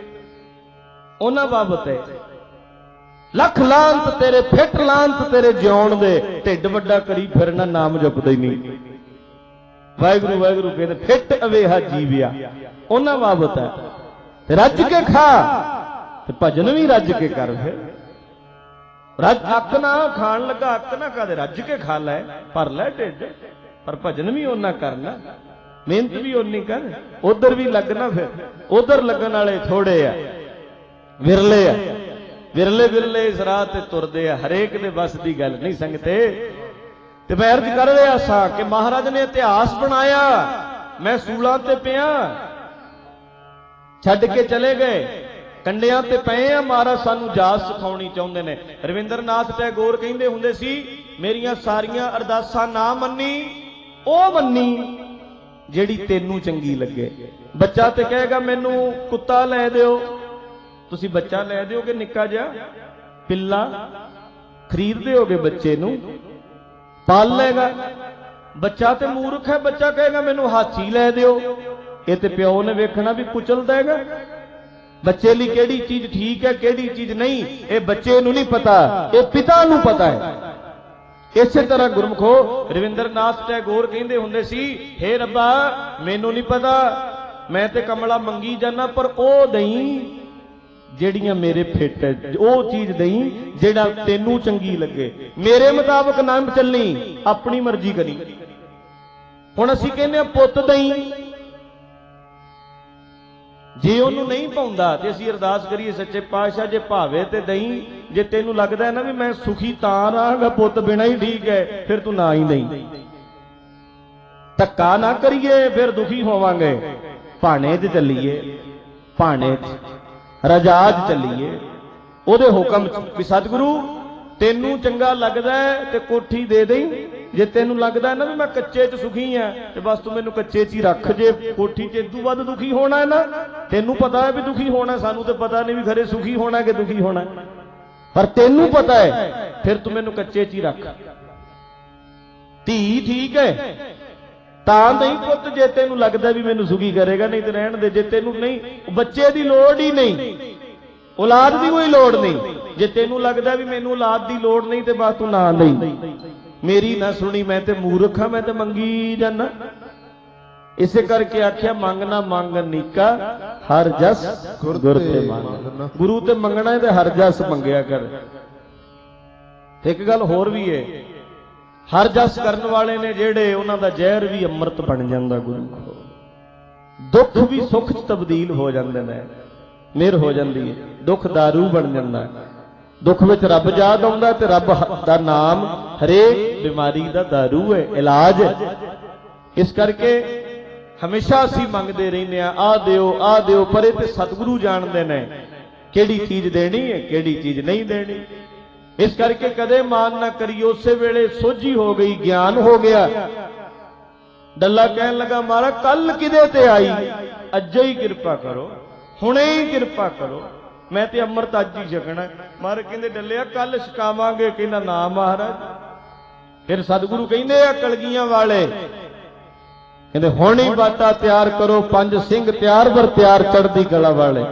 ਉਹਨਾਂ ਬਾਬਤ ਹੈ ਲੱਖ ਲਾਂਤ ਤੇਰੇ, ਫਿੱਟ ਲਾਂਤ ਤੇਰੇ ਜਿਉਣ ਦੇ, ਢਿੱਡ ਵੱਡਾ ਕਰੀ ਫਿਰਨਾ, ਨਾਮ ਜਪਦਾ ਹੀ ਨਹੀਂ। ਵਾਹਿਗੁਰੂ ਵਾਹਿਗੁਰੂ ਕਹਿੰਦੇ ਫਿੱਟ ਅਵੇਹਾ ਜੀਵਿਆ, ਉਹਨਾਂ ਬਾਬਤ ਹੈ। ਤੇ ਰੱਜ ਕੇ ਖਾ, ਤੇ ਭਜਨ ਵੀ ਰੱਜ ਕੇ ਕਰ। ਫਿਰ ਰੱਜ ਅੱਕ ਨਾ ਖਾਣ ਲੱਗਾ, ਅੱਕ ਨਾ ਕਦੇ, ਰੱਜ ਕੇ ਖਾ ਲੈ, ਭਰ ਲੈ ਢਿੱਡ, ਪਰ ਭਜਨ ਵੀ ਉਹਨਾਂ ਕਰਨਾ, ਮਿਹਨਤ ਵੀ ਉਨੀ ਕਰ। ਉਧਰ ਵੀ ਲੱਗਣਾ, ਫਿਰ ਉਧਰ ਲੱਗਣ ਵਾਲੇ ਥੋੜੇ ਆ, ਵਿਰਲੇ ਆ, ਵਿਰਲੇ ਵਿਰਲੇ ਇਸ ਰਾਹ ਤੇ ਤੁਰਦੇ ਆ। ਹਰੇਕ ਦੇ ਬਸ ਦੀ ਗੱਲ ਨਹੀਂ ਸੰਗਤੇ। ਤੇ ਮੈਂ ਅਰਜ਼ ਕਰ ਰਿਹਾ ਸਾਂ ਕਿ ਮਹਾਰਾਜ ਨੇ ਇਤਿਹਾਸ ਬਣਾਇਆ, मैं सूलां ते पिया, छड्ड के चले गए, कंडियां ते पए आ, महाराज सानू जाच सिखाउणी चाहुंदे ने। रविंद्रनाथ टैगोर कहंदे हुंदे सी, मेरियां सारियां अरदासां ना मन्नी, ओ मन्नी ਜਿਹੜੀ ਤੈਨੂੰ ਚੰਗੀ ਲੱਗੇ। ਬੱਚਾ ਤੇ ਕਹੇਗਾ ਮੈਨੂੰ ਕੁੱਤਾ ਲੈ ਦਿਓ, ਤੁਸੀਂ ਬੱਚਾ ਲੈ ਦਿਓਗੇ, ਨਿੱਕਾ ਜਿਹਾ ਪਿੱਲਾ ਖਰੀਦ ਦਿਓਗੇ, ਬੱਚੇ ਨੂੰ ਪਾਲ ਲੇਗਾ। ਬੱਚਾ ਤੇ ਮੂਰਖ ਹੈ, ਬੱਚਾ ਕਹੇਗਾ ਮੈਨੂੰ ਹਾਥੀ ਲੈ ਦਿਓ, ਇਹ ਤੇ ਪਿਓ ਨੇ ਵੇਖਣਾ ਵੀ ਕੁਚਲ ਦੇਗਾ। ਬੱਚੇ ਲਈ ਕਿਹੜੀ ਚੀਜ਼ ਠੀਕ ਹੈ ਕਿਹੜੀ ਚੀਜ਼ ਨਹੀਂ, ਇਹ ਬੱਚੇ ਨੂੰ ਨਹੀਂ ਪਤਾ, ਇਹ ਪਿਤਾ ਨੂੰ ਪਤਾ ਹੈ। ਇਸੇ ਤਰ੍ਹਾਂ ਗੁਰਮਖੋ ਰਵਿੰਦਰਨਾਥ ਟੈਗੋਰ ਕਹਿੰਦੇ ਹੁੰਦੇ ਸੀ, ਹੇ ਰੱਬਾ ਮੈਨੂੰ ਨਹੀਂ ਪਤਾ, ਮੈਂ ਤੇ ਕਮਲਾ ਮੰਗੀ ਜਾਣਾ, ਪਰ ਉਹ ਦਈ ਜਿਹੜੀਆਂ ਮੇਰੇ ਫਿੱਟ, ਉਹ ਚੀਜ਼ ਦਈ ਜਿਹੜਾ ਤੈਨੂੰ ਚੰਗੀ ਲੱਗੇ, ਮੇਰੇ ਮੁਤਾਬਕ ਨਾ ਚੱਲਣੀ, ਆਪਣੀ ਮਰਜ਼ੀ ਕਰੀ। ਹੁਣ ਅਸੀਂ ਕਹਿੰਦੇ ਆ ਪੁੱਤ ਦਈ, ਜੇ ਉਹਨੂੰ ਨਹੀਂ ਪਾਉਂਦਾ ਤੇ ਅਸੀਂ ਅਰਦਾਸ ਕਰੀਏ ਸੱਚੇ ਪਾਤਸ਼ਾਹ ਜੇ ਭਾਵੇ ਤੇ ਦਈ, ਜੇ ਤੈਨੂੰ ਲੱਗਦਾ ਹੈ ਨਾ ਵੀ ਮੈਂ ਸੁਖੀ ਤਾਂ ਰਹਾਂਗਾ ਪੁੱਤ ਬਿਨਾਂ ਹੀ ਠੀਕ ਹੈ, ਫਿਰ ਤੂੰ ਨਾ ਹੀ ਦਈ। ਧੱਕਾ ਨਾ ਕਰੀਏ ਫਿਰ ਦੁਖੀ ਹੋਵਾਂਗੇ। ਭਾਣੇ 'ਚ ਚੱਲੀਏ, ਭਾਣੇ 'ਚ ਰਜਾ 'ਚ ਚੱਲੀਏ, ਉਹਦੇ ਹੁਕਮ 'ਚ ਵੀ ਸਤਿਗੁਰੂ ਤੈਨੂੰ ਚੰਗਾ ਲੱਗਦਾ ਤੇ ਕੋਠੀ ਦੇ ਦੇਈ, ਜੇ ਤੈਨੂੰ ਲੱਗਦਾ ਨਾ ਵੀ ਮੈਂ ਕੱਚੇ 'ਚ ਸੁਖੀ ਆ ਤੇ ਬਸ ਤੂੰ ਮੈਨੂੰ ਕੱਚੇ 'ਚ ਹੀ ਰੱਖ, ਜੇ ਕੋਠੀ 'ਚ ਇਦੋਂ ਵੱਧ ਦੁਖੀ ਹੋਣਾ ਹੈ ਨਾ, ਤੈਨੂੰ ਪਤਾ ਹੈ ਵੀ ਦੁਖੀ ਹੋਣਾ, ਸਾਨੂੰ ਤੇ ਪਤਾ ਨਹੀਂ ਵੀ ਖਰੇ ਸੁਖੀ ਹੋਣਾ ਕਿ ਦੁਖੀ ਹੋਣਾ, ਪਰ ਤੈਨੂੰ ਪਤਾ ਹੈ, ਫਿਰ ਤੂੰ ਮੈਨੂੰ ਕੱਚੇ 'ਚ ਹੀ ਰੱਖ। ਧੀ ਠੀਕ ਹੈ ਤਾਂ ਨਹੀਂ ਪੁੱਤ, ਜੇ ਤੈਨੂੰ ਲੱਗਦਾ ਵੀ ਮੈਨੂੰ ਸੁਖੀ ਕਰੇਗਾ, ਨਹੀਂ ਤੇ ਰਹਿਣ ਦੇ। ਜੇ ਤੈਨੂੰ ਨਹੀਂ, ਬੱਚੇ ਦੀ ਲੋੜ ਹੀ ਨਹੀਂ, ਔਲਾਦ ਦੀ ਕੋਈ ਲੋੜ ਨਹੀਂ, ਜੇ ਤੈਨੂੰ ਲੱਗਦਾ ਵੀ ਮੈਨੂੰ ਔਲਾਦ ਦੀ ਲੋੜ ਨਹੀਂ ਤੇ ਬਸ ਤੂੰ ਨਾ ਲਈ, ਮੇਰੀ ਨਾ ਸੁਣੀ, ਮੈਂ ਤੇ ਮੂਰਖ ਹਾਂ, ਮੈਂ ਤੇ ਮੰਗੀ ਜਾਨਾ। ਇਸੇ ਕਰਕੇ ਆਖਿਆ ਮੰਗ ਨਾ ਮੰਗ ਨੀਕਾ, ਹਰ ਜਸ ਗੁਰ ਤੇ ਮੰਗ। ਗੁਰੂ ਤੇ ਮੰਗਣਾ ਤੇ ਹਰ ਜਸ ਮੰਗਿਆ ਕਰ। ਇੱਕ ਗੱਲ ਹੋਰ ਵੀ ਹੈ, ਹਰ ਜਸ ਕਰਨ ਵਾਲੇ ਨੇ ਜਿਹੜੇ, ਉਹਨਾਂ ਦਾ ਜ਼ਹਿਰ ਵੀ ਅੰਮ੍ਰਿਤ ਬਣ ਜਾਂਦਾ। ਗੁਰੂ ਕੋ ਦੁੱਖ ਵੀ ਸੁੱਖ 'ਚ ਤਬਦੀਲ ਹੋ ਜਾਂਦੇ ਨੇ, ਮਿਹਰ ਹੋ ਜਾਂਦੀ ਹੈ, ਦੁੱਖ ਦਾਰੂ ਬਣ ਜਾਂਦਾ। ਦੁੱਖ ਵਿੱਚ ਰੱਬ ਯਾਦ ਆਉਂਦਾ ਤੇ ਰੱਬ ਦਾ ਨਾਮ ਹਰੇਕ ਬਿਮਾਰੀ ਦਾ ਦਾਰੂ ਹੈ, ਇਲਾਜ ਹੈ। ਇਸ ਕਰਕੇ ਹਮੇਸ਼ਾ ਅਸੀਂ ਮੰਗਦੇ ਰਹਿੰਦੇ ਆ, ਆਹ ਦਿਓ ਆਹ ਦਿਓ, ਪਰ ਇਹ ਤੇ ਸਤਿਗੁਰੂ ਜਾਣਦੇ ਨੇ ਕਿਹੜੀ ਚੀਜ਼ ਦੇਣੀ ਹੈ ਕਿਹੜੀ ਚੀਜ਼ ਨਹੀਂ ਦੇਣੀ। ਇਸ ਕਰਕੇ ਕਦੇ ਮਾਨ ਨਾ ਕਰੀ। ਉਸੇ ਵੇਲੇ ਸੋਝੀ ਹੋ ਗਈ, ਗਿਆਨ ਹੋ ਗਿਆ। ਡੱਲਾ ਕਹਿਣ ਲੱਗਾ ਮਹਾਰਾਜ ਕੱਲ ਕਿਦੇ ਤੇ ਆਈ, ਅੱਜੇ ਹੀ ਕਿਰਪਾ ਕਰੋ, ਹੁਣੇ ਹੀ ਕਿਰਪਾ ਕਰੋ, ਮੈਂ ਤੇ ਅੰਮ੍ਰਿਤ ਅੱਜ ਹੀ ਛਕਣਾ। ਮਹਾਰਾਜ ਕਹਿੰਦੇ ਡੱਲਿਆ ਕੱਲ ਛਕਾਵਾਂਗੇ, ਕਹਿੰਦਾ ਨਾ ਮਹਾਰਾਜ। ਫਿਰ ਸਤਿਗੁਰੂ ਕਹਿੰਦੇ ਆ ਕਲਗੀਆਂ ਵਾਲੇ, ਕਹਿੰਦੇ ਹੁਣ ਹੀ ਬਾਟਾ ਤਿਆਰ ਕਰੋ, 5 ਸਿੰਘ ਤਿਆਰ ਬਰ ਤਿਆਰ ਚੜ੍ਹਦੀ ਕਲਾ ਵਾਲੇ।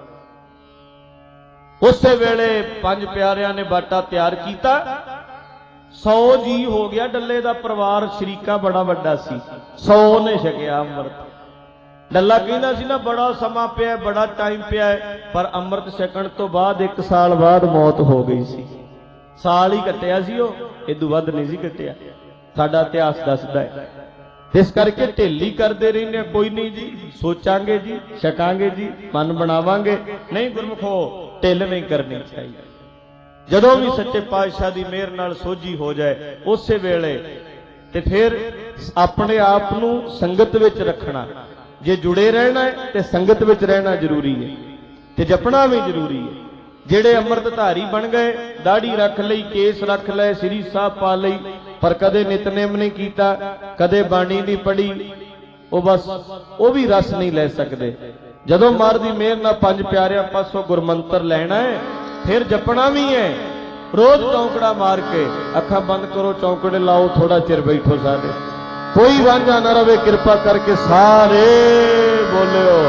ਉਸੇ ਵੇਲੇ 5 ਪਿਆਰਿਆਂ ਨੇ ਬਾਟਾ ਤਿਆਰ ਕੀਤਾ। 100 ਜੀ ਹੋ ਗਿਆ ਡੱਲੇ ਦਾ ਪਰਿਵਾਰ, ਸ਼ਰੀਕਾ ਬੜਾ ਵੱਡਾ ਸੀ, 100 ਨੇ ਛਕਿਆ ਅੰਮ੍ਰਿਤ। ਡੱਲਾ ਕਹਿੰਦਾ ਸੀ ਨਾ ਬੜਾ ਸਮਾਂ ਪਿਆ, ਬੜਾ ਟਾਈਮ ਪਿਆ, ਪਰ ਅੰਮ੍ਰਿਤ ਛਕਣ ਤੋਂ ਬਾਅਦ 1 ਸਾਲ ਬਾਅਦ ਮੌਤ ਹੋ ਗਈ ਸੀ। ਸਾਲ ਹੀ ਕੱਟਿਆ ਸੀ ਉਹ, ਇਦੋਂ ਵੱਧ ਨਹੀਂ ਸੀ ਕੱਟਿਆ, ਸਾਡਾ ਇਤਿਹਾਸ ਦੱਸਦਾ ਹੈ। ਇਸ ਕਰਕੇ ਢਿੱਲੀ ਕਰਦੇ ਰਹਿੰਦੇ, ਕੋਈ ਨਹੀਂ ਜੀ ਸੋਚਾਂਗੇ ਜੀ, ਛਕਾਂਗੇ ਜੀ, ਮਨ ਬਣਾਵਾਂਗੇ। ਨਹੀਂ ਗੁਰਮੁਖੋ ਢਿੱਲ ਨਹੀਂ ਕਰਨੀ ਚਾਹੀਦੀ। ਜਦੋਂ ਵੀ ਸੱਚੇ ਪਾਤਸ਼ਾਹ ਦੀ ਮਿਹਰ ਨਾਲ ਸੋਝੀ ਹੋ ਜਾਏ ਉਸੇ ਵੇਲੇ ਤੇ ਫਿਰ ਆਪਣੇ ਆਪ ਨੂੰ ਸੰਗਤ ਵਿੱਚ ਰੱਖਣਾ। ਜੇ ਜੁੜੇ ਰਹਿਣਾ ਹੈ ਤੇ ਸੰਗਤ ਵਿੱਚ ਰਹਿਣਾ ਜ਼ਰੂਰੀ ਹੈ ਤੇ ਜਪਣਾ ਵੀ ਜ਼ਰੂਰੀ ਹੈ। ਜਿਹੜੇ ਅੰਮ੍ਰਿਤਧਾਰੀ ਬਣ ਗਏ, ਦਾੜੀ ਰੱਖ ਲਈ, ਕੇਸ ਰੱਖ ਲਏ, ਸ੍ਰੀ ਸਾਹਿਬ ਪਾ ਲਈ, ਪਰ ਕਦੇ ਨਿਤਨੇਮ ਨਹੀਂ ਕੀਤਾ, ਕਦੇ ਬਾਣੀ ਨਹੀਂ ਪੜ੍ਹੀ, ਉਹ ਬਸ ਉਹ ਵੀ ਰਸ ਨਹੀਂ ਲੈ ਸਕਦੇ। ਜਦੋਂ ਮਾਰ ਦੀ ਮਿਹਰ ਨਾਲ 5 ਪਿਆਰਿਆਂ ਪਾਸੋਂ ਗੁਰਮੰਤਰ ਲੈਣਾ ਹੈ, ਫਿਰ ਜਪਣਾ ਵੀ ਹੈ। ਰੋਜ਼ ਚੌਂਕੜਾ ਮਾਰ ਕੇ, ਅੱਖਾਂ ਬੰਦ ਕਰੋ, ਚੌਂਕੜੇ ਲਾਓ, ਥੋੜਾ ਚਿਰ ਬੈਠੋ ਸਾਰੇ, ਕੋਈ ਵਾਂਝਾ ਨਾ ਰਵੇ, ਕਿਰਪਾ ਕਰਕੇ ਸਾਰੇ ਬੋਲਿਓ।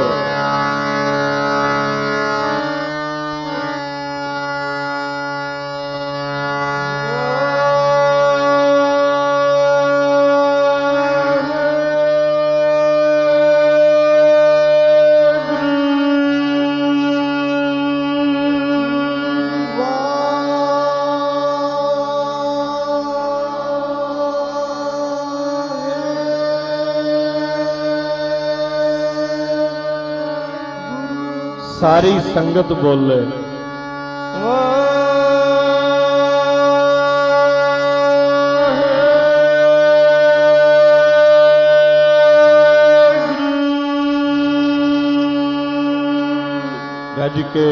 सारी संगत बोले गज के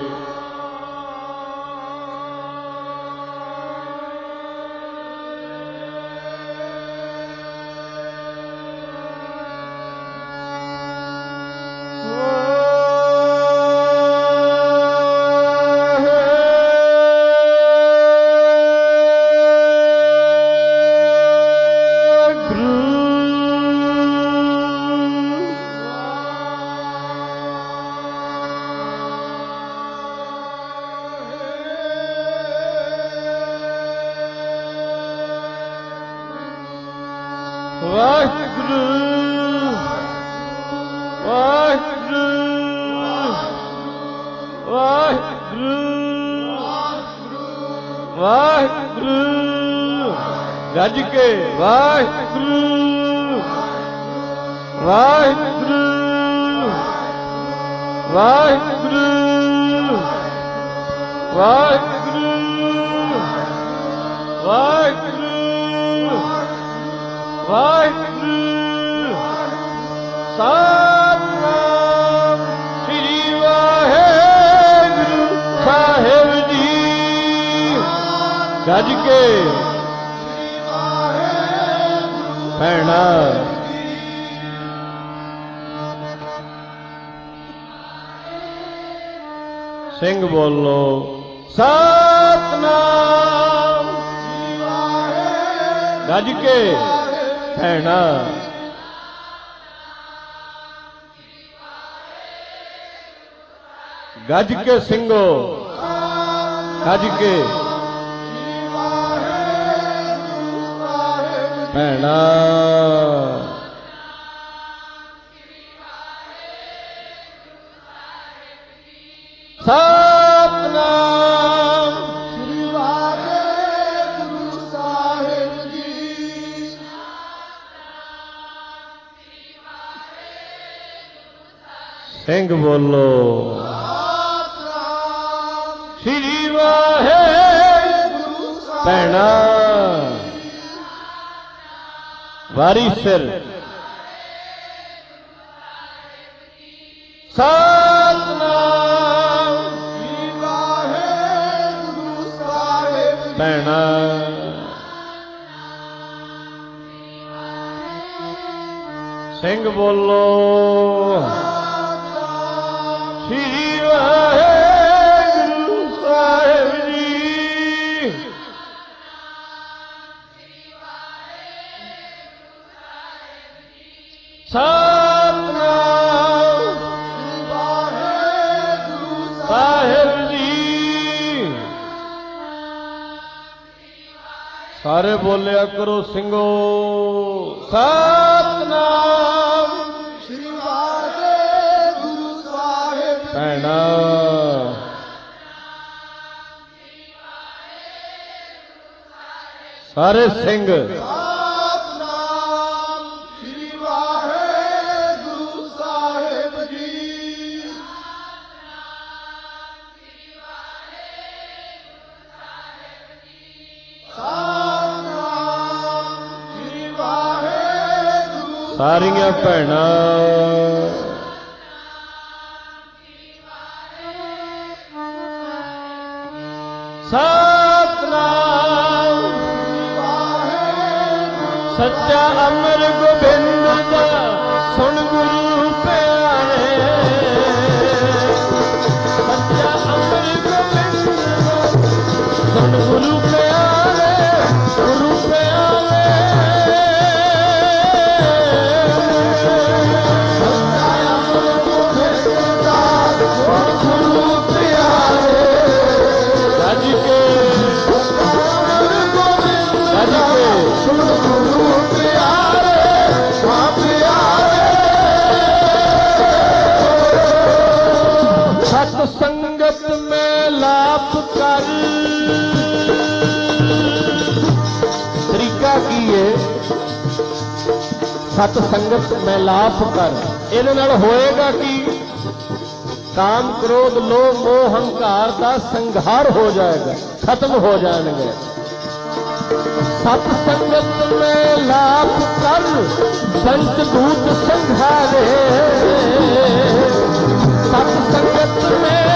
वाहिगुरु वाहिगुरु वाहिगुरु वाहिगुरु गज के वाहिगुरु वाहिगुरु वाहिगुरु वाहिगुरु वाहिगुरु वाहिगुरु सतनाम श्री वाहिगुरु साहिब जी गज के भैणा सिंह बोलो सतनाम गज के भैणा गज के सिंगो गज के भैणा सतनाम श्री वाहिगुरु साहिब जी सिंह बोलो श्री वाहिगुरु भैणा वारी सिर सतनाम श्री वाहिगुरु साहिब भैणा सिंह बोलो श्री वाहिगुरु साहिब जी सतनाम श्री वाहिगुरु साहिब जी सारे बोलिया करो सिंगो सतनाम श्री वाहिगुरु साहिब भैणा सारे सिंह सतनाम श्री वाहिगुरु साहिब जी सारियां भैणा सतनाम सच्चा अमर गोबिंद दा सुन गुरु प्यारे सच्चा अमर गोबिंद दा सुन गुरु प्यारे गुरु प्यारे सच्चा अमर गोबिंद दा सुन गुरु प्यारे गज के गज के सुन गुरु प्यारे मां प्यारे सत संगत में लाप कर तरीका की है सत संगत में लाप कर इहदे नाल होएगा कि काम क्रोध लोभ मोह हंकार का संघार हो जाएगा खत्म हो जाएंगे सत संगत में लाभ कर संत दूत संघारे सत संगत में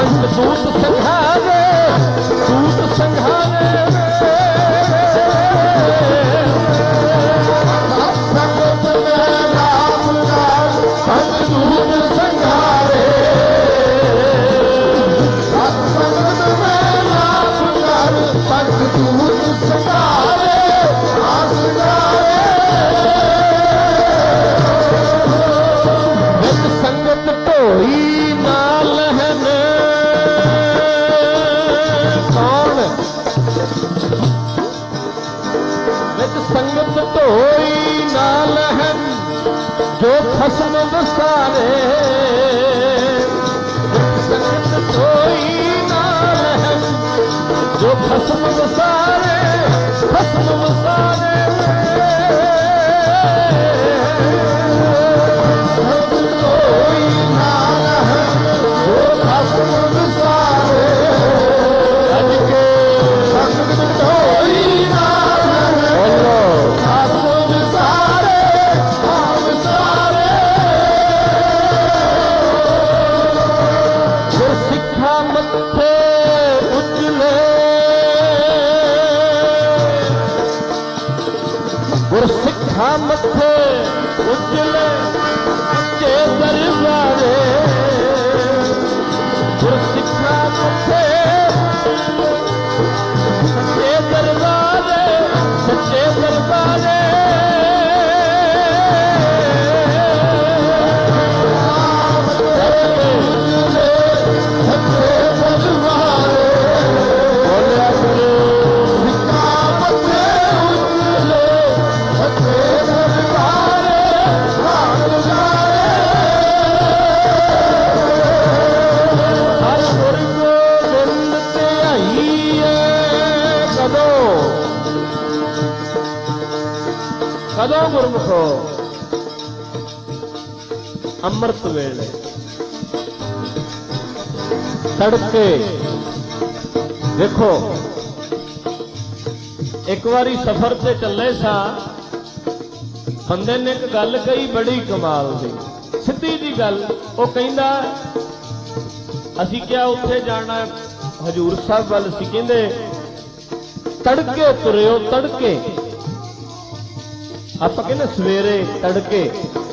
पंच दूत संघारे, दूत संघारे संगत में राम नाम पंच दूत संघारे, संगत में राम नाम पंच दूत संघारे, विच संगत ढोई नाल हन कौन, विच संगत ढोई नाल हन जो खसम बसारे, विच संगत ढोई नाल हन जो खसम बसारे, खसम बसारे कोई नाल है जो खसम विसारे, अज के संगत कोई नाल है बोलो खसम विसारे, विसारे गुर सिक्खा मत्थे उजले, गुर सिक्खा मत्थे उजले के दरबारे, गुर सिक्खा मत्थे सच्चे दरबारे, सच्चे दरबारे सच्चे दरबारे, बोलिया करो सिक्का मत्थे उजले सच्चे दरबारे, हर गुर गोबिंद ते आईए कदों, कदों गुरमुखो ਅੰਮ੍ਰਿਤ ਵੇਲੇ ਤੜਕੇ। ਦੇਖੋ ਇੱਕ ਵਾਰੀ ਸਫ਼ਰ ਤੇ ਚੱਲੇ ਸਾਂ, ਬੰਦੇ ਨੇ ਇੱਕ ਗੱਲ ਕਹੀ ਬੜੀ ਕਮਾਲ ਦੀ, ਸਿੱਧੀ ਜੀ ਗੱਲ। ਉਹ ਕਹਿੰਦਾ ਅਸੀਂ ਕਿਹਾ ਉੱਥੇ ਜਾਣਾ ਹਜੂਰ ਸਾਹਿਬ ਵੱਲ ਸੀ, ਕਹਿੰਦੇ ਤੜਕੇ ਤੁਰਿਓ, ਤੜਕੇ। ਆਪਾਂ ਕਹਿੰਦੇ ਸਵੇਰੇ ਤੜਕੇ,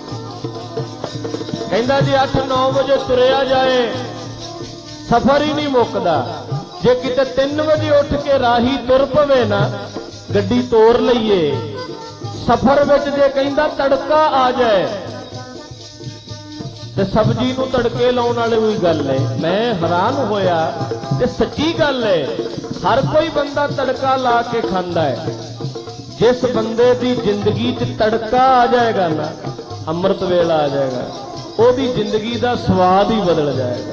ਕਹਿੰਦਾ ਜੀ 8-9 ਵਜੇ ਤੁਰਿਆ ਜਾਏ ਸਫ਼ਰ ਹੀ ਨਹੀਂ ਮੁੱਕਦਾ। ਜੇ ਕਿਤੇ 3 ਵਜੇ ਉੱਠ ਕੇ ਰਾਹੀ ਤੁਰ ਪਵੇ ਨਾ, ਗੱਡੀ ਤੋਰ ਲਈਏ ਸਫ਼ਰ ਵਿੱਚ। ਜੇ ਕਹਿੰਦਾ ਤੜਕਾ ਆ ਜਾਏ ਤੇ ਸਬਜ਼ੀ ਨੂੰ ਤੜਕੇ ਲਾਉਣ ਵਾਲੀ ਹੋਈ ਗੱਲ ਹੈ। ਮੈਂ ਹੈਰਾਨ ਹੋਇਆ ਤੇ ਸੱਚੀ ਗੱਲ ਹੈ, ਹਰ ਕੋਈ ਬੰਦਾ ਤੜਕਾ ਲਾ ਕੇ ਖਾਂਦਾ ਹੈ। ਜਿਸ ਬੰਦੇ ਦੀ ਜ਼ਿੰਦਗੀ 'ਚ ਤੜਕਾ ਆ ਜਾਏਗਾ ਨਾ, ਅੰਮ੍ਰਿਤ ਵੇਲਾ ਆ ਜਾਏਗਾ, ਉਹਦੀ ਜ਼ਿੰਦਗੀ ਦਾ ਸਵਾਦ ਹੀ ਬਦਲ ਜਾਏਗਾ।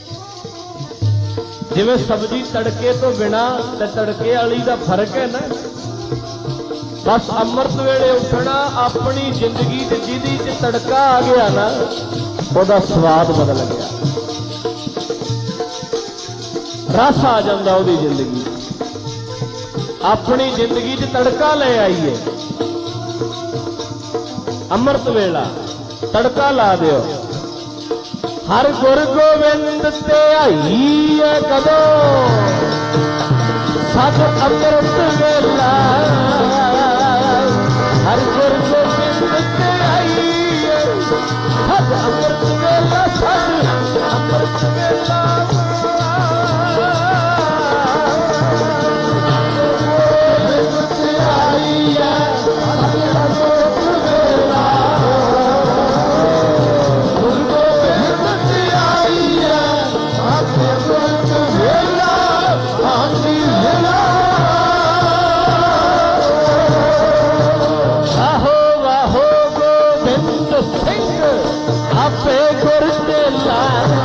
ਜਿਵੇਂ ਸਬਜ਼ੀ ਤੜਕੇ ਤੋਂ ਬਿਨਾ ਤੇ ਤੜਕੇ ਵਾਲੀ ਦਾ ਫਰਕ ਹੈ ਨਾ, ਬਸ ਅੰਮ੍ਰਿਤ ਵੇਲੇ ਉੱਠਣਾ, ਆਪਣੀ ਜ਼ਿੰਦਗੀ 'ਚ ਜਿਹਦੀ 'ਚ ਤੜਕਾ ਆ ਗਿਆ ਨਾ, ਉਹਦਾ ਸਵਾਦ ਬਦਲ ਗਿਆ, ਰਸ ਆ ਜਾਂਦਾ ਉਹਦੀ ਜ਼ਿੰਦਗੀ। ਆਪਣੀ ਜ਼ਿੰਦਗੀ 'ਚ ਤੜਕਾ ਲੈ ਆਈਏ, ਅੰਮ੍ਰਿਤ ਵੇਲਾ ਤੜਕਾ ਲਾ ਦਿਓ। ਹਰ ਗੁਰ ਗੋਬਿੰਦ ਤੇ ਆਈਏ ਕਦੋਂ, ਸਭ ਅੰਮ੍ਰਿਤ ਵੇਲਾ। ਹਰ ਗੁਰ ਗੋਬਿੰਦ ਤੇ ਆਈਏ ਸਭ ਅੰਮ੍ਰਿਤ ਵੇਲਾ, ਸਭ ਅੰਮ੍ਰਿਤ ਵੇਲਾ। ਆਪੇ ਗੁਰ ਚੇਲਾ,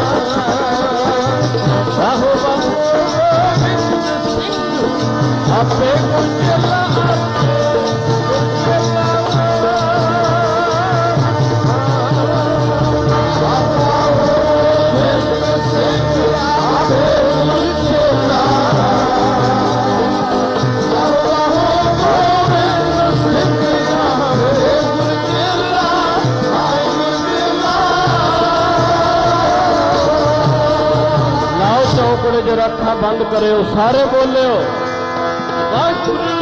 ਆਹੋ ਬਾਹੋ ਗੋਬਿੰਦ ਸਿੰਘ, ਆਪੇ ਗੁਰ ਚੇਲਾ, ਆਪੇ ਗੁਰ ਚੇਲਾ। ਲਾਓ ਅੱਖਾਂ ਬੰਦ ਕਰਿਓ, ਸਾਰੇ ਬੋਲਿਓ ਵਾਹਿਗੁਰੂ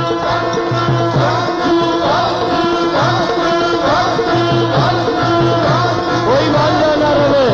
ਕੋਈ ਵਾਂਝਾ ਨਾ ਰਵੇ।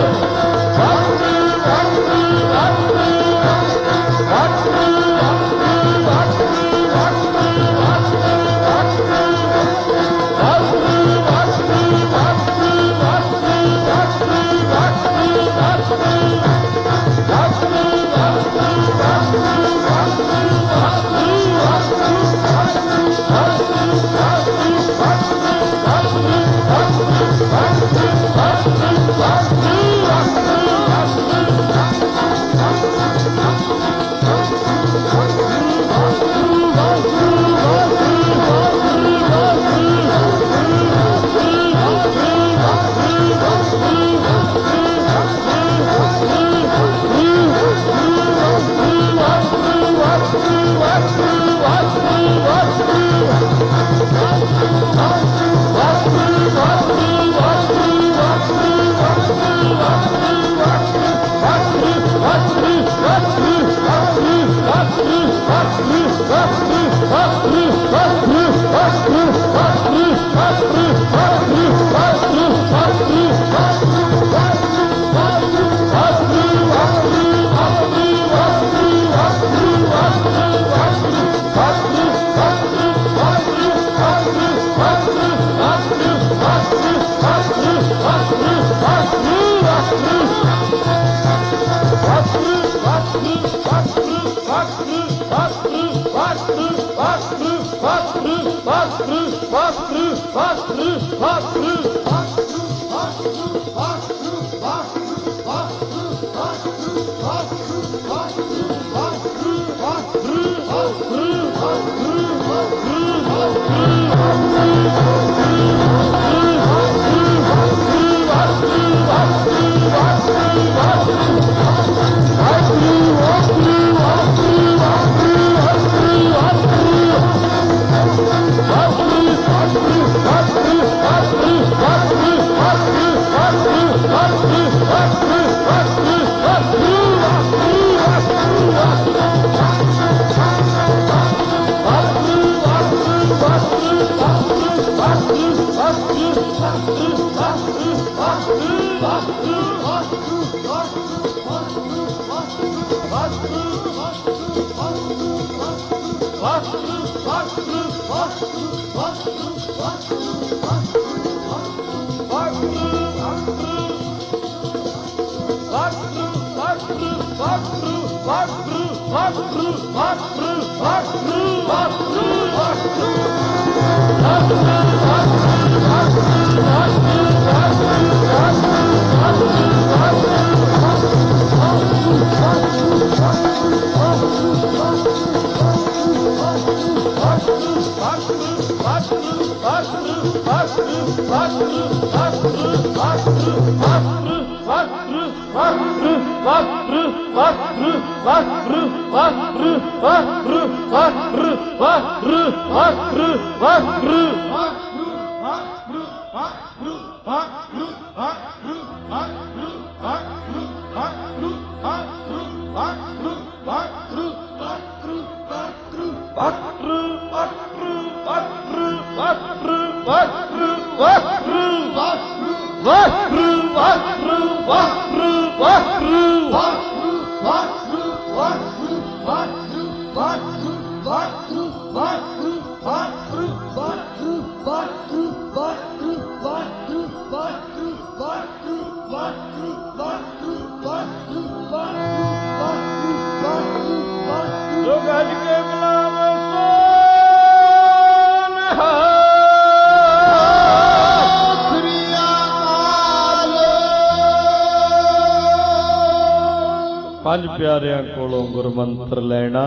पंज प्यारियां कोलों गुरमंत्र लेना,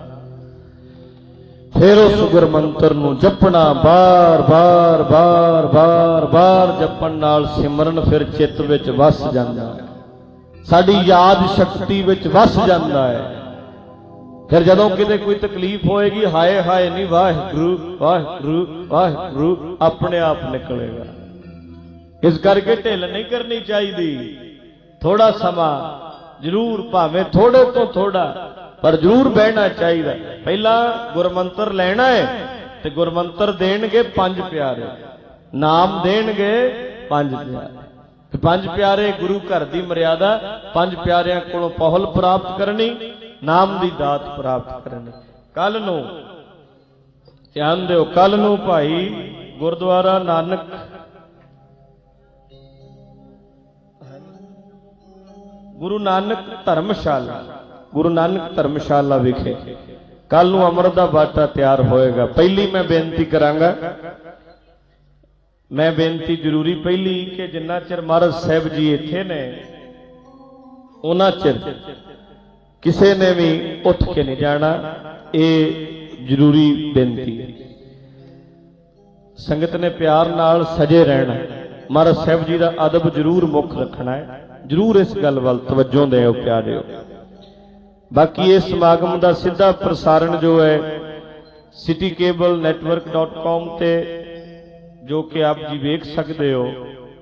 फिर उस गुरमंत्र नूं जपना, बार बार बार बार बार जपण नाल सिमरन फिर चित्त विच वस जांदा है, साडी याद शक्ति विच वस जांदा है। फिर जदों किते कोई तकलीफ होएगी, हाय हाय नहीं वाहिगुरू वाहिगुरू वाहिगुरू अपने आप निकलेगा। इस करके ढिल नहीं करनी चाहिए, थोड़ा समा जरूर भावें थोड़े तो थोड़ा पर जरूर बहना चाहिए। पहला गुरमंत्र लेना है तो गुरमंत्र देणगे पंज प्यारे, नाम देणगे पंज प्यारे। ते पंज प्यारे गुरु घर की मर्यादा, पंज प्यारिਆਂ ਕੋਲੋਂ पहल प्राप्त करनी, नाम की दात प्राप्त करनी। कल नूं ध्यान दिओ, कल नूं भाई गुरुद्वारा नानक गुरु नानक धर्मशाला, गुरु नानक धर्मशाला विखे कल नूं अमृत दा बाटा तैयार होएगा। पहली मैं बेनती करांगा, मैं बेनती जरूरी पहली कि जिन्ना चिर महाराज साहब जी इत्थे ने उन्ना चिर किसी ने भी उठ के नहीं जाना, ये जरूरी बेनती है। संगत ने प्यार नाल सजे रहना, महाराज साहब जी का अदब जरूर मुख रखना है, जरूर इस गल वल तवज्जो देओ प्यारिओ। बाकी इस समागम का सीधा प्रसारण जो है citycablenetwork.com ते जो कि आप जी वेख सकते हो,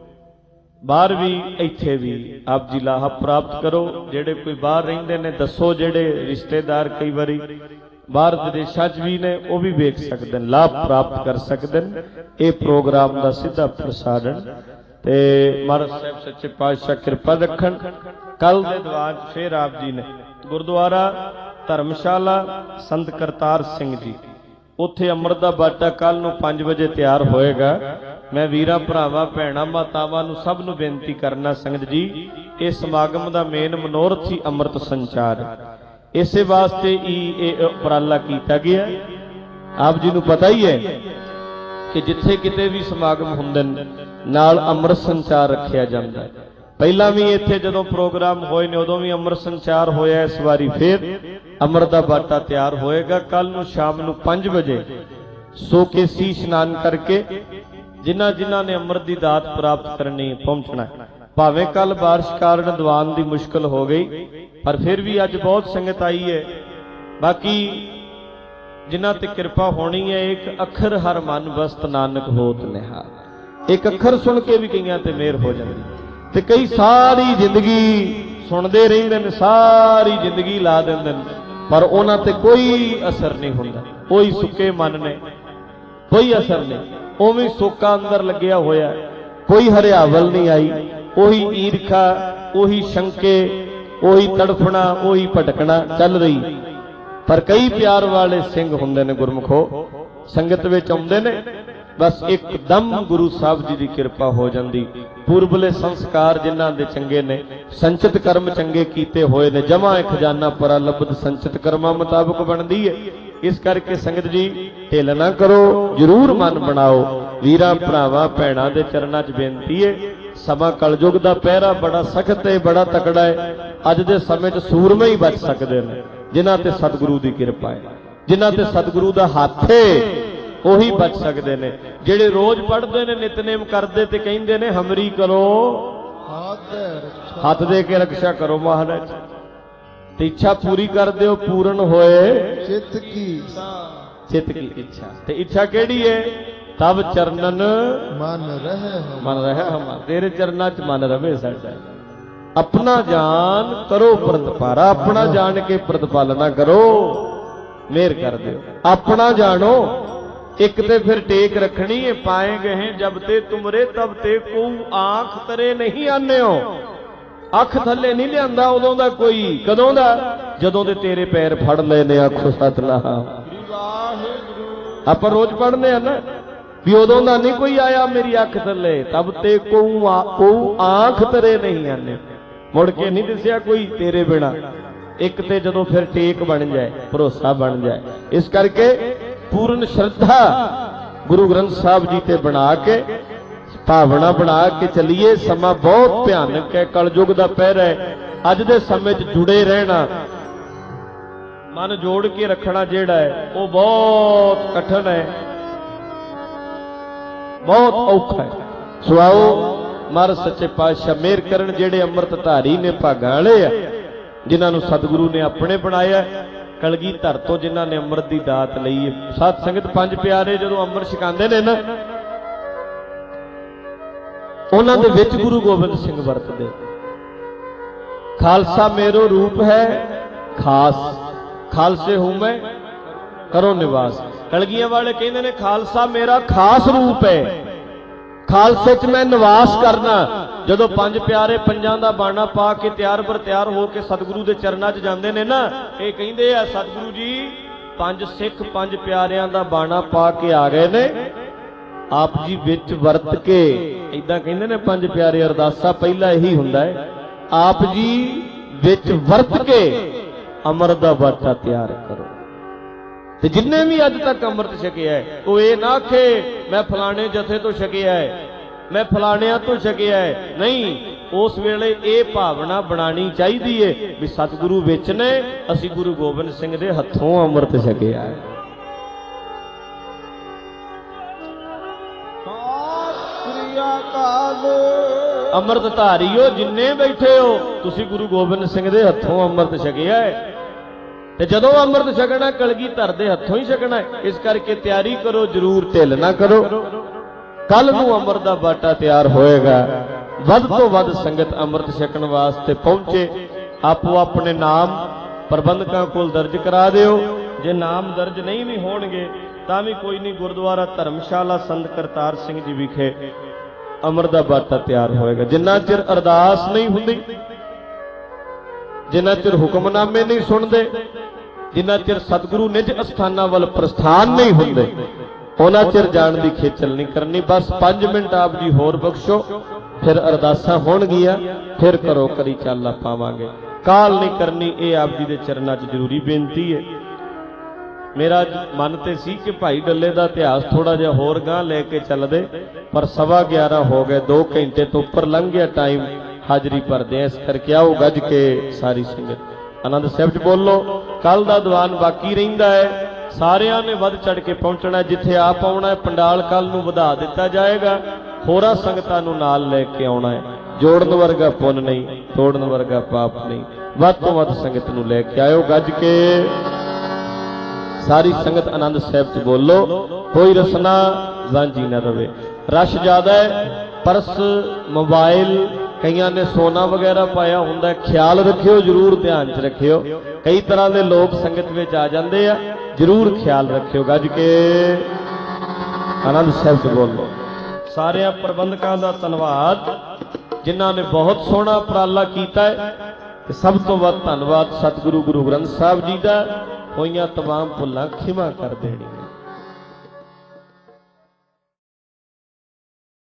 बाहर भी इत्थे भी आप जी लाहा प्राप्त करो। जेड़े कोई बाहर रहिंदे ने दसो, जेड़े रिश्तेदार कई बारी बाहर विदेशों च भी ने वो भी वेख सकते हैं, लाभ प्राप्त कर सकते हैं। ये प्रोग्राम का सीधा प्रसारण ते महाराज साहब सच्चे पातशाह कृपा रखन। कल दे दीवान फिर आप जी ने गुरुद्वारा धर्मशाला संत करतार सिंह जी उत्थे अमृत दा बाटा कल नूं 5 बजे तैयार होएगा। मैं वीरां भरावां भैणां मातावां नूं सब नूं बेनती करना, संगत जी इस समागम दा मेन मनोरथ ही अमृत संचार, इसे वास्ते ही उपराला कीता गया। आप जी नूं पता ही है कि जिथे किते भी समागम हुंदे नाल अमृत संचार रखिया जाता है। पहला भी इत्थे जदों प्रोग्राम होए ने उदों भी अमृत संचार होया, इस बारी फिर अमृत दा बाटा तैयार होएगा। कल नूं शाम नूं 5 बजे सो के सी स्नान करके जिन्हां जिन्हां ने अमृत दी दात प्राप्त करनी पहुंचना है। भावें कल बारिश कारण दीवान दी मुश्किल हो गई, पर फिर भी अज बहुत संगत आई है। बाकी जिन्हां ते कृपा होनी है, एक अखर हर मन वस्त नानक होत निहाल। एक अखर सुन के भी कईयां ते मेहर हो जाती, ते कई सारी जिंदगी सुनते रहिंदे ने, सारी जिंदगी ला दिंदे ने, पर उन्हां ते कोई असर नहीं हुंदा। कोई सुके मन ने, कोई असर नहीं, उवें सोका अंदर लग्या होया, कोई हरियावल नहीं आई। ओही ईर्खा, ओही शंके, ओही तड़फना, ओही भटकना चल रही। पर कई प्यार वाले सिंह हुंदे ने गुरमुखो, संगत विच आउंदे ने, बस एकदम गुरु साहब जी की कृपा हो जाती। पूर्वले संस्कार जिन्हां दे चंगे ने, संचित कर्म चंगे कीते होए ने, जमा खजाना परा लब्ध संचित कर्मां मुताबक बनदी है। इस करके संगत जी ढिल ना करो, जरूर मन बनाओ। वीरां भरावां भैणां दे चरनां च बेनती है, समा कलयुग दा पहरा बड़ा सख्त है, बड़ा तकड़ा है। अज दे समय च सूरमे ही बच सकते हैं जिन्हां ते सतगुरु की कृपा है, जिन्हां ते सतगुरु दा हथ है, ਉਹੀ बच सकते हैं। जेड़े रोज पढ़ते हैं, नितनेम करते ते कहंदे ने हमरी करो हाथ दे के रक्षा करो महाराज, ते इच्छा पूरी कर दो पूर्ण होए चित्त की इच्छा। ते इच्छा केड़ी है? तब चरणन मन रहे हम, तेरे चरणा च मन रहे साडा। अपना जान करो प्रतिपारा, अपना जान के प्रतिपालना करो, मेहर कर दो। अपना जानो, एक ते फिर टेक रखनी है। पाए गए जब ते तुमरे तब ते को आंख तरे नहीं आने हो। अख थले नहीं लियांदा उदों दा कोई, कदों दा? जदों दे तेरे पैर फड़ ले ने आखो सतनाम। आप रोज पढ़ने हैं ना भी उदों दा नहीं कोई आया मेरी अख थले, तब ते को आंख तरे नहीं आने। मुड़ के नहीं दसिया कोई तेरे बिना। एक ते जदों फिर टेक बन जाए, भरोसा बन जाए। इस करके पूर्ण श्रद्धा गुरु ग्रंथ साहब जी ते बना के, भावना बना के चलिए। समा बहुत भयानक है, कलयुग दा पहरा है। अज दे समय च जुड़े रहना, मन जोड़ के रखना जेड़ा है वो बहुत कठिन है, बहुत औखा है। सो आओ महाराज सच्चे पातशाह मेहर करन, जेड़े अमृत धारी ने भागां वाले आ, जिन्हां नूं सतगुरु ने अपने बनाया। कलगी धर तो जिन्हां ने अमृत की दात लई है। सत संगत पंज प्यारे जदों अमृत छकांदे ने ना, उन्हां दे विच गुरु गोबिंद सिंह वरतदे, खालसा मेरो रूप है खास, ਖਾਲਸੇ ਹੂੰ ਮੈਂ ਕਰੋ ਨਿਵਾਸ। ਕਲਗੀਆਂ ਵਾਲੇ ਕਹਿੰਦੇ ਨੇ ਖਾਲਸਾ ਮੇਰਾ ਖਾਸ ਰੂਪ ਹੈ, ਖਾਲਸੇ 'ਚ ਮੈਂ ਨਿਵਾਸ ਕਰਨਾ। ਜਦੋਂ ਪੰਜ ਪਿਆਰੇ ਪੰਜਾਂ ਦਾ ਬਾਣਾ ਪਾ ਕੇ ਤਿਆਰ ਬਰ ਤਿਆਰ ਹੋ ਕੇ ਸਤਿਗੁਰੂ ਦੇ ਚਰਨਾਂ 'ਚ ਜਾਂਦੇ ਨੇ ਨਾ, ਇਹ ਕਹਿੰਦੇ ਆ ਸਤਿਗੁਰੂ ਜੀ ਪੰਜ ਸਿੱਖ ਪੰਜ ਪਿਆਰਿਆਂ ਦਾ ਬਾਣਾ ਪਾ ਕੇ ਆ ਗਏ ਨੇ, ਆਪ ਜੀ ਵਿੱਚ ਵਰਤ ਕੇ, ਇਦਾਂ ਕਹਿੰਦੇ ਨੇ ਪੰਜ ਪਿਆਰੇ ਅਰਦਾਸਾ ਪਹਿਲਾਂ ਇਹੀ ਹੁੰਦਾ ਹੈ, ਆਪ ਜੀ ਵਿੱਚ ਵਰਤ ਕੇ ਅੰਮ੍ਰਿਤ ਦਾ ਬਾਟਾ ਤਿਆਰ ਕਰੋ। ਤੇ ਜਿੰਨੇ ਵੀ ਅੱਜ ਤੱਕ ਅੰਮ੍ਰਿਤ ਛਕਿਆ ਹੈ ਉਹ ਇਹ ਨਾ ਆਖੇ ਮੈਂ ਫਲਾਣੇ ਜਥੇ ਤੋਂ ਛਕਿਆ ਹੈ, ਮੈਂ ਫਲਾਣਿਆਂ ਤੋਂ ਛਕਿਆ ਹੈ, ਨਹੀਂ। ਉਸ ਵੇਲੇ ਇਹ ਭਾਵਨਾ ਬਣਾਣੀ ਚਾਹੀਦੀ ਏ ਵੀ ਸਤਿਗੁਰੂ ਵਿੱਚ ਨੇ, ਅਸੀਂ ਗੁਰੂ ਗੋਬਿੰਦ ਸਿੰਘ ਦੇ ਹੱਥੋਂ ਅੰਮ੍ਰਿਤ ਛਕਿਆ ਹੈ। ਅੰਮ੍ਰਿਤ ਧਾਰੀਓ ਜਿੰਨੇ ਬੈਠੇ ਹੋ, ਤੁਸੀਂ ਗੁਰੂ ਗੋਬਿੰਦ ਸਿੰਘ ਦੇ ਹੱਥੋਂ ਅੰਮ੍ਰਿਤ ਛਕਿਆ ਹੈ। ਤੇ ਜਦੋਂ ਅੰਮ੍ਰਿਤ ਛਕਣਾ ਕਲਗੀਧਰ ਦੇ ਹੱਥੋਂ ਹੀ ਛਕਣਾ। ਇਸ ਕਰਕੇ ਤਿਆਰੀ ਕਰੋ, ਜ਼ਰੂਰ ਢਿੱਲ ਨਾ ਕਰੋ। ਕੱਲ ਨੂੰ ਅੰਮ੍ਰਿਤ ਦਾ ਬਾਟਾ ਤਿਆਰ ਹੋਏਗਾ। ਵੱਧ ਤੋਂ ਵੱਧ ਸੰਗਤ ਅੰਮ੍ਰਿਤ ਛਕਣ ਵਾਸਤੇ ਪਹੁੰਚੇ। ਆਪੋ ਆਪਣੇ ਨਾਮ ਪ੍ਰਬੰਧਕਾਂ ਕੋਲ ਦਰਜ ਕਰਾ ਦਿਓ। ਜੇ ਨਾਮ ਦਰਜ ਨਹੀਂ ਵੀ ਹੋਣਗੇ ਤਾਂ ਵੀ ਕੋਈ ਨਹੀਂ, ਗੁਰਦੁਆਰਾ ਧਰਮਸ਼ਾਲਾ ਸੰਤ ਕਰਤਾਰ ਸਿੰਘ ਜੀ ਵਿਖੇ ਅੰਮ੍ਰਿਤ ਦਾ ਬਾਟਾ ਤਿਆਰ ਹੋਏਗਾ। ਜਿੰਨਾ ਚਿਰ ਅਰਦਾਸ ਨਹੀਂ ਹੁੰਦੀ, ਜਿੰਨਾ ਚਿਰ ਹੁਕਮਨਾਮੇ ਨਹੀਂ ਸੁਣਦੇ, ਜਿੰਨਾ ਚਿਰ ਸਤਿਗੁਰੂ ਨਿਜ ਅਸਥਾਨਾਂ ਵੱਲ ਪ੍ਰਸਥਾਨ ਨਹੀਂ ਹੁੰਦੇ, ਉਹਨਾਂ ਚਿਰ ਜਾਣ ਦੀ ਖੇਚਲ ਨਹੀਂ ਕਰਨੀ। ਬਸ 5 ਮਿੰਟ ਆਪ ਜੀ ਹੋਰ ਬਖਸ਼ੋ, ਫਿਰ ਅਰਦਾਸਾਂ ਹੋਣਗੀਆਂ, ਫਿਰ ਕਰੋ ਕਰੀ ਚਾਲਾ ਪਾਵਾਂਗੇ। ਕਾਲ ਨਹੀਂ ਕਰਨੀ, ਇਹ ਆਪ ਜੀ ਦੇ ਚਰਨਾਂ 'ਚ ਜ਼ਰੂਰੀ ਬੇਨਤੀ ਹੈ। ਮੇਰਾ ਮਨ ਤੇ ਸੀ ਕਿ ਭਾਈ ਡੱਲੇ ਦਾ ਇਤਿਹਾਸ ਥੋੜਾ ਜਿਹਾ ਹੋਰ ਗਾਂ ਲੈ ਕੇ ਚੱਲਦੇ, ਪਰ 11:15 ਹੋ ਗਏ, 2 ਘੰਟੇ ਤੋਂ ਉੱਪਰ ਲੰਘ ਗਿਆ ਟਾਈਮ। ਹਾਜ਼ਰੀ ਭਰਦੇ ਆ, ਇਸ ਕਰਕੇ ਆਓ ਗੱਜ ਕੇ ਸਾਰੀ ਸੰਗਤ ਆਨੰਦ ਸਾਹਿਬ 'ਚ ਬੋਲੋ। ਕੱਲ ਦਾ ਦੀਵਾਨ ਬਾਕੀ ਰਹਿੰਦਾ ਹੈ, ਸਾਰਿਆਂ ਨੇ ਵੱਧ ਚੜ ਕੇ ਪਹੁੰਚਣਾ। ਜਿੱਥੇ ਆਪ ਆਉਣਾ ਹੈ ਪੰਡਾਲ ਕੱਲ ਨੂੰ ਵਧਾ ਦਿੱਤਾ ਜਾਏਗਾ, ਹੋਰਾਂ ਸੰਗਤਾਂ ਨੂੰ ਨਾਲ ਲੈ ਕੇ ਆਉਣਾ ਹੈ। ਜੋੜਨ ਵਰਗਾ ਪੁੰਨ ਨਹੀਂ, ਤੋੜਨ ਵਰਗਾ ਪਾਪ ਨਹੀਂ। ਵੱਧ ਤੋਂ ਵੱਧ ਸੰਗਤ ਨੂੰ ਲੈ ਕੇ ਆਇਓ ਗੱਜ ਕੇ। ਸਾਰੀ ਸੰਗਤ ਆਨੰਦ ਸਾਹਿਬ 'ਚ ਬੋਲੋ। ਕੋਈ ਰਸਨਾ ਸਾਂਝੀ ਨਾ ਰਵੇ। ਰਸ਼ ਜ਼ਿਆਦਾ ਹੈ, ਪਰਸ ਮੋਬਾਈਲ, ਕਈਆਂ ਨੇ ਸੋਨਾ ਵਗੈਰਾ ਪਾਇਆ ਹੁੰਦਾ, ਖਿਆਲ ਰੱਖਿਓ, ਜ਼ਰੂਰ ਧਿਆਨ 'ਚ ਰੱਖਿਓ। ਕਈ ਤਰ੍ਹਾਂ ਦੇ ਲੋਕ ਸੰਗਤ ਵਿੱਚ ਆ ਜਾਂਦੇ ਆ, ਜ਼ਰੂਰ ਖਿਆਲ ਰੱਖਿਓ। ਗੱਜ ਕੇ ਆਨੰਦ ਸਾਹਿਬ 'ਚ ਬੋਲੋ। ਸਾਰਿਆਂ ਪ੍ਰਬੰਧਕਾਂ ਦਾ ਧੰਨਵਾਦ ਜਿਨ੍ਹਾਂ ਨੇ ਬਹੁਤ ਸੋਹਣਾ ਉਪਰਾਲਾ ਕੀਤਾ ਹੈ। ਤੇ ਸਭ ਤੋਂ ਵੱਧ ਧੰਨਵਾਦ ਸਤਿਗੁਰੂ ਗੁਰੂ ਗ੍ਰੰਥ ਸਾਹਿਬ ਜੀ ਦਾ। ਹੋਈਆਂ ਤਮਾਮ ਭੁੱਲਾਂ ਖਿਮਾ ਕਰ ਦੇਣੀ।